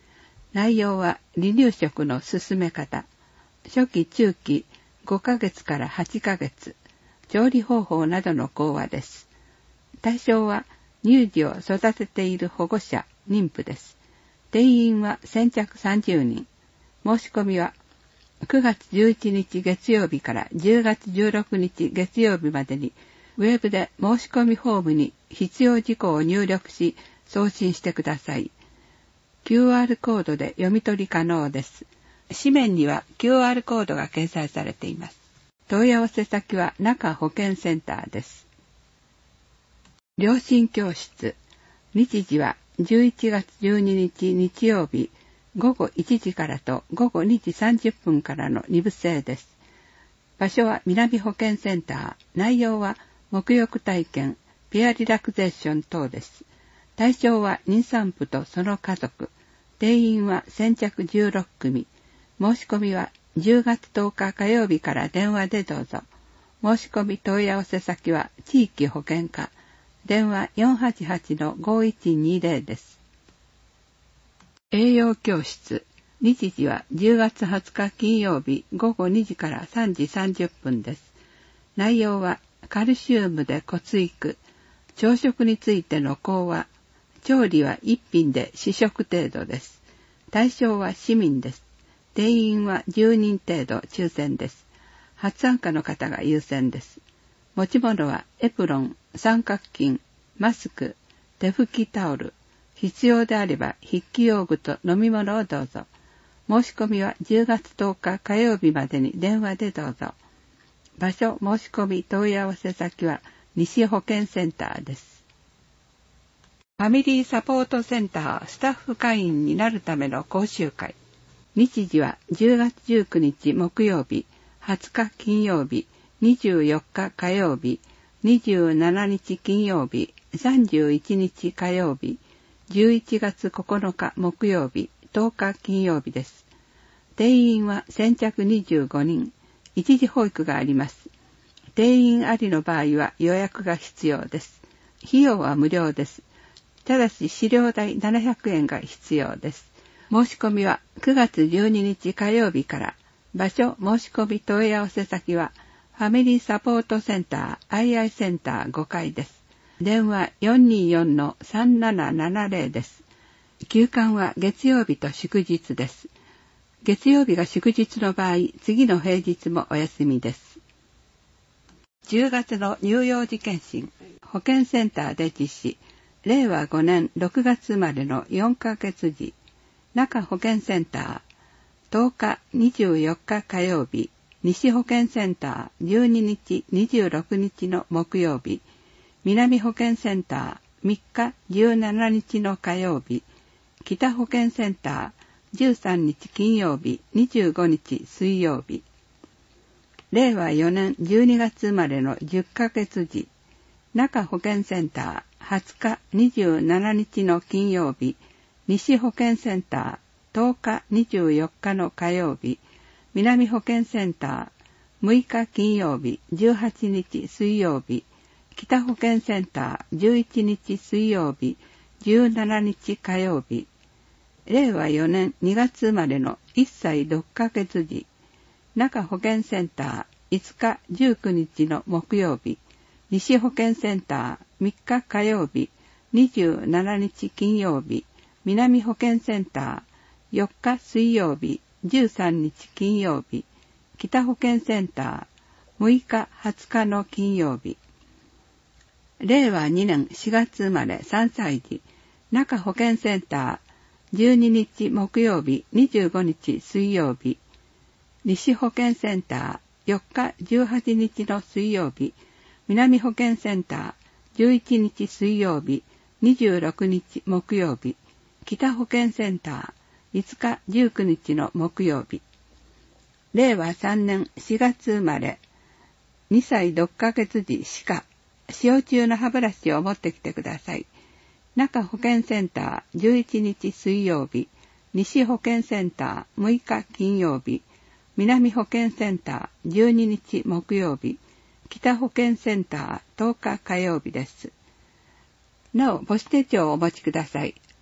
内容は離乳食の進め方、初期中期ごかげつからはちかげつ、調理方法などの講話です。対象は乳児を育てている保護者、妊婦です。定員は先着さんじゅうにん。申し込みはくがつじゅういちにち月曜日からじゅうがつじゅうろくにち月曜日までに、ウェブで申し込みフォームに必要事項を入力し、送信してください。キューアール コードで読み取り可能です。紙面には キューアール コードが掲載されています。問い合わせ先は中保健センターです。両親教室。日時はじゅういちがつじゅうににち日曜日ごごいちじからとごごにじさんじゅっぷんからのに部制です。場所は南保健センター。内容は沐浴体験、ピアリラクゼーション等です。対象は妊産婦とその家族。定員は先着じゅうろっくみ。申し込みはじゅうがつとおか火曜日から電話でどうぞ。申し込み問い合わせ先は地域保健課。電話 よんはちはちのごいちにぜろ です。栄養教室。日時はじゅうがつはつか金曜日ごごにじからさんじさんじゅっぷんです。内容はカルシウムで骨育。朝食についての講話。調理は一品で試食程度です。対象は市民です。定員はじゅうにん程度抽選です。初参加の方が優先です。持ち物はエプロン、三角巾、マスク、手拭きタオル。必要であれば筆記用具と飲み物をどうぞ。申し込みはじゅうがつとおか火曜日までに電話でどうぞ。場所、申し込み問い合わせ先は西保健センターです。ファミリーサポートセンタースタッフ会員になるための講習会。日時はじゅうがつじゅうくにち木曜日、はつか金曜日、にじゅうよっか火曜日、にじゅうしちにち金曜日、さんじゅういちにち火曜日、じゅういちがつここのか木曜日、とおか金曜日です。定員は先着にじゅうごにん。一時保育があります。定員ありの場合は予約が必要です。費用は無料です。ただし飼料代ななひゃくえんが必要です。申し込みはくがつじゅうににち火曜日から。場所、申し込み問い合わせ先はファミリーサポートセンター アイアイ センターごかいです。電話 よんにーよんのさんななななぜろ です。休館は月曜日と祝日です。月曜日が祝日の場合、次の平日もお休みです。じゅうがつの乳幼児検診、保健センターで実施。れいわごねんろくがつ生まれのよんかげつ児。中保健センター。とおか、にじゅうよっか火曜日。西保健センターじゅうににち、にじゅうろくにちの木曜日。南保健センターみっか、じゅうしちにちの火曜日。北保健センターじゅうさんにち金曜日、にじゅうごにち水曜日。れいわよねんじゅうにがつ生まれのじゅっかげつ児。中保健センターはつか、にじゅうしちにちの金曜日。西保健センターとおか、にじゅうよっかの火曜日。南保健センターむいか金曜日、じゅうはちにち水曜日。北保健センターじゅういちにち水曜日、じゅうしちにち火曜日。れいわよねんにがつ生まれのいっさいろっかげつ児。中保健センターいつか、じゅうくにちの木曜日。西保健センターみっか火曜日、にじゅうしちにち金曜日。南保健センターよっか水曜日、じゅうさんにち金曜日。北保健センターむいか、はつかの金曜日。れいわにねんしがつ生まれさんさい児。中保健センターじゅうににち木曜日、にじゅうごにち水曜日。西保健センターよっか、じゅうはちにちの水曜日。南保健センターじゅういちにち水曜日、にじゅうろくにち木曜日。北保健センターいつか、じゅうくにちの木曜日。れいわさんねんしがつ生まれにさいろっかげつ児歯科。使用中の歯ブラシを持ってきてください。中保健センターじゅういちにち水曜日。西保健センターむいか金曜日。南保健センターじゅうににち木曜日。北保健センターとおか火曜日です。なお、母子手帳をお持ちください。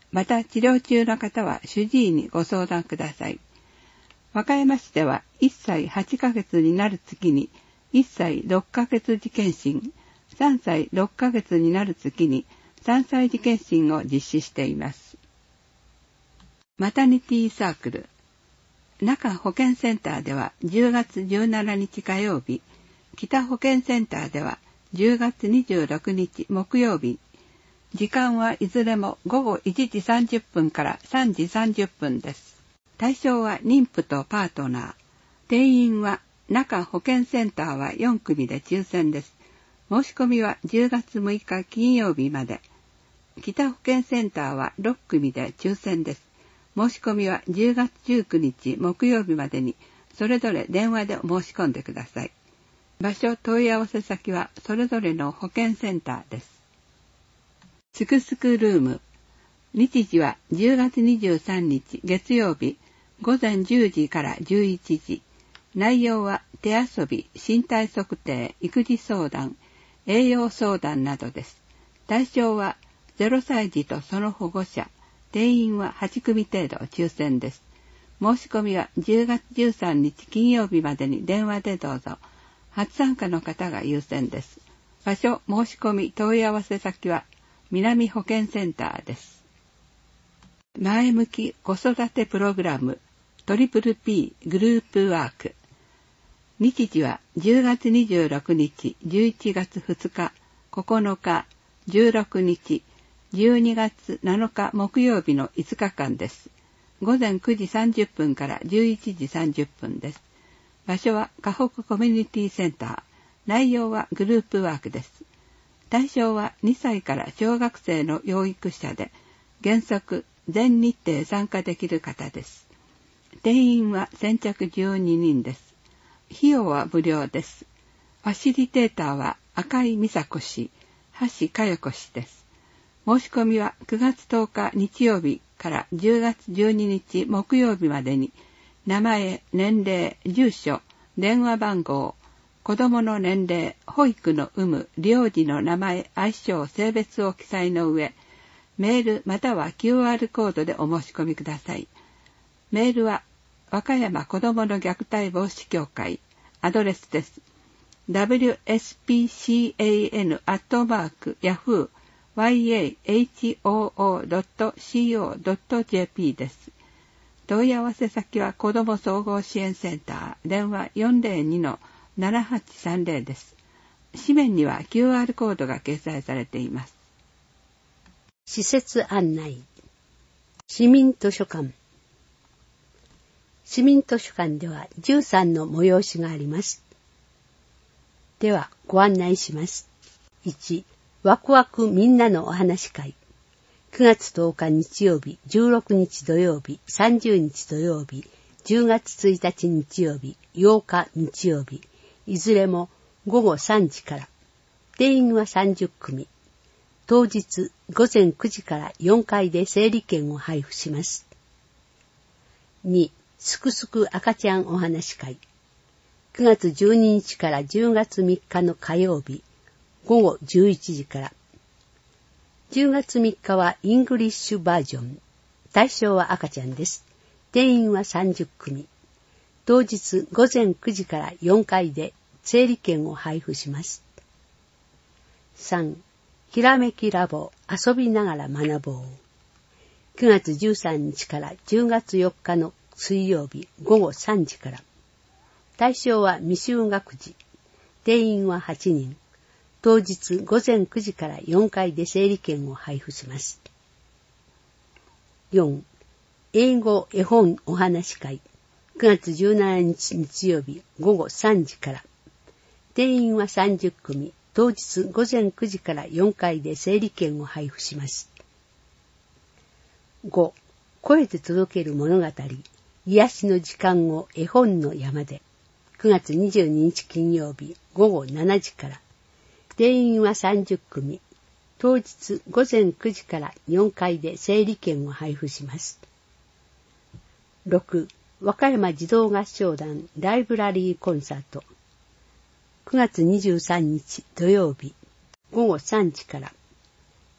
また治療中の方は主治医にご相談ください。和歌山市ではいっさいはちかげつになる月にいっさいろっかげつ時検診、さんさいろっかげつになる月にさんさい時検診を実施しています。マタニティサークル。中保健センターではじゅうがつじゅうしちにち火曜日、北保健センターではじゅうがつにじゅうろくにち木曜日、時間はいずれもごごいちじさんじゅっぷんからさんじさんじゅっぷんです。対象は妊婦とパートナー。定員は中保健センターはよんくみで抽選です。申し込みはじゅうがつむいか金曜日まで。北保健センターはろっくみで抽選です。申し込みはじゅうがつじゅうくにち木曜日までにそれぞれ電話で申し込んでください。場所問い合わせ先はそれぞれの保健センターです。すくすくルーム。日時はじゅうがつにじゅうさんにち月曜日ごぜんじゅうじからじゅういちじ。内容は手遊び、身体測定、育児相談、栄養相談などです。対象はゼロさい児とその保護者。定員ははちくみ程度抽選です。申し込みはじゅうがつじゅうさんにち金曜日までに電話でどうぞ。初参加の方が優先です。場所、申し込み、問い合わせ先は南保健センターです。前向き子育てプログラムトリプル P グループワーク。日時はじゅうがつにじゅうろくにち、じゅういちがつふつか、ここのか、じゅうろくにち、じゅうにがつなのか木曜日のいつかかんです。ごぜんくじさんじゅっぷんからじゅういちじさんじゅっぷんです。場所は河北コミュニティセンター。内容はグループワークです。対象はにさいから小学生の養育者で、原則全日程参加できる方です。定員は先着じゅうににんです。費用は無料です。ファシリテーターは赤井美佐子氏、橋佳代子氏です。申し込みはくがつとおか日曜日からじゅうがつじゅうににち木曜日までに、名前、年齢、住所、電話番号、子供の年齢、保育の有無、利用時の名前、愛称、性別を記載の上、メールまたは キューアール コードでお申し込みください。メールは和歌山子どもの虐待防止協会、アドレスです。ダブリューエスピーシーエーエヌ アットマークヤフーワイエーエイチオーオードットシーオードットジェーピー です。問い合わせ先は子ども総合支援センター、電話 よんぜろにのななはちさんぜろ です。紙面には キューアール コードが掲載されています。 施設案内。市民図書館。市民図書館ではじゅうさんの催しがあります。ではご案内します。いち、ワクワクみんなのお話会。くがつとおか日曜日、じゅうろくにち土曜日、さんじゅうにち土曜日、じゅうがつついたち日曜日、ようか日曜日、いずれもごごさんじから。定員はさんじゅっくみ。当日ごぜんくじからよんかいで整理券を配布します。に、すくすく赤ちゃんお話会。くがつじゅうににちからじゅうがつみっかの火曜日、ごごじゅういちじから。じゅうがつみっかはイングリッシュバージョン。対象は赤ちゃんです。定員はさんじゅっくみ。当日ごぜんくじからよんかいで整理券を配布します。さん、ひらめきラボ遊びながら学ぼう。くがつじゅうさんにちからじゅうがつよっかの水曜日ごごさんじから。対象は未就学児。定員ははちにん。当日ごぜんくじからよんかいで整理券を配布します。よん、英語絵本お話会。くがつじゅうしちにち日曜日ごごさんじから。定員はさんじゅっくみ。当日ごぜんくじからよんかいで整理券を配布します。ご、声で届ける物語。癒しの時間を絵本の山で。くがつにじゅうににち金曜日ごごしちじから。定員はさんじゅっくみ。当日ごぜんくじからよんかいで整理券を配布します。ろく、和歌山児童合唱団ライブラリーコンサート。くがつにじゅうさんにち土曜日ごごさんじから。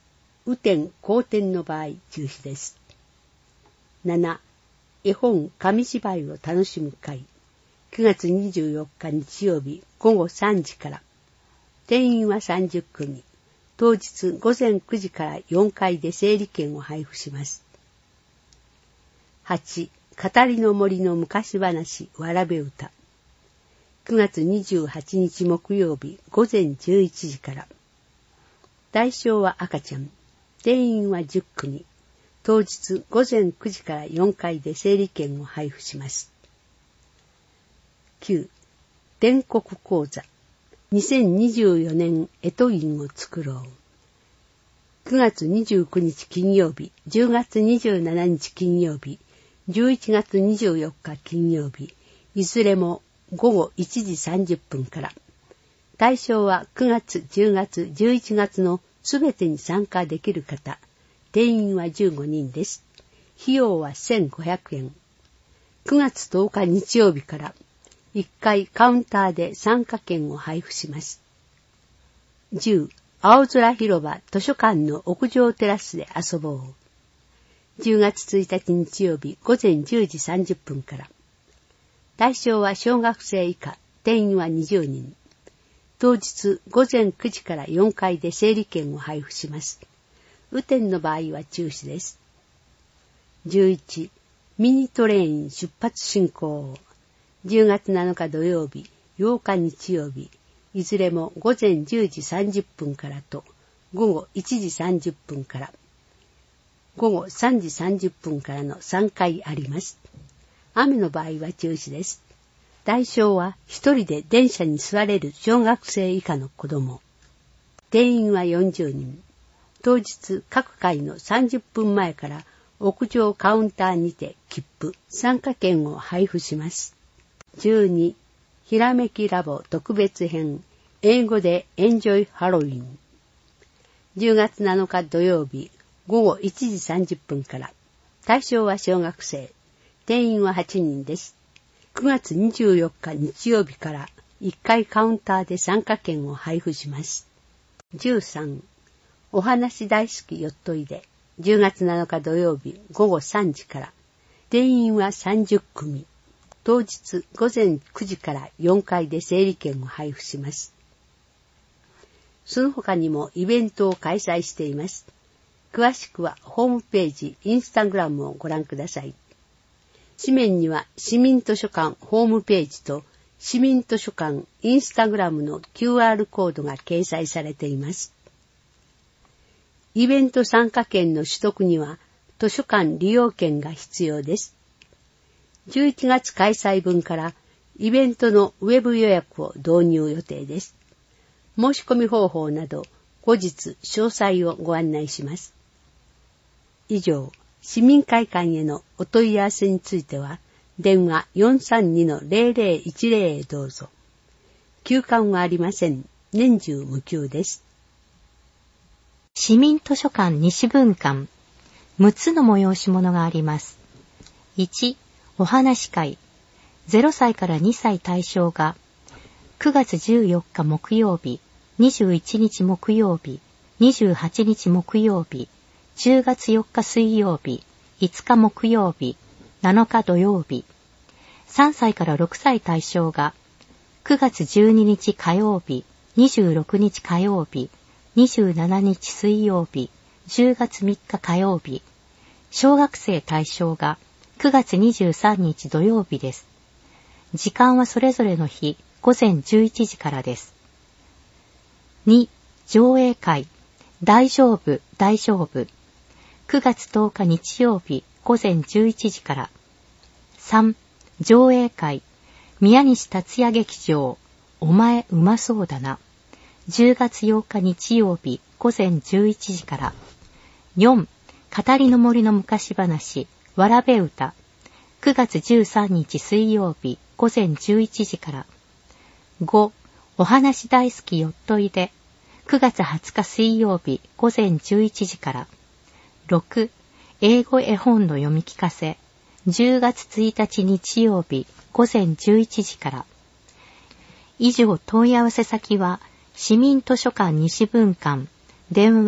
雨天後天の場合中止です。なな、絵本紙芝居を楽しむ会、くがつにじゅうよっか日曜日ごごさんじから。定員はさんじゅっくみ。当日ごぜんくじからよんかいで整理券を配布します。はち、語りの森の昔話わらべ歌。くがつにじゅうはちにち木曜日ごぜんじゅういちじから。対象は赤ちゃん。定員はじゅっくみ。当日ごぜんくじからよんかいで整理券を配布します。きゅう、天国講座。にせんにじゅうよねん干支印を作ろう。くがつにじゅうくにち金曜日、じゅうがつにじゅうしちにち金曜日、じゅういちがつにじゅうよっか金曜日、いずれもごごいちじさんじゅっぷんから。対象はくがつ、じゅうがつ、じゅういちがつのすべてに参加できる方。定員はじゅうごにんです。費用はせんごひゃくえん。くがつとおか日曜日からいっかいカウンターで参加券を配布します。じゅう、青空広場図書館の屋上テラスで遊ぼう。じゅうがつついたち日曜日ごぜんじゅうじさんじゅっぷんから。対象は小学生以下、定員はにじゅうにん。当日ごぜんくじからよんかいで整理券を配布します。雨天の場合は中止です。じゅういち、ミニトレイン出発進行。じゅうがつなのか土曜日、ようか日曜日、いずれもごぜんじゅうじさんじゅっぷんからとごごいちじさんじゅっぷんから、ごごさんじさんじゅっぷんからのさんかいあります。雨の場合は中止です。対象は一人で電車に座れる小学生以下の子供。定員はよんじゅうにん。当日各回のさんじゅっぷんまえから屋上カウンターにて切符、参加券を配布します。じゅうに、ひらめきラボ特別編、英語でエンジョイハロウィン。じゅうがつなのか土曜日、ごごいちじさんじゅっぷんから。対象は小学生。定員ははちにんです。くがつにじゅうよっか日曜日からいっかいカウンターで参加券を配布します。じゅうさん、お話大好きよっといで。じゅうがつなのか土曜日ごごさんじから。定員はさんじゅっくみ。当日ごぜんくじからよんかいで整理券を配布します。その他にもイベントを開催しています。詳しくはホームページ、インスタグラムをご覧ください。紙面には市民図書館ホームページと市民図書館インスタグラムの キューアール コードが掲載されています。イベント参加券の取得には図書館利用券が必要です。じゅういちがつ開催分からイベントのウェブ予約を導入予定です。申し込み方法など後日詳細をご案内します。以上、市民会館へのお問い合わせについては電話 よんさんにのゼロゼロいちゼロ へどうぞ。休館はありません。年中無休です。 市民図書館西分館、むっつの催し物があります。いち、お話会。ゼロさいからにさい対象が、くがつじゅうよっか木曜日、にじゅういちにち木曜日、にじゅうはちにち木曜日、じゅうがつよっか水曜日、いつか木曜日、なのか土曜日。さんさいからろくさい対象が、くがつじゅうににち火曜日、にじゅうろくにち火曜日、にじゅうしちにち水曜日、じゅうがつみっか火曜日。小学生対象がくがつにじゅうさんにち土曜日です。時間はそれぞれの日、ごぜんじゅういちじからです。に、上映会。大丈夫、大丈夫。くがつとおか日曜日、ごぜんじゅういちじから。さん、上映会。宮西達也劇場。お前うまそうだな。じゅうがつようか日曜日、ごぜんじゅういちじから。よん、語りの森の昔話、わらべ歌。くがつじゅうさんにち水曜日、ごぜんじゅういちじから。ご、お話大好きよっといで。くがつはつか水曜日、ごぜんじゅういちじから。ろく、英語絵本の読み聞かせ。じゅうがつついたち日曜日、ごぜんじゅういちじから。以上問い合わせ先は、市民図書館西分館、電話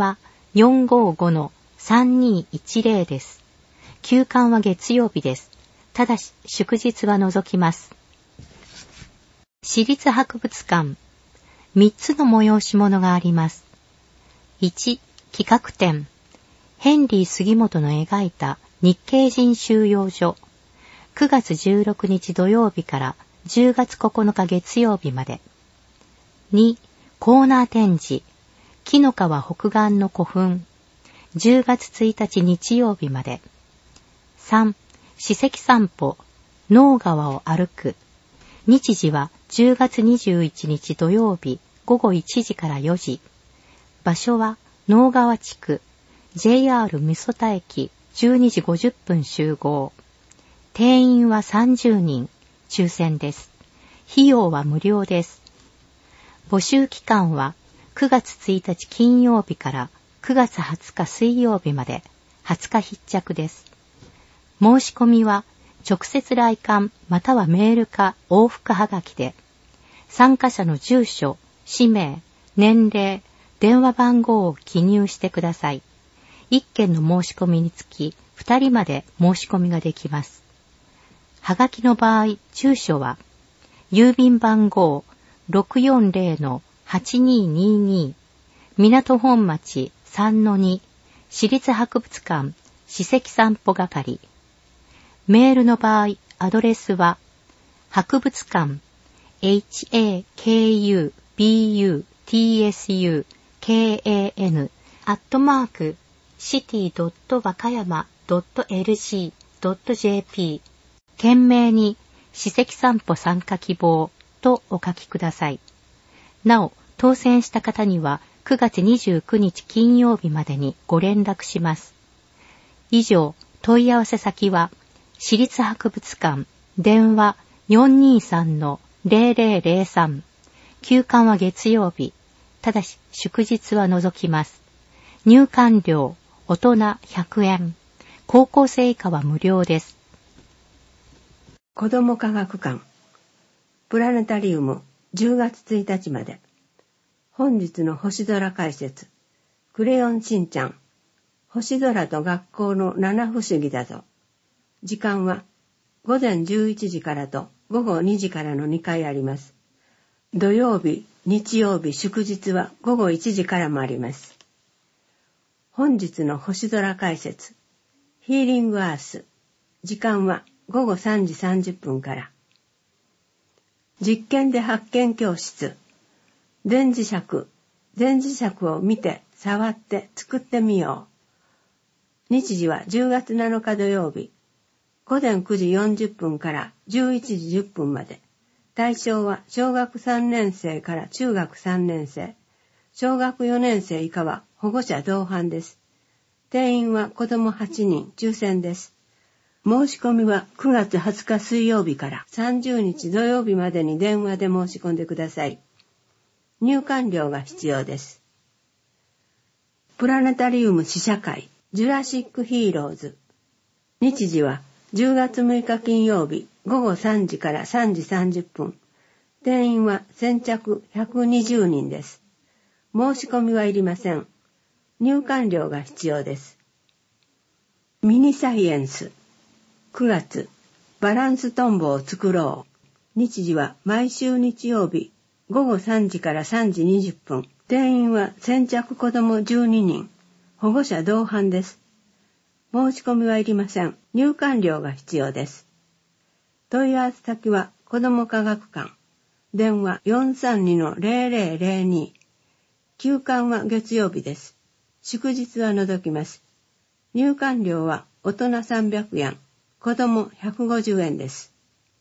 よんごーごのさんにいちゼロ です。休館は月曜日です。ただし祝日は除きます。市立博物館、みっつの催し物があります。いち、企画展、ヘンリー杉本の描いた日系人収容所、くがつじゅうろくにち土曜日からじゅうがつここのか月曜日まで。に、コーナー展示、紀の川北岸の古墳、じゅうがつついたち日曜日まで。さん、史跡散歩、能川を歩く。日時はじゅうがつにじゅういちにち土曜日ごごいちじからよじ。場所は能川地区、ジェイアール 三十田駅じゅうにじごじゅっぷん集合。定員はさんじゅうにん、抽選です。費用は無料です。募集期間はくがつついたち金曜日からくがつはつか水曜日まではつか必着です。申し込みは直接来館またはメールか往復はがきで、参加者の住所、氏名、年齢、電話番号を記入してください。いっけんの申し込みにつきふたりまで申し込みができます。はがきの場合、住所は郵便番号 ろくよんゼロのはちにーにーにー 港本町 さんのに 市立博物館史跡散歩係。メールの場合、アドレスは博物館 エイチエーケーユービーユーティーエスユーケーエーエヌ アットマークシティドット和歌山ドットエルシードットジェーピー 懸命に史跡散歩参加希望とお書きください。なお、当選した方にはくがつにじゅうくにち金曜日までにご連絡します。以上、問い合わせ先は市立博物館、電話 よんにーさんのゼロゼロゼロさん。休館は月曜日。ただし祝日は除きます。入館料、大人ひゃくえん。高校生以下は無料です。 子ども科学館、プラネタリウムじゅうがつついたちまで。本日の星空解説、クレヨンしんちゃん、星空と学校の七不思議だぞ。時間はごぜんじゅういちじからとごごにじからのにかいあります。土曜日、日曜日、祝日はごごいちじからもあります。本日の星空解説、ヒーリングアース。時間はごごさんじさんじゅっぷんから。実験で発見教室。電磁石。電磁石を見て、触って作ってみよう。日時はじゅうがつなのか土曜日。ごぜんくじよんじゅっぷんからじゅういちじじゅっぷんまで。対象は小学さんねんせいから中学さんねんせい。小学よねんせい以下は保護者同伴です。定員は子どもはちにん、抽選です。申し込みはくがつはつか水曜日からさんじゅうにち土曜日までに電話で申し込んでください。入館料が必要です。プラネタリウム試写会、ジュラシックヒーローズ。日時はじゅうがつむいか金曜日ごごさんじからさんじさんじゅっぷん。定員は先着ひゃくにじゅうにんです。申し込みはいりません。入館料が必要です。ミニサイエンス。くがつ、バランストンボを作ろう。日時は毎週日曜日ごごさんじからさんじにじゅっぷん。定員は先着子どもじゅうににん。保護者同伴です。申し込みはいりません。入館料が必要です。問い合わせ先は子ども科学館。電話 よんさんにのゼロゼロゼロに。休館は月曜日です。祝日は除きます。入館料は大人さんびゃくえん、子どもひゃくごじゅうえんです。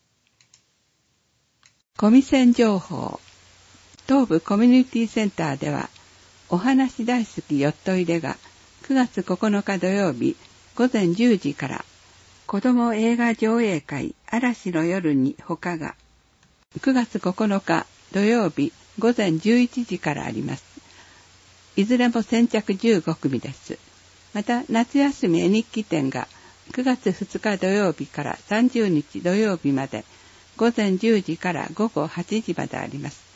コミセン情報。東部コミュニティセンターでは、お話大好きよっといでがくがつここのか土曜日ごぜんじゅうじから子ども映画上映会嵐の夜に他がくがつここのか土曜日ごぜんじゅういちじからあります。いずれも先着じゅうごくみです。また夏休み絵日記展がくがつふつか土曜日からさんじゅうにち土曜日までごぜんじゅうじからごごはちじまであります。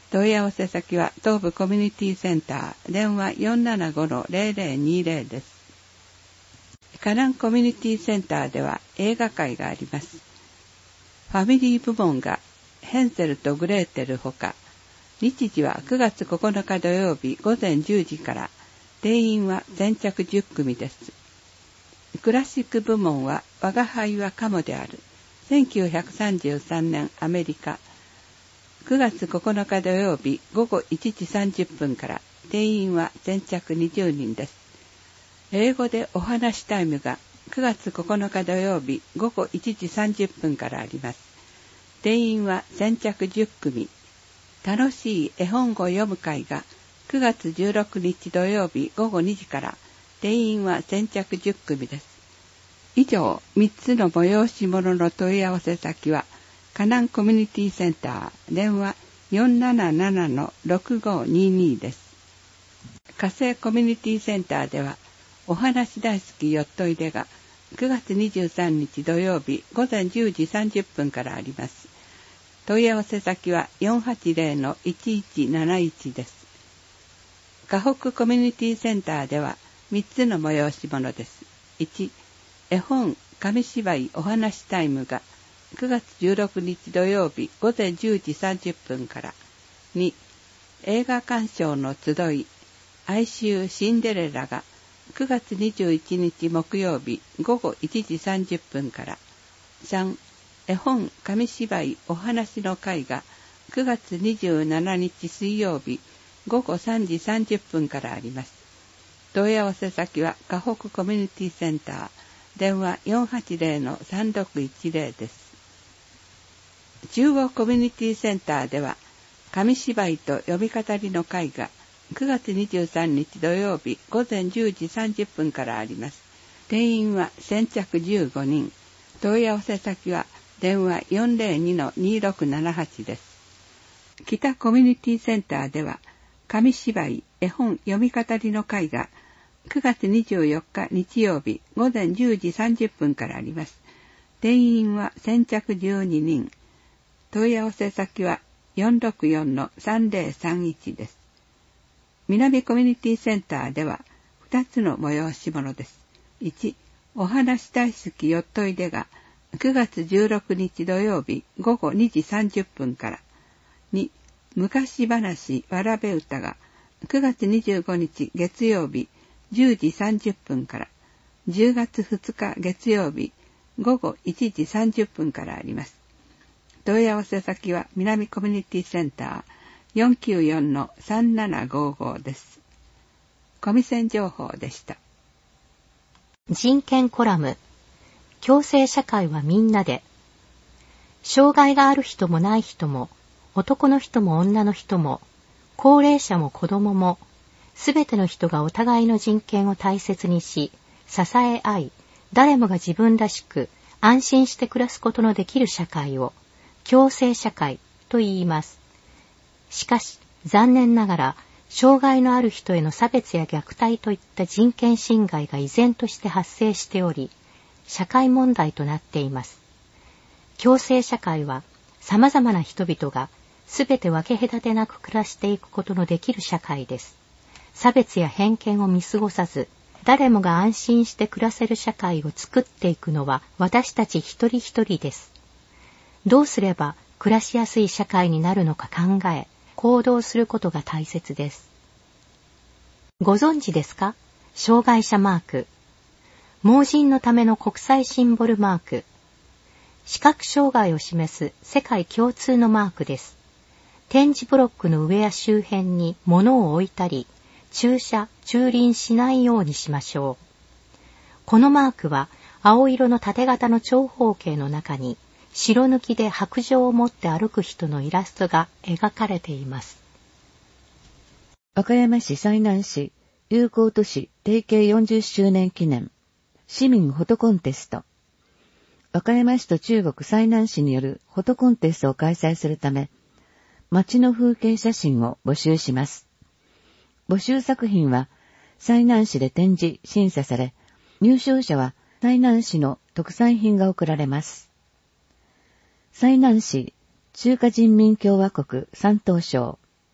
問い合わせ先は東部コミュニティセンター、電話 よんななごのゼロゼロにゼロ です。カナンコミュニティセンターでは映画会があります。ファミリー部門がヘンゼルとグレーテルほか、日時はくがつここのか土曜日午前じゅうじから、定員は先着じゅっくみです。クラシック部門は我が輩はカモである。せんきゅうひゃくさんじゅうさんねんアメリカ。くがつここのか土曜日ごごいちじさんじゅっぷんから、定員は先着にじゅうにんです。英語でお話タイムがくがつここのか土曜日ごごいちじさんじゅっぷんからあります。定員は先着じゅっくみ。楽しい絵本を読む会がくがつじゅうろくにち土曜日ごごにじから、定員は先着じゅっくみです。以上、みっつの催し物の問い合わせ先は、カナンコミュニティセンター、電話 よんなななのろくごにに です。火星コミュニティセンターでは、お話大好きよっといでがくがつにじゅうさんにち土曜日午前じゅうじさんじゅっぷんからあります。問い合わせ先は よんはちゼロのいちいちなないち です。河北コミュニティセンターではみっつの催し物です。いち、絵本紙芝居お話タイムがくがつじゅうろくにち土曜日午前じゅうじさんじゅっぷんから。に、映画鑑賞の集い哀愁シンデレラがくがつにじゅういちにち木曜日ごごいちじさんじゅっぷんから。さん、絵本紙芝居お話の会がくがつにじゅうしちにち水曜日ごごさんじさんじゅっぷんからあります。問い合わせ先は河北コミュニティセンター、電話 よんはちゼロのさんろくいちゼロ です。中央コミュニティセンターでは紙芝居と読み語りの会がくがつにじゅうさんにち土曜日午前じゅうじさんじゅっぷんからあります。定員は先着じゅうごにん。問い合わせ先は電話 よんゼロにのにろくななはち です。北コミュニティセンターでは紙芝居絵本読み語りの会がくがつにじゅうよっか日曜日午前じゅうじさんじゅっぷんからあります。定員は先着じゅうににん。問い合わせ先は よんろくよんのさんゼロさんいち です。南コミュニティセンターではふたつの催し物です。いち、お話大好きよっといでがくがつじゅうろくにち土曜日ごごにじさんじゅっぷんから。に、昔話わらべ歌がくがつにじゅうごにち月曜日じゅうじさんじゅっぷんから。じゅうがつふつか月曜日ごごいちじさんじゅっぷんからあります。問い合わせ先は南コミュニティセンターよんきゅうよんのさんななごごです。コミセン情報でした。 人権コラム。共生社会はみんなで。障害がある人もない人も、男の人も女の人も、高齢者も子供も、すべての人がお互いの人権を大切にし、支え合い、誰もが自分らしく安心して暮らすことのできる社会を、共生社会と言います。しかし、残念ながら、障害のある人への差別や虐待といった人権侵害が依然として発生しており、社会問題となっています。共生社会は、様々な人々がすべて分け隔てなく暮らしていくことのできる社会です。差別や偏見を見過ごさず、誰もが安心して暮らせる社会を作っていくのは私たち一人一人です。どうすれば暮らしやすい社会になるのか考え、行動することが大切です。ご存知ですか？障害者マーク。盲人のための国際シンボルマーク。視覚障害を示す世界共通のマークです。点字ブロックの上や周辺に物を置いたり、駐車・駐輪しないようにしましょう。このマークは青色の縦型の長方形の中に白抜きで白杖を持って歩く人のイラストが描かれています。 和歌山市済南市友好都市提携よんじゅっしゅうねん記念市民フォトコンテスト。和歌山市と中国済南市によるフォトコンテストを開催するため、街の風景写真を募集します。募集作品は済南市で展示・審査され、入賞者は済南市の特産品が贈られます。済南市中華人民共和国山東省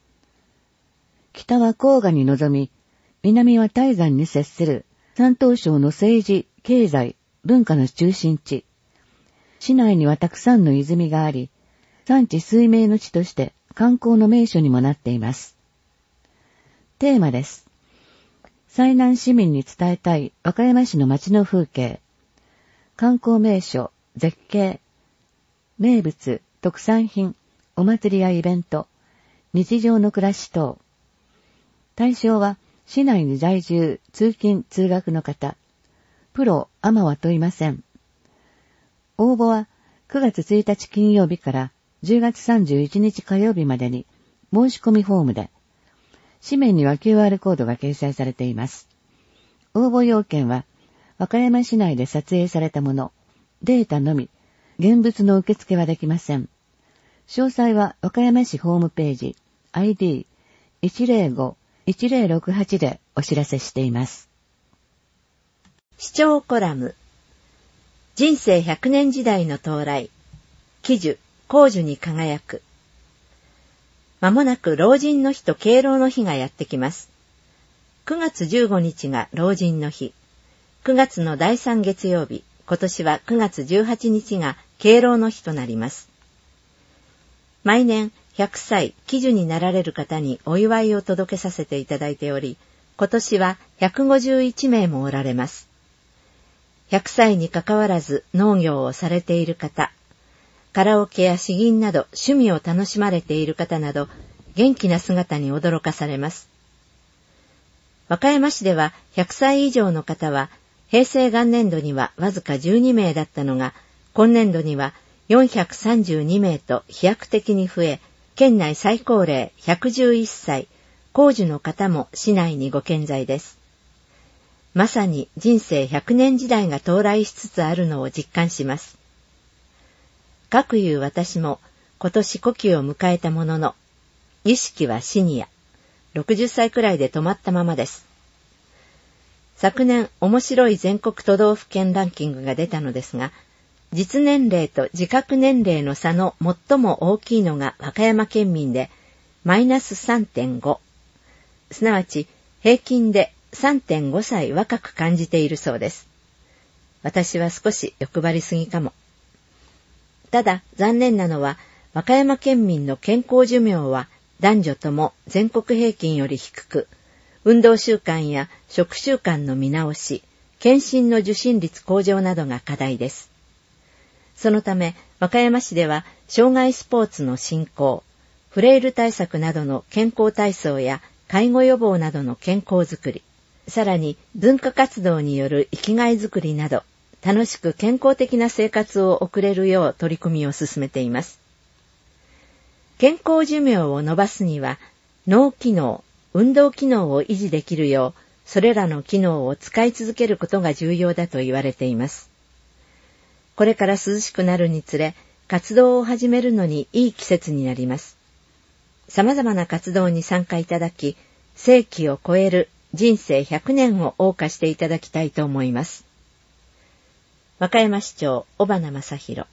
北は黄河に臨み、南は大山に接する山東省の政治、経済、文化の中心地。市内にはたくさんの泉があり、産地水明の地として観光の名所にもなっています。テーマです。済南市民に伝えたい和歌山市の街の風景。観光名所、絶景、名物、特産品、お祭りやイベント、日常の暮らし等。対象は市内に在住、通勤、通学の方。プロ、アマは問いません。応募はくがつついたち金曜日からじゅうがつさんじゅういちにち火曜日までに申し込みフォームで、紙面には キューアール コードが掲載されています。応募要件は、和歌山市内で撮影されたもの、データのみ、現物の受付はできません。詳細は和歌山市ホームページ アイディーいちゼロご いちゼロろくはち でお知らせしています。 視聴コラム人生ひゃくねん時代の到来喜寿幸寿に輝く。まもなく老人の日と敬老の日がやってきます。くがつじゅうごにちが老人の日、くがつのだいさん月曜日、今年はくがつじゅうはちにちが敬老の日となります。毎年ひゃくさい喜寿になられる方にお祝いを届けさせていただいており、今年はひゃくごじゅういちめいもおられます。ひゃくさいにかかわらず農業をされている方、カラオケや詩吟など趣味を楽しまれている方など、元気な姿に驚かされます。和歌山市ではひゃくさい以上の方は、平成元年度にはわずかじゅうにめいだったのが、今年度にはよんひゃくさんじゅうにめいと飛躍的に増え、県内最高齢ひゃくじゅういっさい、幸寿の方も市内にご健在です。まさに人生ひゃくねん時代が到来しつつあるのを実感します。かくいう私も今年古希を迎えたものの、意識はシニア、ろくじゅっさいくらいで止まったままです。昨年面白い全国都道府県ランキングが出たのですが、実年齢と自覚年齢の差の最も大きいのが和歌山県民で、マイナス さんてんご。すなわち平均で さんてんごさい若く感じているそうです。私は少し欲張りすぎかも。ただ残念なのは、和歌山県民の健康寿命は男女とも全国平均より低く、運動習慣や食習慣の見直し、検診の受診率向上などが課題です。そのため、和歌山市では障害スポーツの振興、フレイル対策などの健康体操や介護予防などの健康づくり、さらに文化活動による生きがいづくりなど、楽しく健康的な生活を送れるよう取り組みを進めています。健康寿命を伸ばすには、脳機能、運動機能を維持できるよう、それらの機能を使い続けることが重要だと言われています。これから涼しくなるにつれ、活動を始めるのにいい季節になります。様々な活動に参加いただき、世紀を超える人生ひゃくねんを謳歌していただきたいと思います。和歌山市長尾花正弘。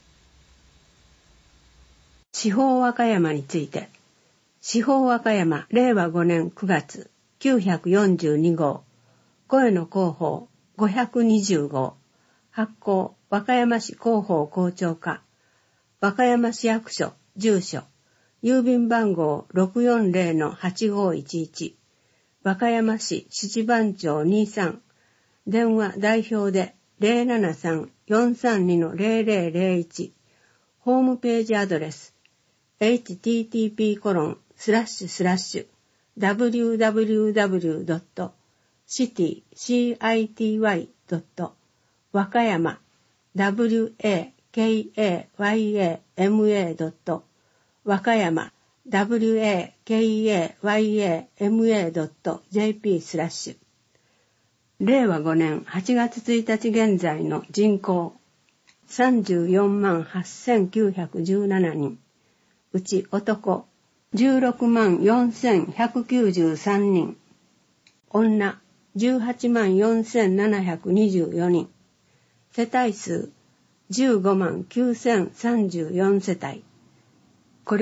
司法和歌山について、司法和歌山れいわごねんくがつきゅうひゃくよんじゅうにごう、声の広報ごひゃくにじゅうごう、発行和歌山市広報校長課、和歌山市役所住所、郵便番号 ろくよんゼロのはちごいちいち、和歌山市七番町にじゅうさん、電話代表で ゼロななさん よんさんにのゼロゼロゼロいち、ホームページアドレス エイチティーティーピーコロンスラッシュスラッシュダブリューダブリューダブリュードットシティシティドット和歌山 ダブリューエーケーエーワイエーエムエー ドット和歌山 ダブリューエーケーエーワイエーエムエー ドットジェーピー スラッシュれいわごねんはちがつついたち現在の人口さんじゅうよんまんはっせんきゅうひゃくじゅうななにん、うち男じゅうろくまんよんせんひゃくきゅうじゅうさんにん、女じゅうはちまんよんせんななひゃくにじゅうよにん、世帯数じゅうごまんきゅうせんさんじゅうよんせたい。これは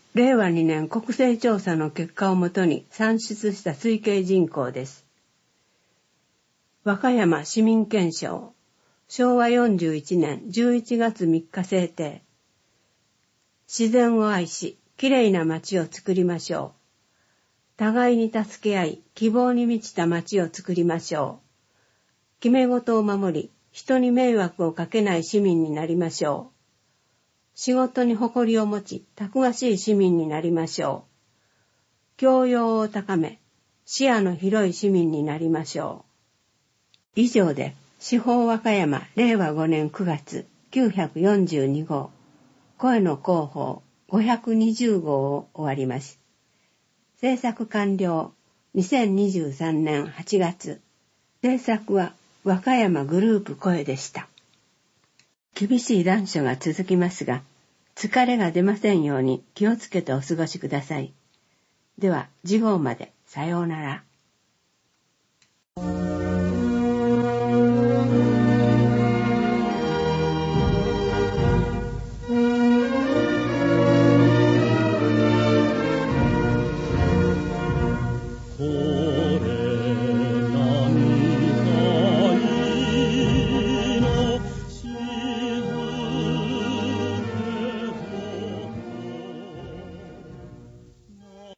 れいわにねん国勢調査の結果をもとに算出した推計人口です。和歌山市民憲章、しょうわよんじゅういちねんじゅういちがつみっか制定。自然を愛し、きれいな街を作りましょう。互いに助け合い、希望に満ちた街を作りましょう。決め事を守り、人に迷惑をかけない市民になりましょう。仕事に誇りを持ち、たくましい市民になりましょう。教養を高め、視野の広い市民になりましょう。以上で、司法和歌山れいわごねんくがつきゅうひゃくよんじゅうにごう、声の広報ごひゃくにじゅうごうを終わります。制作完了にせんにじゅうさんねんはちがつ。制作は和歌山グループ声でした。厳しい残暑が続きますが、疲れが出ませんように気をつけてお過ごしください。では次号までさようなら。